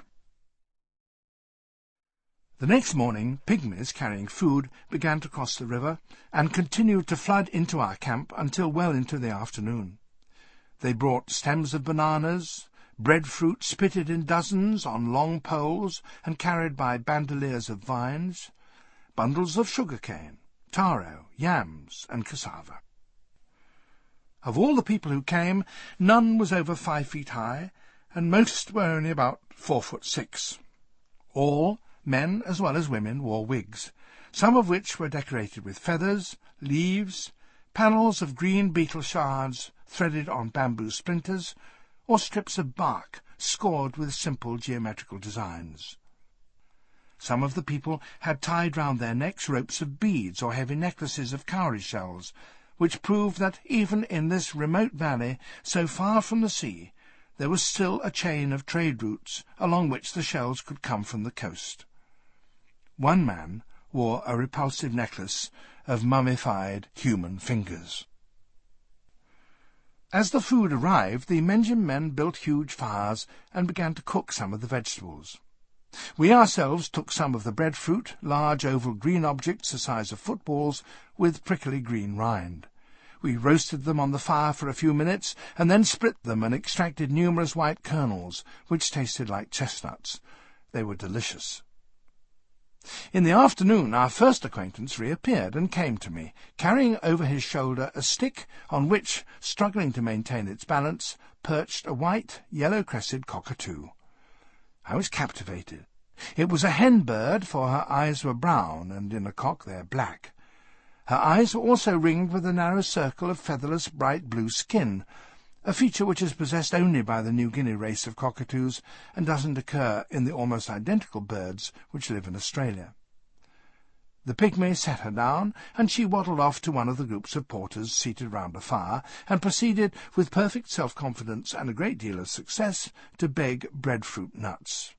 The next morning, Pygmies carrying food began to cross the river, and continued to flood into our camp until well into the afternoon. They brought stems of bananas, breadfruit spitted in dozens on long poles and carried by bandoliers of vines, bundles of sugar-cane, taro, yams, and cassava. Of all the people who came, none was over five feet high, and most were only about four foot six. All, men as well as women, wore wigs, some of which were decorated with feathers, leaves, panels of green beetle shards threaded on bamboo splinters, or strips of bark scored with simple geometrical designs. Some of the people had tied round their necks ropes of beads or heavy necklaces of cowrie shells, which proved that even in this remote valley, so far from the sea, there was still a chain of trade routes along which the shells could come from the coast. One man wore a repulsive necklace of mummified human fingers. As the food arrived, the Menjin men built huge fires and began to cook some of the vegetables. We ourselves took some of the breadfruit, large oval green objects the size of footballs, with prickly green rind. We roasted them on the fire for a few minutes, and then split them and extracted numerous white kernels, which tasted like chestnuts. They were delicious. In the afternoon our first acquaintance reappeared and came to me, carrying over his shoulder a stick on which, struggling to maintain its balance, perched a white, yellow-crested cockatoo. I was captivated. It was a hen bird, for her eyes were brown, and in a cock they are black. Her eyes were also ringed with a narrow circle of featherless bright blue skin, a feature which is possessed only by the New Guinea race of cockatoos and doesn't occur in the almost identical birds which live in Australia. The pygmy set her down, and she waddled off to one of the groups of porters seated round a fire, and proceeded, with perfect self-confidence and a great deal of success, to beg breadfruit nuts.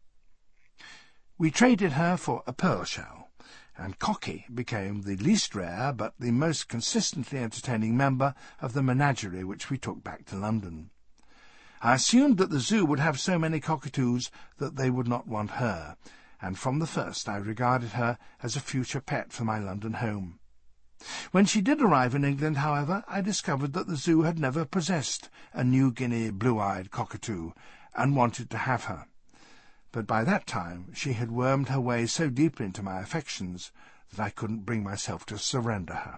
We traded her for a pearl shell, and Cocky became the least rare but the most consistently entertaining member of the menagerie which we took back to London. I assumed that the zoo would have so many cockatoos that they would not want her, and from the first I regarded her as a future pet for my London home. When she did arrive in England, however, I discovered that the zoo had never possessed a New Guinea blue-eyed cockatoo, and wanted to have her. But by that time she had wormed her way so deeply into my affections that I couldn't bring myself to surrender her.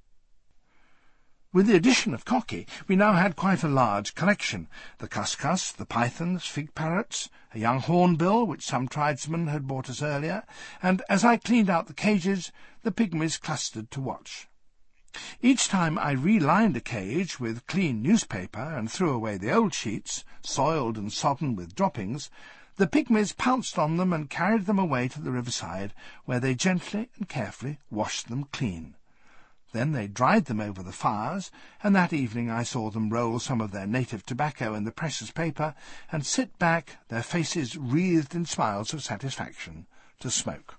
With the addition of Cocky, we now had quite a large collection: the cuscus, the pythons, fig parrots, a young hornbill which some tribesmen had brought us earlier, and as I cleaned out the cages, the pygmies clustered to watch. Each time I relined a cage with clean newspaper and threw away the old sheets, soiled and sodden with droppings, the pygmies pounced on them and carried them away to the riverside, where they gently and carefully washed them clean. Then they dried them over the fires, and that evening I saw them roll some of their native tobacco in the precious paper and sit back, their faces wreathed in smiles of satisfaction, to smoke.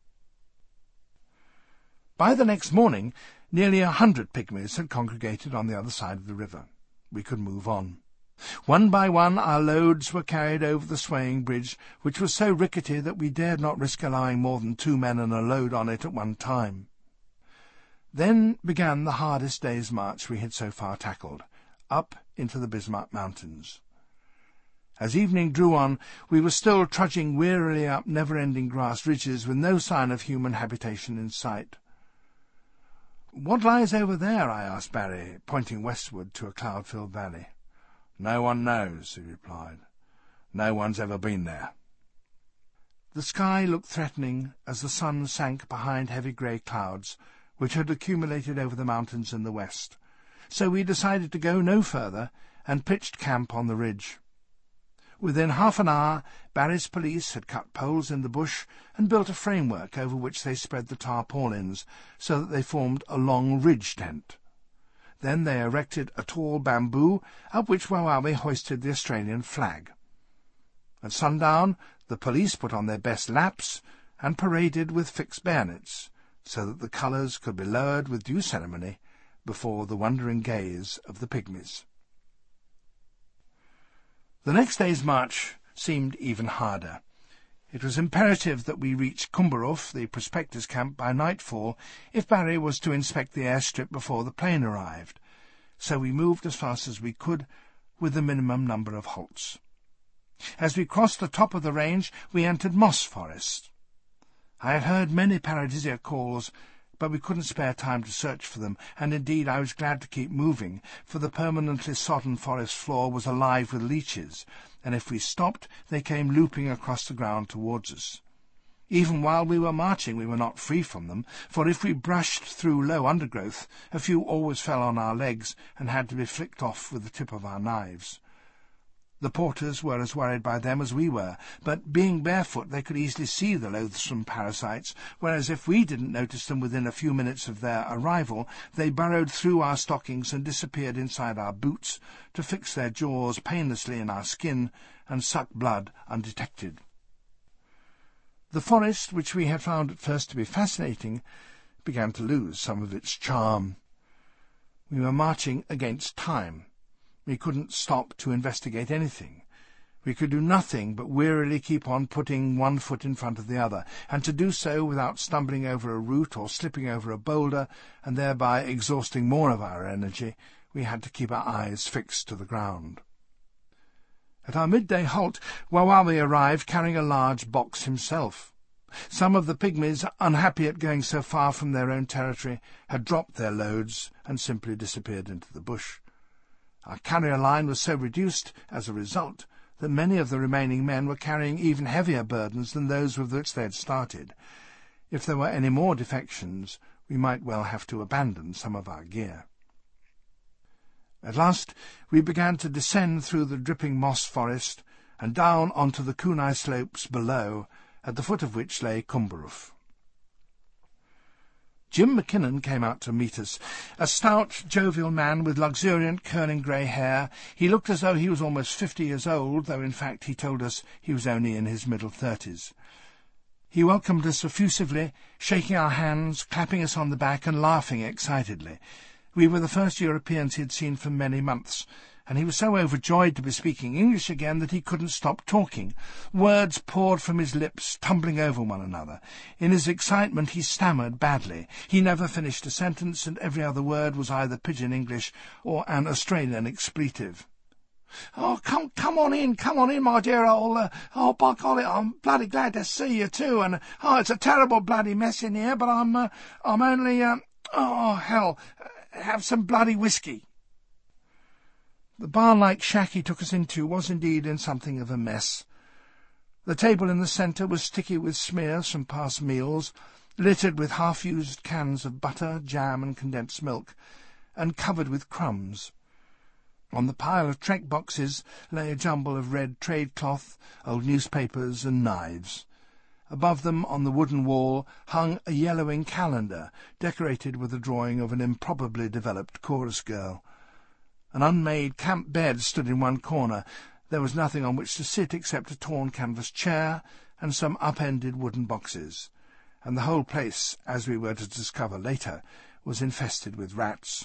By the next morning, nearly a hundred pygmies had congregated on the other side of the river. We could move on. One by one our loads were carried over the swaying bridge, which was so rickety that we dared not risk allowing more than two men and a load on it at one time. Then began the hardest day's march we had so far tackled, up into the Bismarck Mountains. As evening drew on, we were still trudging wearily up never-ending grass ridges with no sign of human habitation in sight. "What lies over there?" I asked Barry, pointing westward to a cloud-filled valley. "No one knows," he replied. "No one's ever been there." The sky looked threatening as the sun sank behind heavy grey clouds, which had accumulated over the mountains in the west, so we decided to go no further and pitched camp on the ridge. Within half an hour, Barry's police had cut poles in the bush and built a framework over which they spread the tarpaulins, so that they formed a long ridge tent. Then they erected a tall bamboo, up which Wawawe hoisted the Australian flag. At sundown, the police put on their best laps and paraded with fixed bayonets, so that the colours could be lowered with due ceremony before the wondering gaze of the pygmies. The next day's march seemed even harder. It was imperative that we reach Kumbaruf, the prospectors' camp, by nightfall, if Barry was to inspect the airstrip before the plane arrived, so we moved as fast as we could, with the minimum number of halts. As we crossed the top of the range, we entered moss forest. I had heard many paradisiac calls, but we couldn't spare time to search for them, and indeed I was glad to keep moving, for the permanently sodden forest floor was alive with leeches, and if we stopped they came looping across the ground towards us. Even while we were marching we were not free from them, for if we brushed through low undergrowth, a few always fell on our legs and had to be flicked off with the tip of our knives. The porters were as worried by them as we were, but being barefoot they could easily see the loathsome parasites, whereas if we didn't notice them within a few minutes of their arrival, they burrowed through our stockings and disappeared inside our boots to fix their jaws painlessly in our skin and suck blood undetected. The forest, which we had found at first to be fascinating, began to lose some of its charm. We were marching against time. We couldn't stop to investigate anything. We could do nothing but wearily keep on putting one foot in front of the other, and to do so without stumbling over a root or slipping over a boulder, and thereby exhausting more of our energy, we had to keep our eyes fixed to the ground. At our midday halt, Wawawi arrived carrying a large box himself. Some of the pygmies, unhappy at going so far from their own territory, had dropped their loads and simply disappeared into the bush. Our carrier line was so reduced, as a result, that many of the remaining men were carrying even heavier burdens than those with which they had started. If there were any more defections, we might well have to abandon some of our gear. At last we began to descend through the dripping moss forest and down onto the Kunai slopes below, at the foot of which lay Kumbaruf. Jim McKinnon came out to meet us, a stout, jovial man with luxuriant curling grey hair. He looked as though he was almost fifty years old, though in fact he told us he was only in his middle thirties. He welcomed us effusively, shaking our hands, clapping us on the back and laughing excitedly. We were the first Europeans he had seen for many months, and he was so overjoyed to be speaking English again that he couldn't stop talking. Words poured from his lips, tumbling over one another. In his excitement he stammered badly. He never finished a sentence, and every other word was either pidgin English or an Australian expletive. "Oh, come, come on in, come on in, my dear old... Uh, oh, by golly, I'm bloody glad to see you too, and oh, it's a terrible bloody mess in here, but I'm, uh, I'm only... Uh, oh, hell, have some bloody whiskey." The barn-like shack he took us into was indeed in something of a mess. The table in the centre was sticky with smears from past meals, littered with half-used cans of butter, jam and condensed milk, and covered with crumbs. On the pile of trek boxes lay a jumble of red trade cloth, old newspapers and knives. Above them, on the wooden wall, hung a yellowing calendar, decorated with a drawing of an improbably developed chorus girl. An unmade camp bed stood in one corner. There was nothing on which to sit except a torn canvas chair and some up-ended wooden boxes, and the whole place, as we were to discover later, was infested with rats.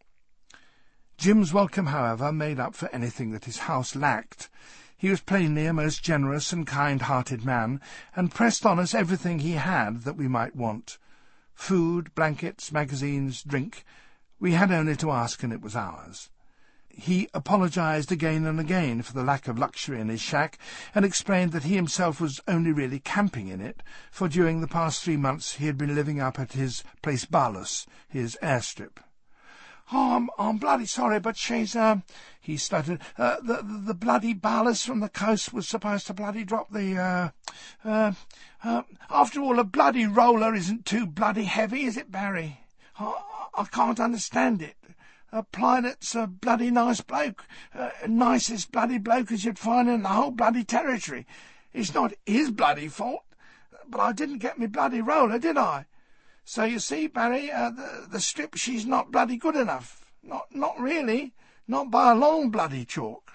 Jim's welcome, however, made up for anything that his house lacked. He was plainly a most generous and kind-hearted man, and pressed on us everything he had that we might want. Food, blankets, magazines, drink. We had only to ask, and it was ours. He apologized again and again for the lack of luxury in his shack, and explained that he himself was only really camping in it, for during the past three months he had been living up at his place Balus, his airstrip. "Oh, I'm, I'm bloody sorry, but she's, uh, he stuttered, uh, the, the, the bloody ballast from the coast was supposed to bloody drop the, uh, uh, uh, after all, a bloody roller isn't too bloody heavy, is it, Barry? I, I can't understand it. Uh, Plinett's a bloody nice bloke, uh, nicest bloody bloke as you'd find in the whole bloody territory. It's not his bloody fault, but I didn't get me bloody roller, did I? So you see, Barry, uh, the, the strip, she's not bloody good enough. Not, not really. Not by a long bloody chalk."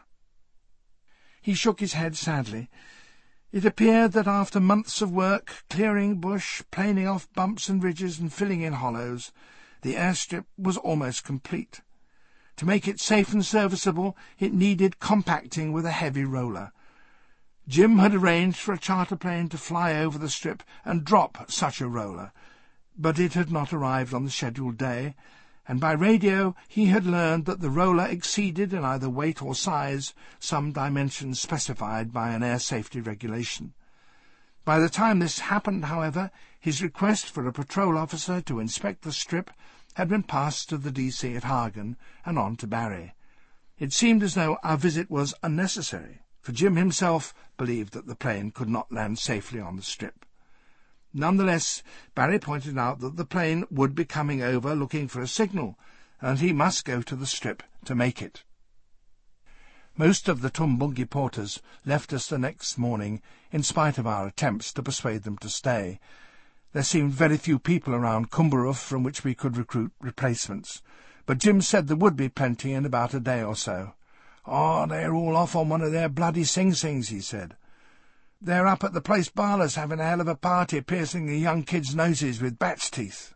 He shook his head sadly. It appeared that after months of work, clearing bush, planing off bumps and ridges and filling in hollows, the airstrip was almost complete. To make it safe and serviceable, it needed compacting with a heavy roller. Jim had arranged for a charter plane to fly over the strip and drop such a roller, but it had not arrived on the scheduled day, and by radio he had learned that the roller exceeded in either weight or size some dimensions specified by an air safety regulation. By the time this happened, however, his request for a patrol officer to inspect the strip had been passed to the D C at Hagen and on to Barry. It seemed as though our visit was unnecessary, for Jim himself believed that the plane could not land safely on the strip. Nonetheless, Barry pointed out that the plane would be coming over looking for a signal, and he must go to the strip to make it. Most of the Tumbungi porters left us the next morning, in spite of our attempts to persuade them to stay. There seemed very few people around Kumbaruf from which we could recruit replacements, but Jim said there would be plenty in about a day or so. "Oh, they're all off on one of their bloody sing-sings," he said. "They're up at the place Barla's having a hell of a party, piercing the young kids' noses with bats' teeth."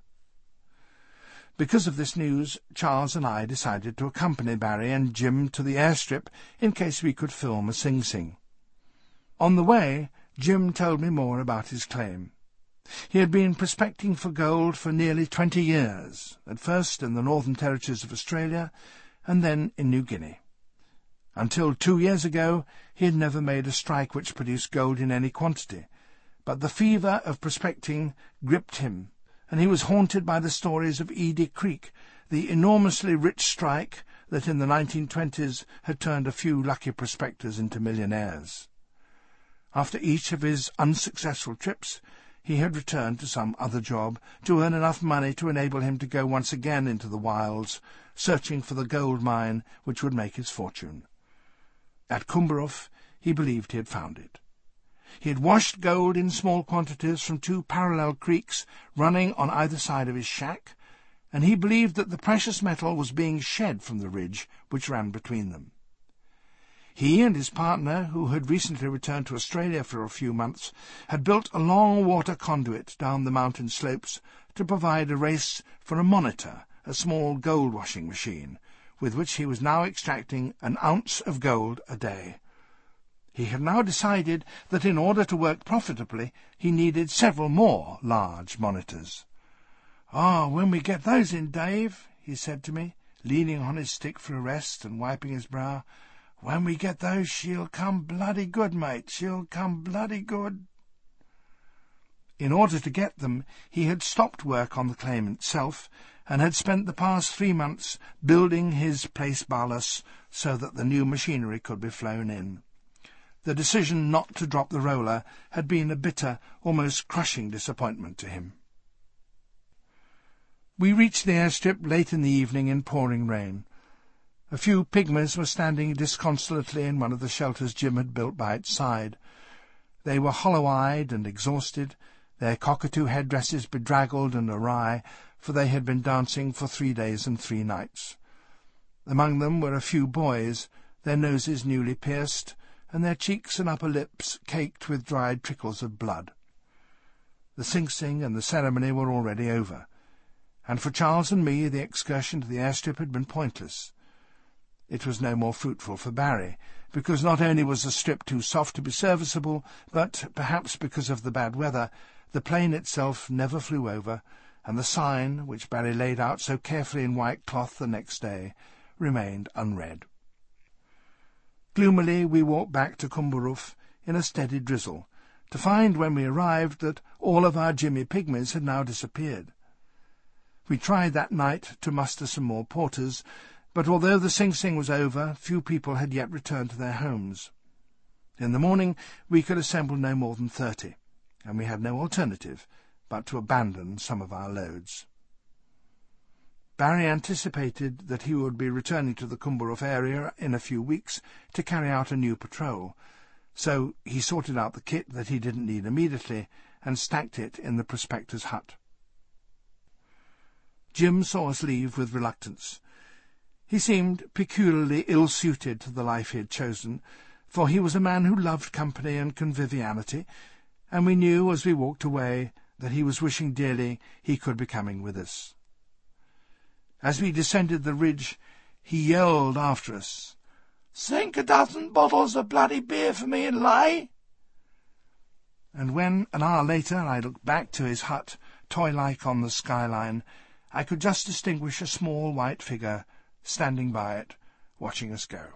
Because of this news, Charles and I decided to accompany Barry and Jim to the airstrip in case we could film a sing-sing. On the way, Jim told me more about his claim. He had been prospecting for gold for nearly twenty years, at first in the Northern Territories of Australia and then in New Guinea. Until two years ago, he had never made a strike which produced gold in any quantity, but the fever of prospecting gripped him, and he was haunted by the stories of Edie Creek, the enormously rich strike that in the nineteen twenties had turned a few lucky prospectors into millionaires. After each of his unsuccessful trips, he had returned to some other job to earn enough money to enable him to go once again into the wilds, searching for the gold mine which would make his fortune. At Kumbaruf he believed he had found it. He had washed gold in small quantities from two parallel creeks running on either side of his shack, and he believed that the precious metal was being shed from the ridge which ran between them. He and his partner, who had recently returned to Australia for a few months, had built a long water conduit down the mountain slopes to provide a race for a monitor, a small gold-washing machine, with which he was now extracting an ounce of gold a day. He had now decided that in order to work profitably he needed several more large monitors. "Ah, when we get those in, Dave," he said to me, leaning on his stick for a rest and wiping his brow, "when we get those she'll come bloody good, mate, she'll come bloody good." In order to get them, he had stopped work on the claim itself, and had spent the past three months building his place Barlas so that the new machinery could be flown in. The decision not to drop the roller had been a bitter, almost crushing disappointment to him. We reached the airstrip late in the evening in pouring rain. A few pygmies were standing disconsolately in one of the shelters Jim had built by its side. They were hollow-eyed and exhausted, their cockatoo headdresses bedraggled and awry, for they had been dancing for three days and three nights. Among them were a few boys, their noses newly pierced, and their cheeks and upper lips caked with dried trickles of blood. The sing-sing and the ceremony were already over, and for Charles and me the excursion to the airstrip had been pointless. It was no more fruitful for Barry, because not only was the strip too soft to be serviceable, but, perhaps because of the bad weather, the plane itself never flew over, and the sign, which Barry laid out so carefully in white cloth the next day, remained unread. Gloomily we walked back to Kumbaruf in a steady drizzle, to find when we arrived that all of our Jimmy pygmies had now disappeared. We tried that night to muster some more porters, but although the sing-sing was over, few people had yet returned to their homes. In the morning we could assemble no more than thirty, and we had no alternative but to abandon some of our loads. Barry anticipated that he would be returning to the Kumbaruf area in a few weeks to carry out a new patrol, so he sorted out the kit that he didn't need immediately and stacked it in the prospector's hut. Jim saw us leave with reluctance. He seemed peculiarly ill-suited to the life he had chosen, for he was a man who loved company and conviviality, and we knew as we walked away that he was wishing dearly he could be coming with us. As we descended the ridge, he yelled after us, "Sink a dozen bottles of bloody beer for me and lay!" And when, an hour later, I looked back to his hut, toy-like on the skyline, I could just distinguish a small white figure standing by it, watching us go.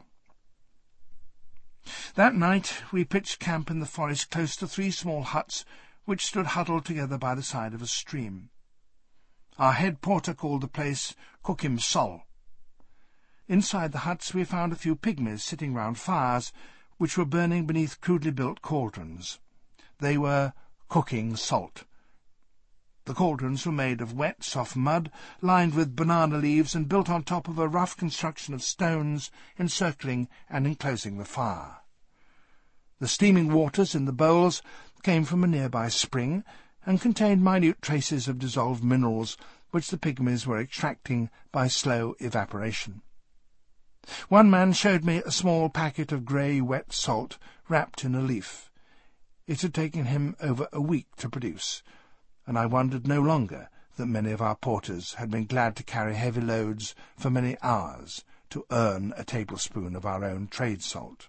That night we pitched camp in the forest close to three small huts which stood huddled together by the side of a stream. Our head porter called the place Cookim Sol. Inside the huts we found a few pygmies sitting round fires, which were burning beneath crudely built cauldrons. They were cooking salt. The cauldrons were made of wet, soft mud, lined with banana leaves and built on top of a rough construction of stones encircling and enclosing the fire. The steaming waters in the bowls came from a nearby spring and contained minute traces of dissolved minerals which the pygmies were extracting by slow evaporation. One man showed me a small packet of grey wet salt wrapped in a leaf. It had taken him over a week to produce, and I wondered no longer that many of our porters had been glad to carry heavy loads for many hours to earn a tablespoon of our own trade salt.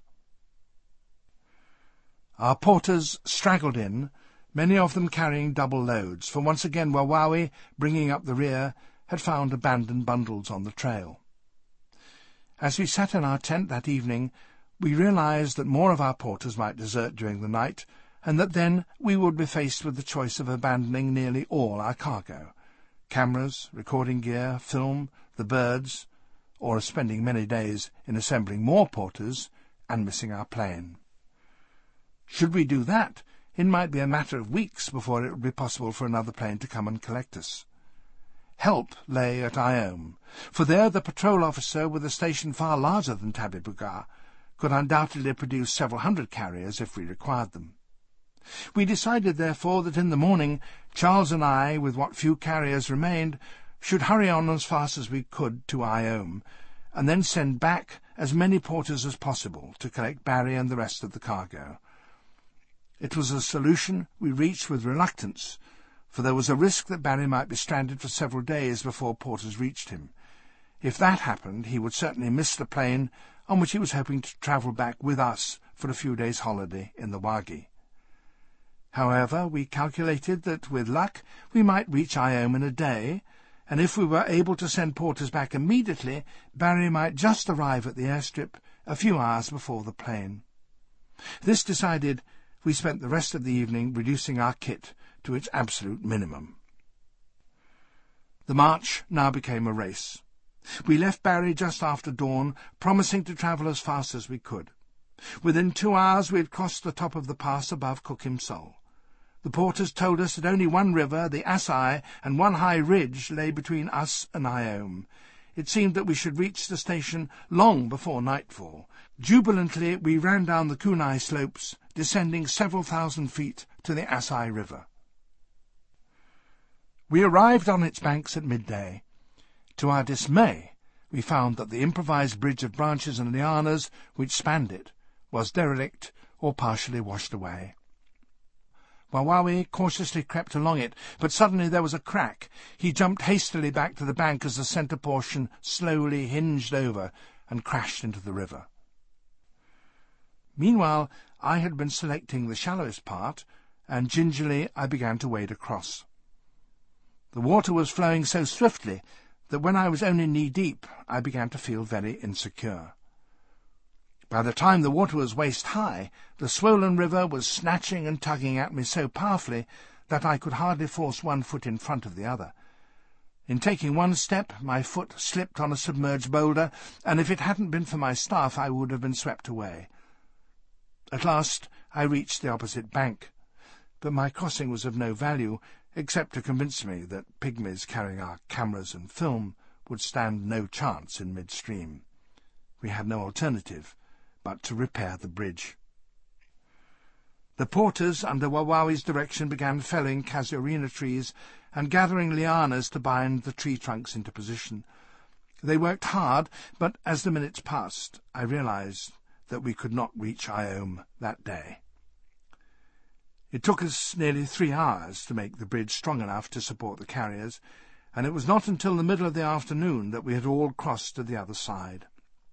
Our porters straggled in, many of them carrying double loads, for once again Wawawi, bringing up the rear, had found abandoned bundles on the trail. As we sat in our tent that evening, we realized that more of our porters might desert during the night, and that then we would be faced with the choice of abandoning nearly all our cargo, cameras, recording gear, film, the birds, or of spending many days in assembling more porters and missing our plane. Should we do that, it might be a matter of weeks before it would be possible for another plane to come and collect us. Help lay at Iome, for there the patrol officer, with a station far larger than Tabibuga, could undoubtedly produce several hundred carriers if we required them. We decided, therefore, that in the morning Charles and I, with what few carriers remained, should hurry on as fast as we could to Iome, and then send back as many porters as possible to collect Barry and the rest of the cargo. It was a solution we reached with reluctance, for there was a risk that Barry might be stranded for several days before porters reached him. If that happened, he would certainly miss the plane on which he was hoping to travel back with us for a few days' holiday in the Wagi. However, we calculated that, with luck, we might reach Iome in a day, and if we were able to send porters back immediately, Barry might just arrive at the airstrip a few hours before the plane. This decided, we spent the rest of the evening reducing our kit to its absolute minimum. The march now became a race. We left Barry just after dawn, promising to travel as fast as we could. Within two hours we had crossed the top of the pass above Cookimsol. The porters told us that only one river, the Assai, and one high ridge lay between us and Iome. It seemed that we should reach the station long before nightfall. Jubilantly we ran down the Kunai slopes, descending several thousand feet to the Assai River. We arrived on its banks at midday. To our dismay, we found that the improvised bridge of branches and lianas which spanned it was derelict or partially washed away. Wawawi cautiously crept along it, but suddenly there was a crack. He jumped hastily back to the bank as the centre portion slowly hinged over and crashed into the river. Meanwhile, I had been selecting the shallowest part, and gingerly I began to wade across. The water was flowing so swiftly that when I was only knee-deep, I began to feel very insecure. By the time the water was waist-high, the swollen river was snatching and tugging at me so powerfully that I could hardly force one foot in front of the other. In taking one step, my foot slipped on a submerged boulder, and if it hadn't been for my staff, I would have been swept away. At last I reached the opposite bank, but my crossing was of no value, except to convince me that pygmies carrying our cameras and film would stand no chance in midstream. We had no alternative but to repair the bridge. The porters, under Wawawi's direction, began felling casuarina trees and gathering lianas to bind the tree trunks into position. They worked hard, but as the minutes passed, I realized that we could not reach Iome that day. It took us nearly three hours to make the bridge strong enough to support the carriers, and it was not until the middle of the afternoon that we had all crossed to the other side.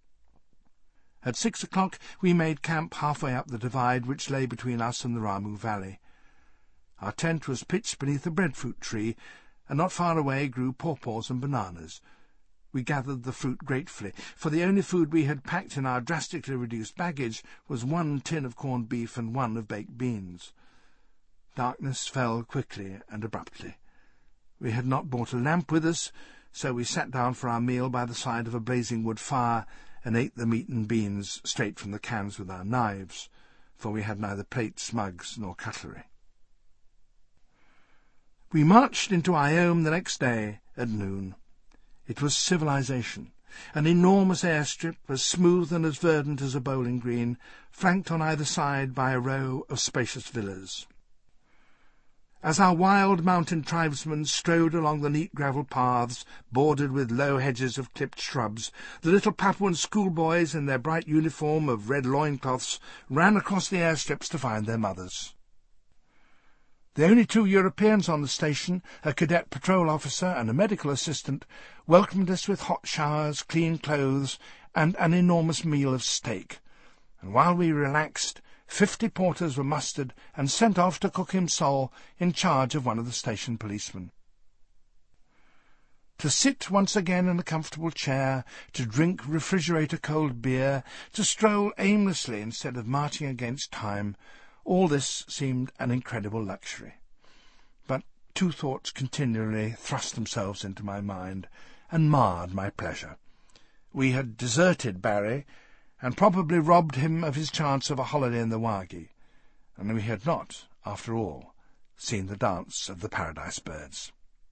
At six o'clock we made camp halfway up the divide which lay between us and the Ramu Valley. Our tent was pitched beneath a breadfruit tree, and not far away grew pawpaws and bananas. We gathered the fruit gratefully, for the only food we had packed in our drastically reduced baggage was one tin of corned beef and one of baked beans. Darkness fell quickly and abruptly. We had not brought a lamp with us, so we sat down for our meal by the side of a blazing wood fire and ate the meat and beans straight from the cans with our knives, for we had neither plates, mugs, nor cutlery. We marched into Iome the next day at noon. It was civilization, an enormous airstrip as smooth and as verdant as a bowling green, flanked on either side by a row of spacious villas. As our wild mountain tribesmen strode along the neat gravel paths bordered with low hedges of clipped shrubs, the little Papuan schoolboys in their bright uniform of red loincloths ran across the airstrips to find their mothers. The only two Europeans on the station, a cadet patrol officer and a medical assistant, welcomed us with hot showers, clean clothes, and an enormous meal of steak, and while we relaxed, fifty porters were mustered and sent off to Cook Sol in charge of one of the station policemen. To sit once again in a comfortable chair, to drink refrigerator-cold beer, to stroll aimlessly instead of marching against time, all this seemed an incredible luxury. But two thoughts continually thrust themselves into my mind and marred my pleasure. We had deserted Barry, and probably robbed him of his chance of a holiday in the Wagi, and we had not, after all, seen the dance of the Paradise Birds.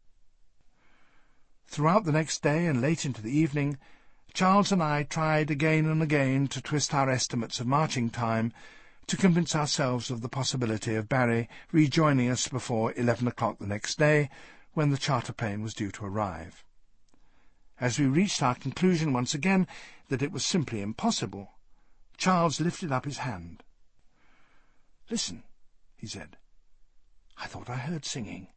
Throughout the next day and late into the evening, Charles and I tried again and again to twist our estimates of marching time, to convince ourselves of the possibility of Barry rejoining us before eleven o'clock the next day, when the charter plane was due to arrive. As we reached our conclusion once again that it was simply impossible, Charles lifted up his hand. "Listen," he said. "I thought I heard singing."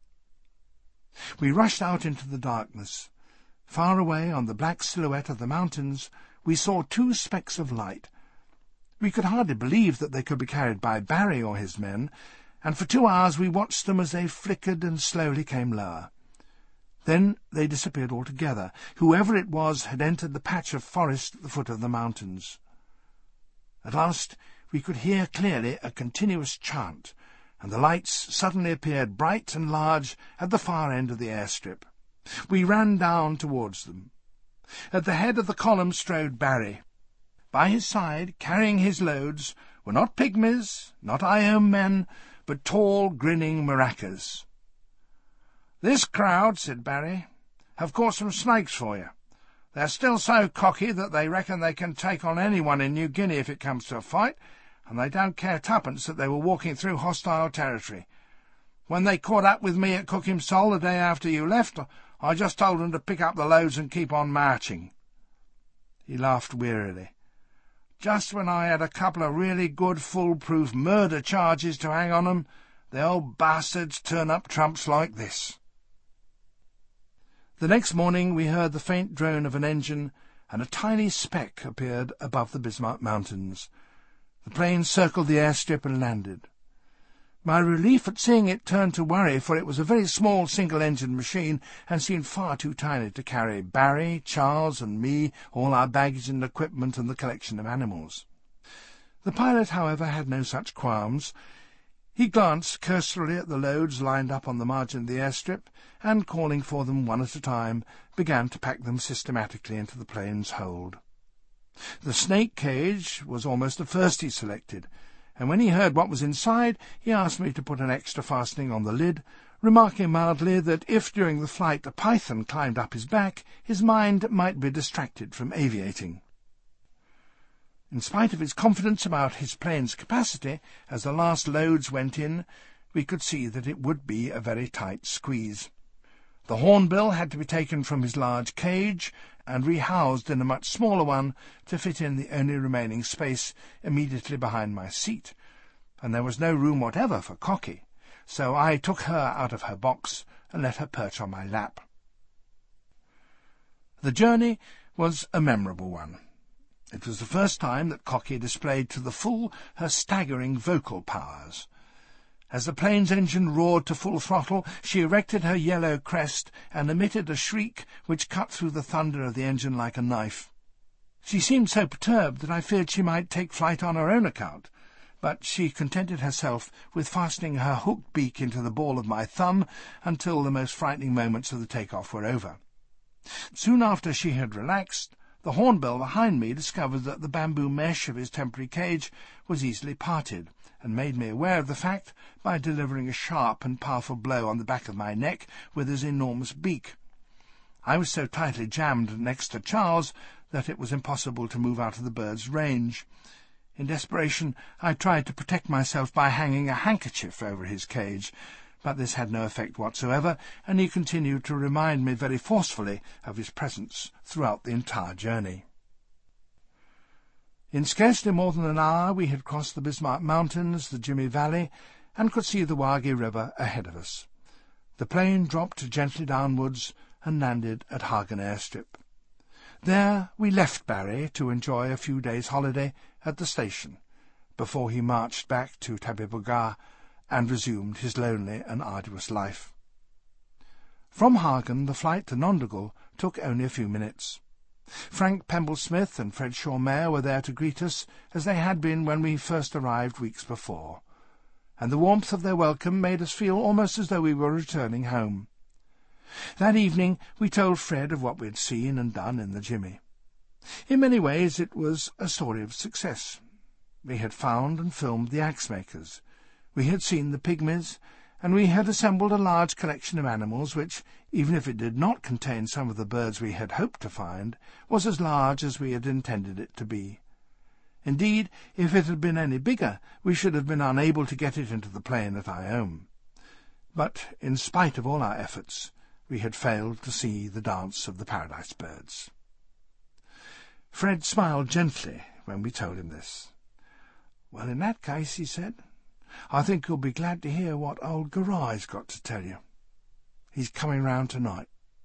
We rushed out into the darkness. Far away on the black silhouette of the mountains we saw two specks of light. We could hardly believe that they could be carried by Barry or his men, and for two hours we watched them as they flickered and slowly came lower. Then they disappeared altogether. Whoever it was had entered the patch of forest at the foot of the mountains. At last we could hear clearly a continuous chant, and the lights suddenly appeared bright and large at the far end of the airstrip. We ran down towards them. At the head of the column strode Barry. By his side, carrying his loads, were not pygmies, not Iome men, but tall, grinning maracas. "This crowd," said Barry, "have caught some snakes for you. They're still so cocky that they reckon they can take on anyone in New Guinea if it comes to a fight, and they don't care twopence that they were walking through hostile territory. When they caught up with me at Cook Sol the day after you left, I just told them to pick up the loads and keep on marching." He laughed wearily. "Just when I had a couple of really good foolproof murder charges to hang on 'em, the old bastards turn up trumps like this." The next morning we heard the faint drone of an engine, and a tiny speck appeared above the Bismarck Mountains. The plane circled the airstrip and landed. My relief at seeing it turned to worry, for it was a very small single-engine machine and seemed far too tiny to carry Barry, Charles, and me, all our baggage and equipment, and the collection of animals. The pilot, however, had no such qualms. He glanced cursorily at the loads lined up on the margin of the airstrip, and, calling for them one at a time, began to pack them systematically into the plane's hold. The snake cage was almost the first he selected, and when he heard what was inside, he asked me to put an extra fastening on the lid, remarking mildly that if during the flight a python climbed up his back, his mind might be distracted from aviating. In spite of his confidence about his plane's capacity, as the last loads went in, we could see that it would be a very tight squeeze. The hornbill had to be taken from his large cage and rehoused in a much smaller one to fit in the only remaining space immediately behind my seat, and there was no room whatever for Cocky, so I took her out of her box and let her perch on my lap. The journey was a memorable one. It was the first time that Cocky displayed to the full her staggering vocal powers. As the plane's engine roared to full throttle, she erected her yellow crest and emitted a shriek which cut through the thunder of the engine like a knife. She seemed so perturbed that I feared she might take flight on her own account, but she contented herself with fastening her hooked beak into the ball of my thumb until the most frightening moments of the take-off were over. Soon after she had relaxed, the hornbill behind me discovered that the bamboo mesh of his temporary cage was easily parted, and made me aware of the fact by delivering a sharp and powerful blow on the back of my neck with his enormous beak. I was so tightly jammed next to Charles that it was impossible to move out of the bird's range. In desperation, I tried to protect myself by hanging a handkerchief over his cage, but this had no effect whatsoever, and he continued to remind me very forcefully of his presence throughout the entire journey. In scarcely more than an hour we had crossed the Bismarck Mountains, the Jimmy Valley, and could see the Wagi River ahead of us. The plane dropped gently downwards and landed at Hagen Airstrip. There we left Barry to enjoy a few days' holiday at the station, before he marched back to Tabebuga and resumed his lonely and arduous life. From Hagen the flight to Nondagal took only a few minutes. Frank Pemble-Smith and Fred Shaw-Mayer were there to greet us, as they had been when we first arrived weeks before, and the warmth of their welcome made us feel almost as though we were returning home. That evening we told Fred of what we had seen and done in the Jimmy. In many ways it was a story of success. We had found and filmed the axe-makers. We had seen the pygmies, and we had assembled a large collection of animals which, even if it did not contain some of the birds we had hoped to find, was as large as we had intended it to be. Indeed, if it had been any bigger, we should have been unable to get it into the plane at Iome. But, in spite of all our efforts, we had failed to see the dance of the paradise birds. Fred smiled gently when we told him this. "Well, in that case," he said, "I think you'll be glad to hear what old Garai's got to tell you. He's coming round tonight."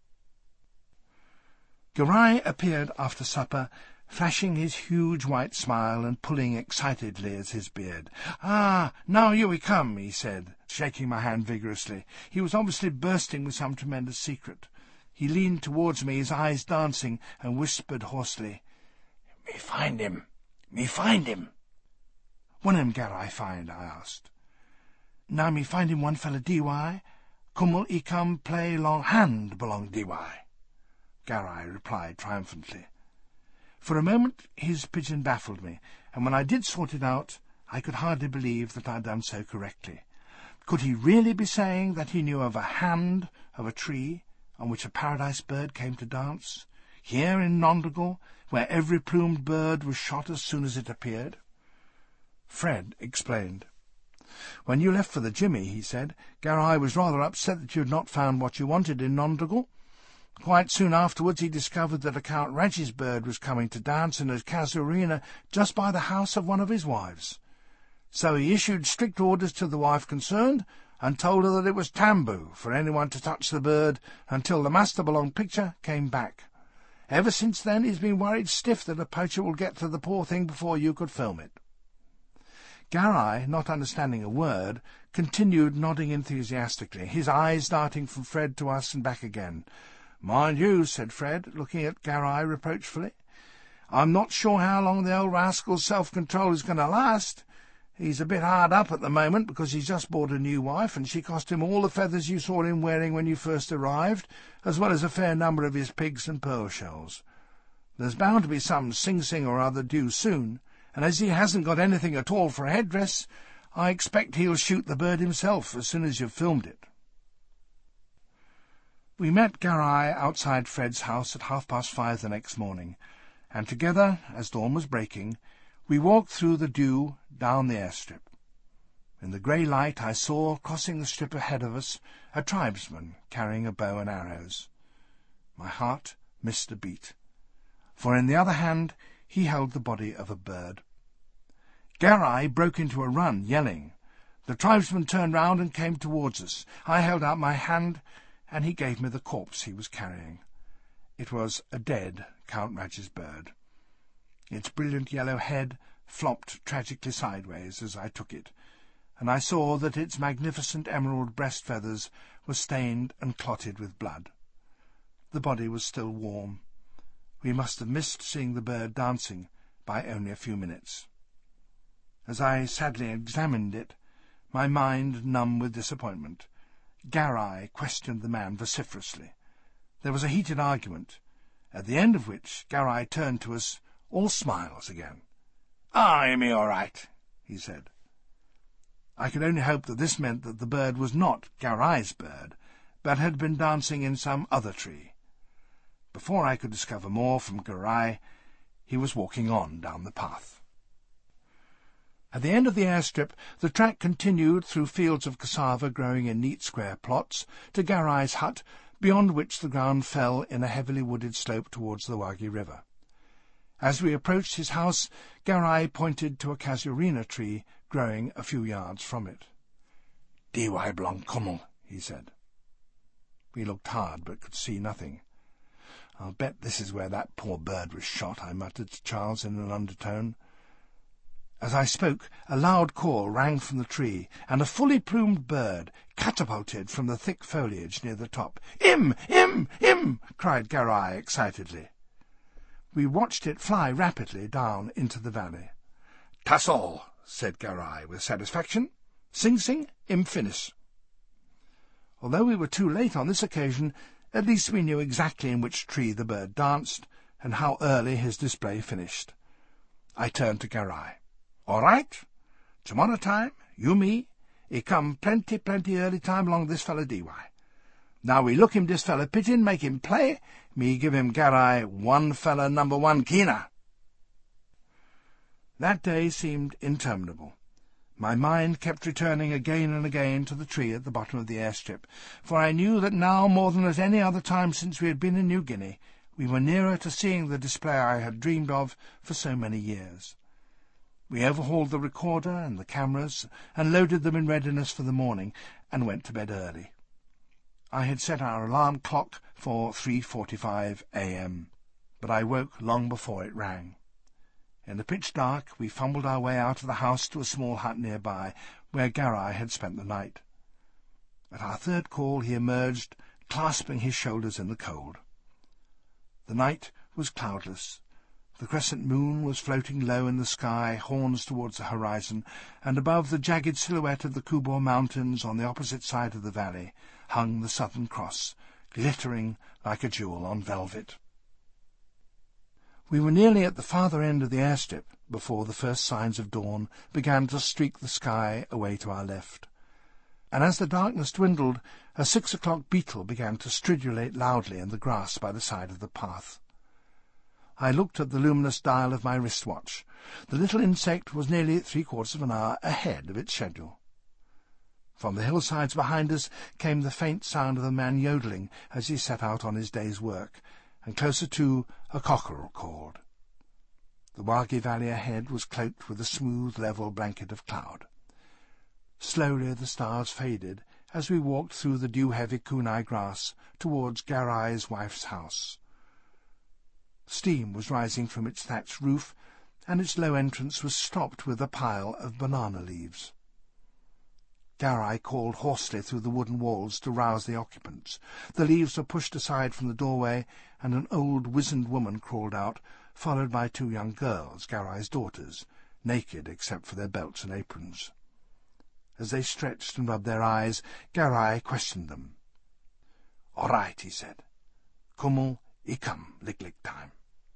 Garai appeared after supper, flashing his huge white smile and pulling excitedly at his beard. "Ah, now you we come," he said, shaking my hand vigorously. He was obviously bursting with some tremendous secret. He leaned towards me, his eyes dancing, and whispered hoarsely, "Me find him, me find him." "When him Garai find?" I asked. "Now me find him one fella D Y. Kumul he come play long hand belong D Y." Garai replied triumphantly. For a moment his pidgin baffled me, and when I did sort it out, I could hardly believe that I had done so correctly. Could he really be saying that he knew of a hand of a tree on which a paradise bird came to dance, here in Nondagal, where every plumed bird was shot as soon as it appeared? Fred explained. "When you left for the Jimmy," he said, "Garai was rather upset that you had not found what you wanted in Nondagal. Quite soon afterwards he discovered that a Count Raji's bird was coming to dance in a casuarina just by the house of one of his wives. So he issued strict orders to the wife concerned, and told her that it was taboo for anyone to touch the bird until the Master Belong picture came back. Ever since then he's been worried stiff that a poacher will get to the poor thing before you could film it." Garai, not understanding a word, continued nodding enthusiastically, his eyes darting from Fred to us and back again. "Mind you," said Fred, looking at Garai reproachfully, "I'm not sure how long the old rascal's self-control is going to last. He's a bit hard up at the moment because he's just bought a new wife, and she cost him all the feathers you saw him wearing when you first arrived, as well as a fair number of his pigs and pearl shells. There's bound to be some Sing-Sing or other due soon, and as he hasn't got anything at all for a headdress, I expect he'll shoot the bird himself as soon as you've filmed it." We met Garai outside Fred's house at half-past five the next morning, and together, as dawn was breaking, we walked through the dew down the airstrip. In the grey light I saw, crossing the strip ahead of us, a tribesman carrying a bow and arrows. My heart missed a beat, for in the other hand he held the body of a bird. Garai broke into a run, yelling. The tribesman turned round and came towards us. I held out my hand, and he gave me the corpse he was carrying. It was a dead Count Raji's bird. Its brilliant yellow head flopped tragically sideways as I took it, and I saw that its magnificent emerald breast feathers were stained and clotted with blood. The body was still warm. We must have missed seeing the bird dancing by only a few minutes. As I sadly examined it, my mind numb with disappointment, Garai questioned the man vociferously. There was a heated argument, at the end of which Garai turned to us, all smiles again. "Ah, Amy, all right," he said. I could only hope that this meant that the bird was not Garai's bird, but had been dancing in some other tree. Before I could discover more from Garai, he was walking on down the path. At the end of the airstrip, the track continued through fields of cassava growing in neat square plots to Garai's hut, beyond which the ground fell in a heavily wooded slope towards the Wagi River. As we approached his house, Garai pointed to a casuarina tree growing a few yards from it. "Diwai Blanc Kummel," he said. We looked hard, but could see nothing. "I'll bet this is where that poor bird was shot," I muttered to Charles in an undertone. As I spoke, a loud call rang from the tree, and a fully plumed bird catapulted from the thick foliage near the top. "Im! Im! Im!" cried Garai excitedly. We watched it fly rapidly down into the valley. "Tas all," said Garai with satisfaction. "Sing Sing, im finis." Although we were too late on this occasion, at least we knew exactly in which tree the bird danced, and how early his display finished. I turned to Garai. "All right. Tomorrow time, you me, he come plenty, plenty early time along this fella Diwai. Now we look him this fella pigeon, make him play, me give him Garai one fella number one kina." That day seemed interminable. My mind kept returning again and again to the tree at the bottom of the airstrip, for I knew that now, more than at any other time since we had been in New Guinea, we were nearer to seeing the display I had dreamed of for so many years. We overhauled the recorder and the cameras, and loaded them in readiness for the morning, and went to bed early. I had set our alarm clock for three forty-five a m, but I woke long before it rang. In the pitch dark, we fumbled our way out of the house to a small hut nearby, where Garai had spent the night. At our third call he emerged, clasping his shoulders in the cold. The night was cloudless. The crescent moon was floating low in the sky, horns towards the horizon, and above the jagged silhouette of the Kubor Mountains on the opposite side of the valley hung the Southern Cross, glittering like a jewel on velvet. We were nearly at the farther end of the airstrip before the first signs of dawn began to streak the sky away to our left, and as the darkness dwindled, a six o'clock beetle began to stridulate loudly in the grass by the side of the path. I looked at the luminous dial of my wristwatch. The little insect was nearly three-quarters of an hour ahead of its schedule. From the hillsides behind us came the faint sound of a man yodeling as he set out on his day's work, and closer to, a cockerel called. The Wagi Valley ahead was cloaked with a smooth, level blanket of cloud. Slowly the stars faded as we walked through the dew-heavy kunai grass towards Garai's wife's house. Steam was rising from its thatched roof, and its low entrance was stopped with a pile of banana leaves. Garai called hoarsely through the wooden walls to rouse the occupants. The leaves were pushed aside from the doorway, and an old, wizened woman crawled out, followed by two young girls, Garai's daughters, naked except for their belts and aprons. As they stretched and rubbed their eyes, Garai questioned them. "All right," he said. "Kummel, ikam, lik-lik time."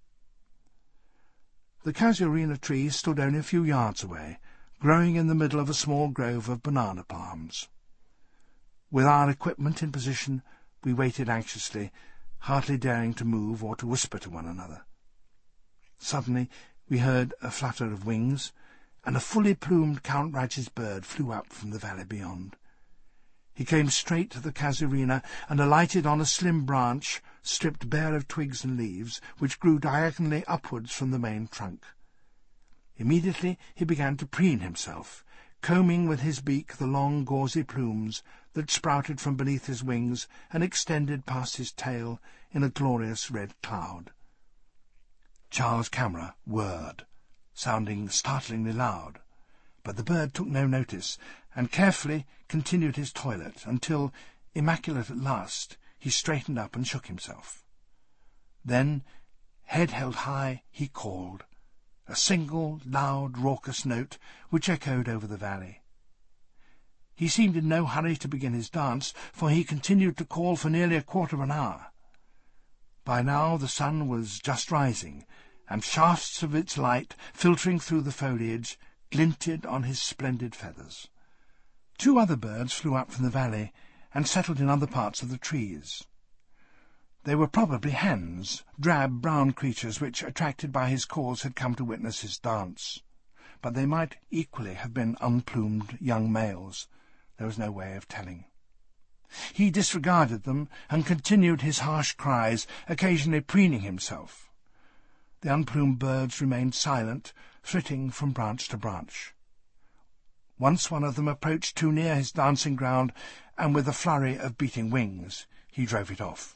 The casuarina tree stood only a few yards away, growing in the middle of a small grove of banana palms. With our equipment in position, we waited anxiously, hardly daring to move or to whisper to one another. Suddenly we heard a flutter of wings, and a fully plumed Count Raj's bird flew up from the valley beyond. He came straight to the casuarina and alighted on a slim branch, stripped bare of twigs and leaves, which grew diagonally upwards from the main trunk. Immediately he began to preen himself, combing with his beak the long gauzy plumes that sprouted from beneath his wings and extended past his tail in a glorious red cloud. Charles' camera whirred, sounding startlingly loud, but the bird took no notice, and carefully continued his toilet until, immaculate at last, he straightened up and shook himself. Then, head held high, he called, a single, loud, raucous note which echoed over the valley. He seemed in no hurry to begin his dance, for he continued to call for nearly a quarter of an hour. By now the sun was just rising, and shafts of its light, filtering through the foliage, glinted on his splendid feathers. Two other birds flew up from the valley and settled in other parts of the trees. They were probably hens, drab brown creatures which, attracted by his calls, had come to witness his dance. But they might equally have been unplumed young males. There was no way of telling. He disregarded them and continued his harsh cries, occasionally preening himself. The unplumed birds remained silent, flitting from branch to branch. Once one of them approached too near his dancing ground, and with a flurry of beating wings he drove it off.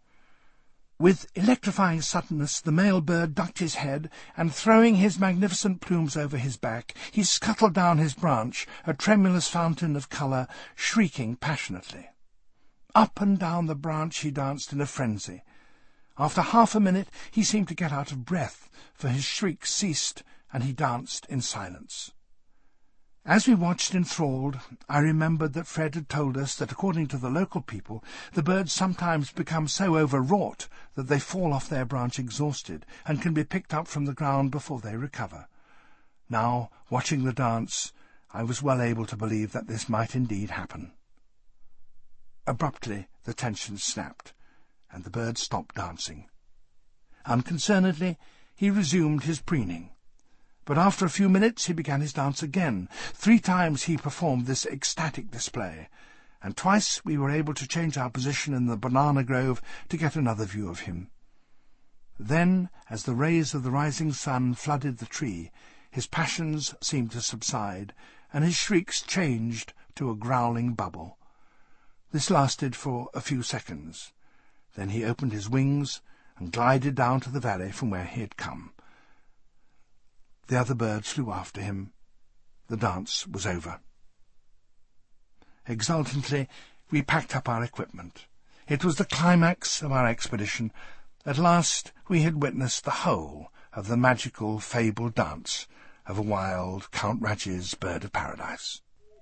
With electrifying suddenness the male bird ducked his head, and throwing his magnificent plumes over his back, he scuttled down his branch, a tremulous fountain of colour, shrieking passionately. Up and down the branch he danced in a frenzy. After half a minute he seemed to get out of breath, for his shrieks ceased, and he danced in silence. As we watched enthralled, I remembered that Fred had told us that, according to the local people, the birds sometimes become so overwrought that they fall off their branch exhausted, and can be picked up from the ground before they recover. Now, watching the dance, I was well able to believe that this might indeed happen. Abruptly the tension snapped, and the bird stopped dancing. Unconcernedly he resumed his preening. But after a few minutes he began his dance again. Three times he performed this ecstatic display, and twice we were able to change our position in the banana grove to get another view of him. Then, as the rays of the rising sun flooded the tree, his passions seemed to subside, and his shrieks changed to a growling bubble. This lasted for a few seconds. Then he opened his wings and glided down to the valley from where he had come. The other birds flew after him. The dance was over. Exultantly we packed up our equipment. It was the climax of our expedition. At last we had witnessed the whole of the magical, fabled dance of a wild Count Raj's bird of paradise.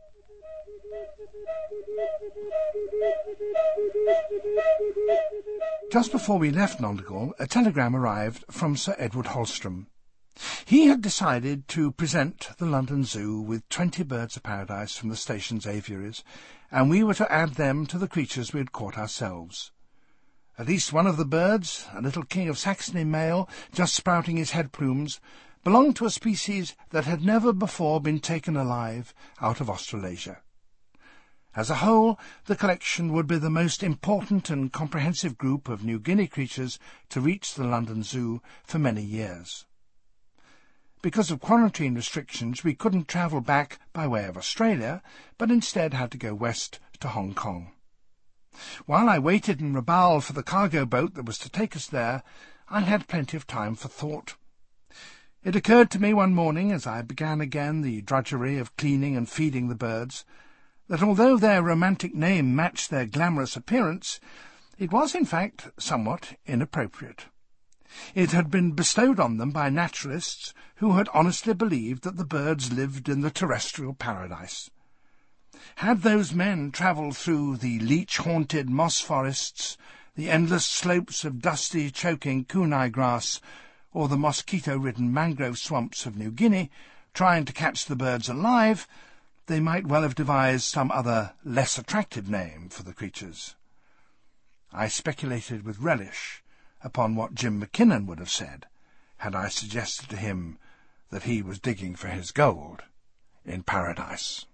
Just before we left Nondegal, a telegram arrived from Sir Edward Holstrom. He had decided to present the London Zoo with twenty birds of paradise from the station's aviaries, and we were to add them to the creatures we had caught ourselves. At least one of the birds, a little king of Saxony male, just sprouting his head plumes, belonged to a species that had never before been taken alive out of Australasia. As a whole, the collection would be the most important and comprehensive group of New Guinea creatures to reach the London Zoo for many years. Because of quarantine restrictions, we couldn't travel back by way of Australia, but instead had to go west to Hong Kong. While I waited in Rabaul for the cargo boat that was to take us there, I had plenty of time for thought. It occurred to me one morning, as I began again the drudgery of cleaning and feeding the birds, that although their romantic name matched their glamorous appearance, it was in fact somewhat inappropriate. It had been bestowed on them by naturalists who had honestly believed that the birds lived in the terrestrial paradise. Had those men travelled through the leech-haunted moss forests, the endless slopes of dusty, choking kunai grass, or the mosquito-ridden mangrove swamps of New Guinea, trying to catch the birds alive, they might well have devised some other, less attractive name for the creatures. I speculated with relish upon what Jim McKinnon would have said, had I suggested to him that he was digging for his gold in paradise.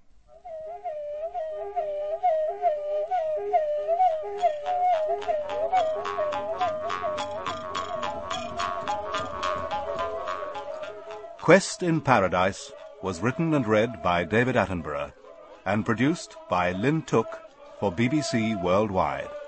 Quest in Paradise was written and read by David Attenborough and produced by Lynn Took for B B C Worldwide.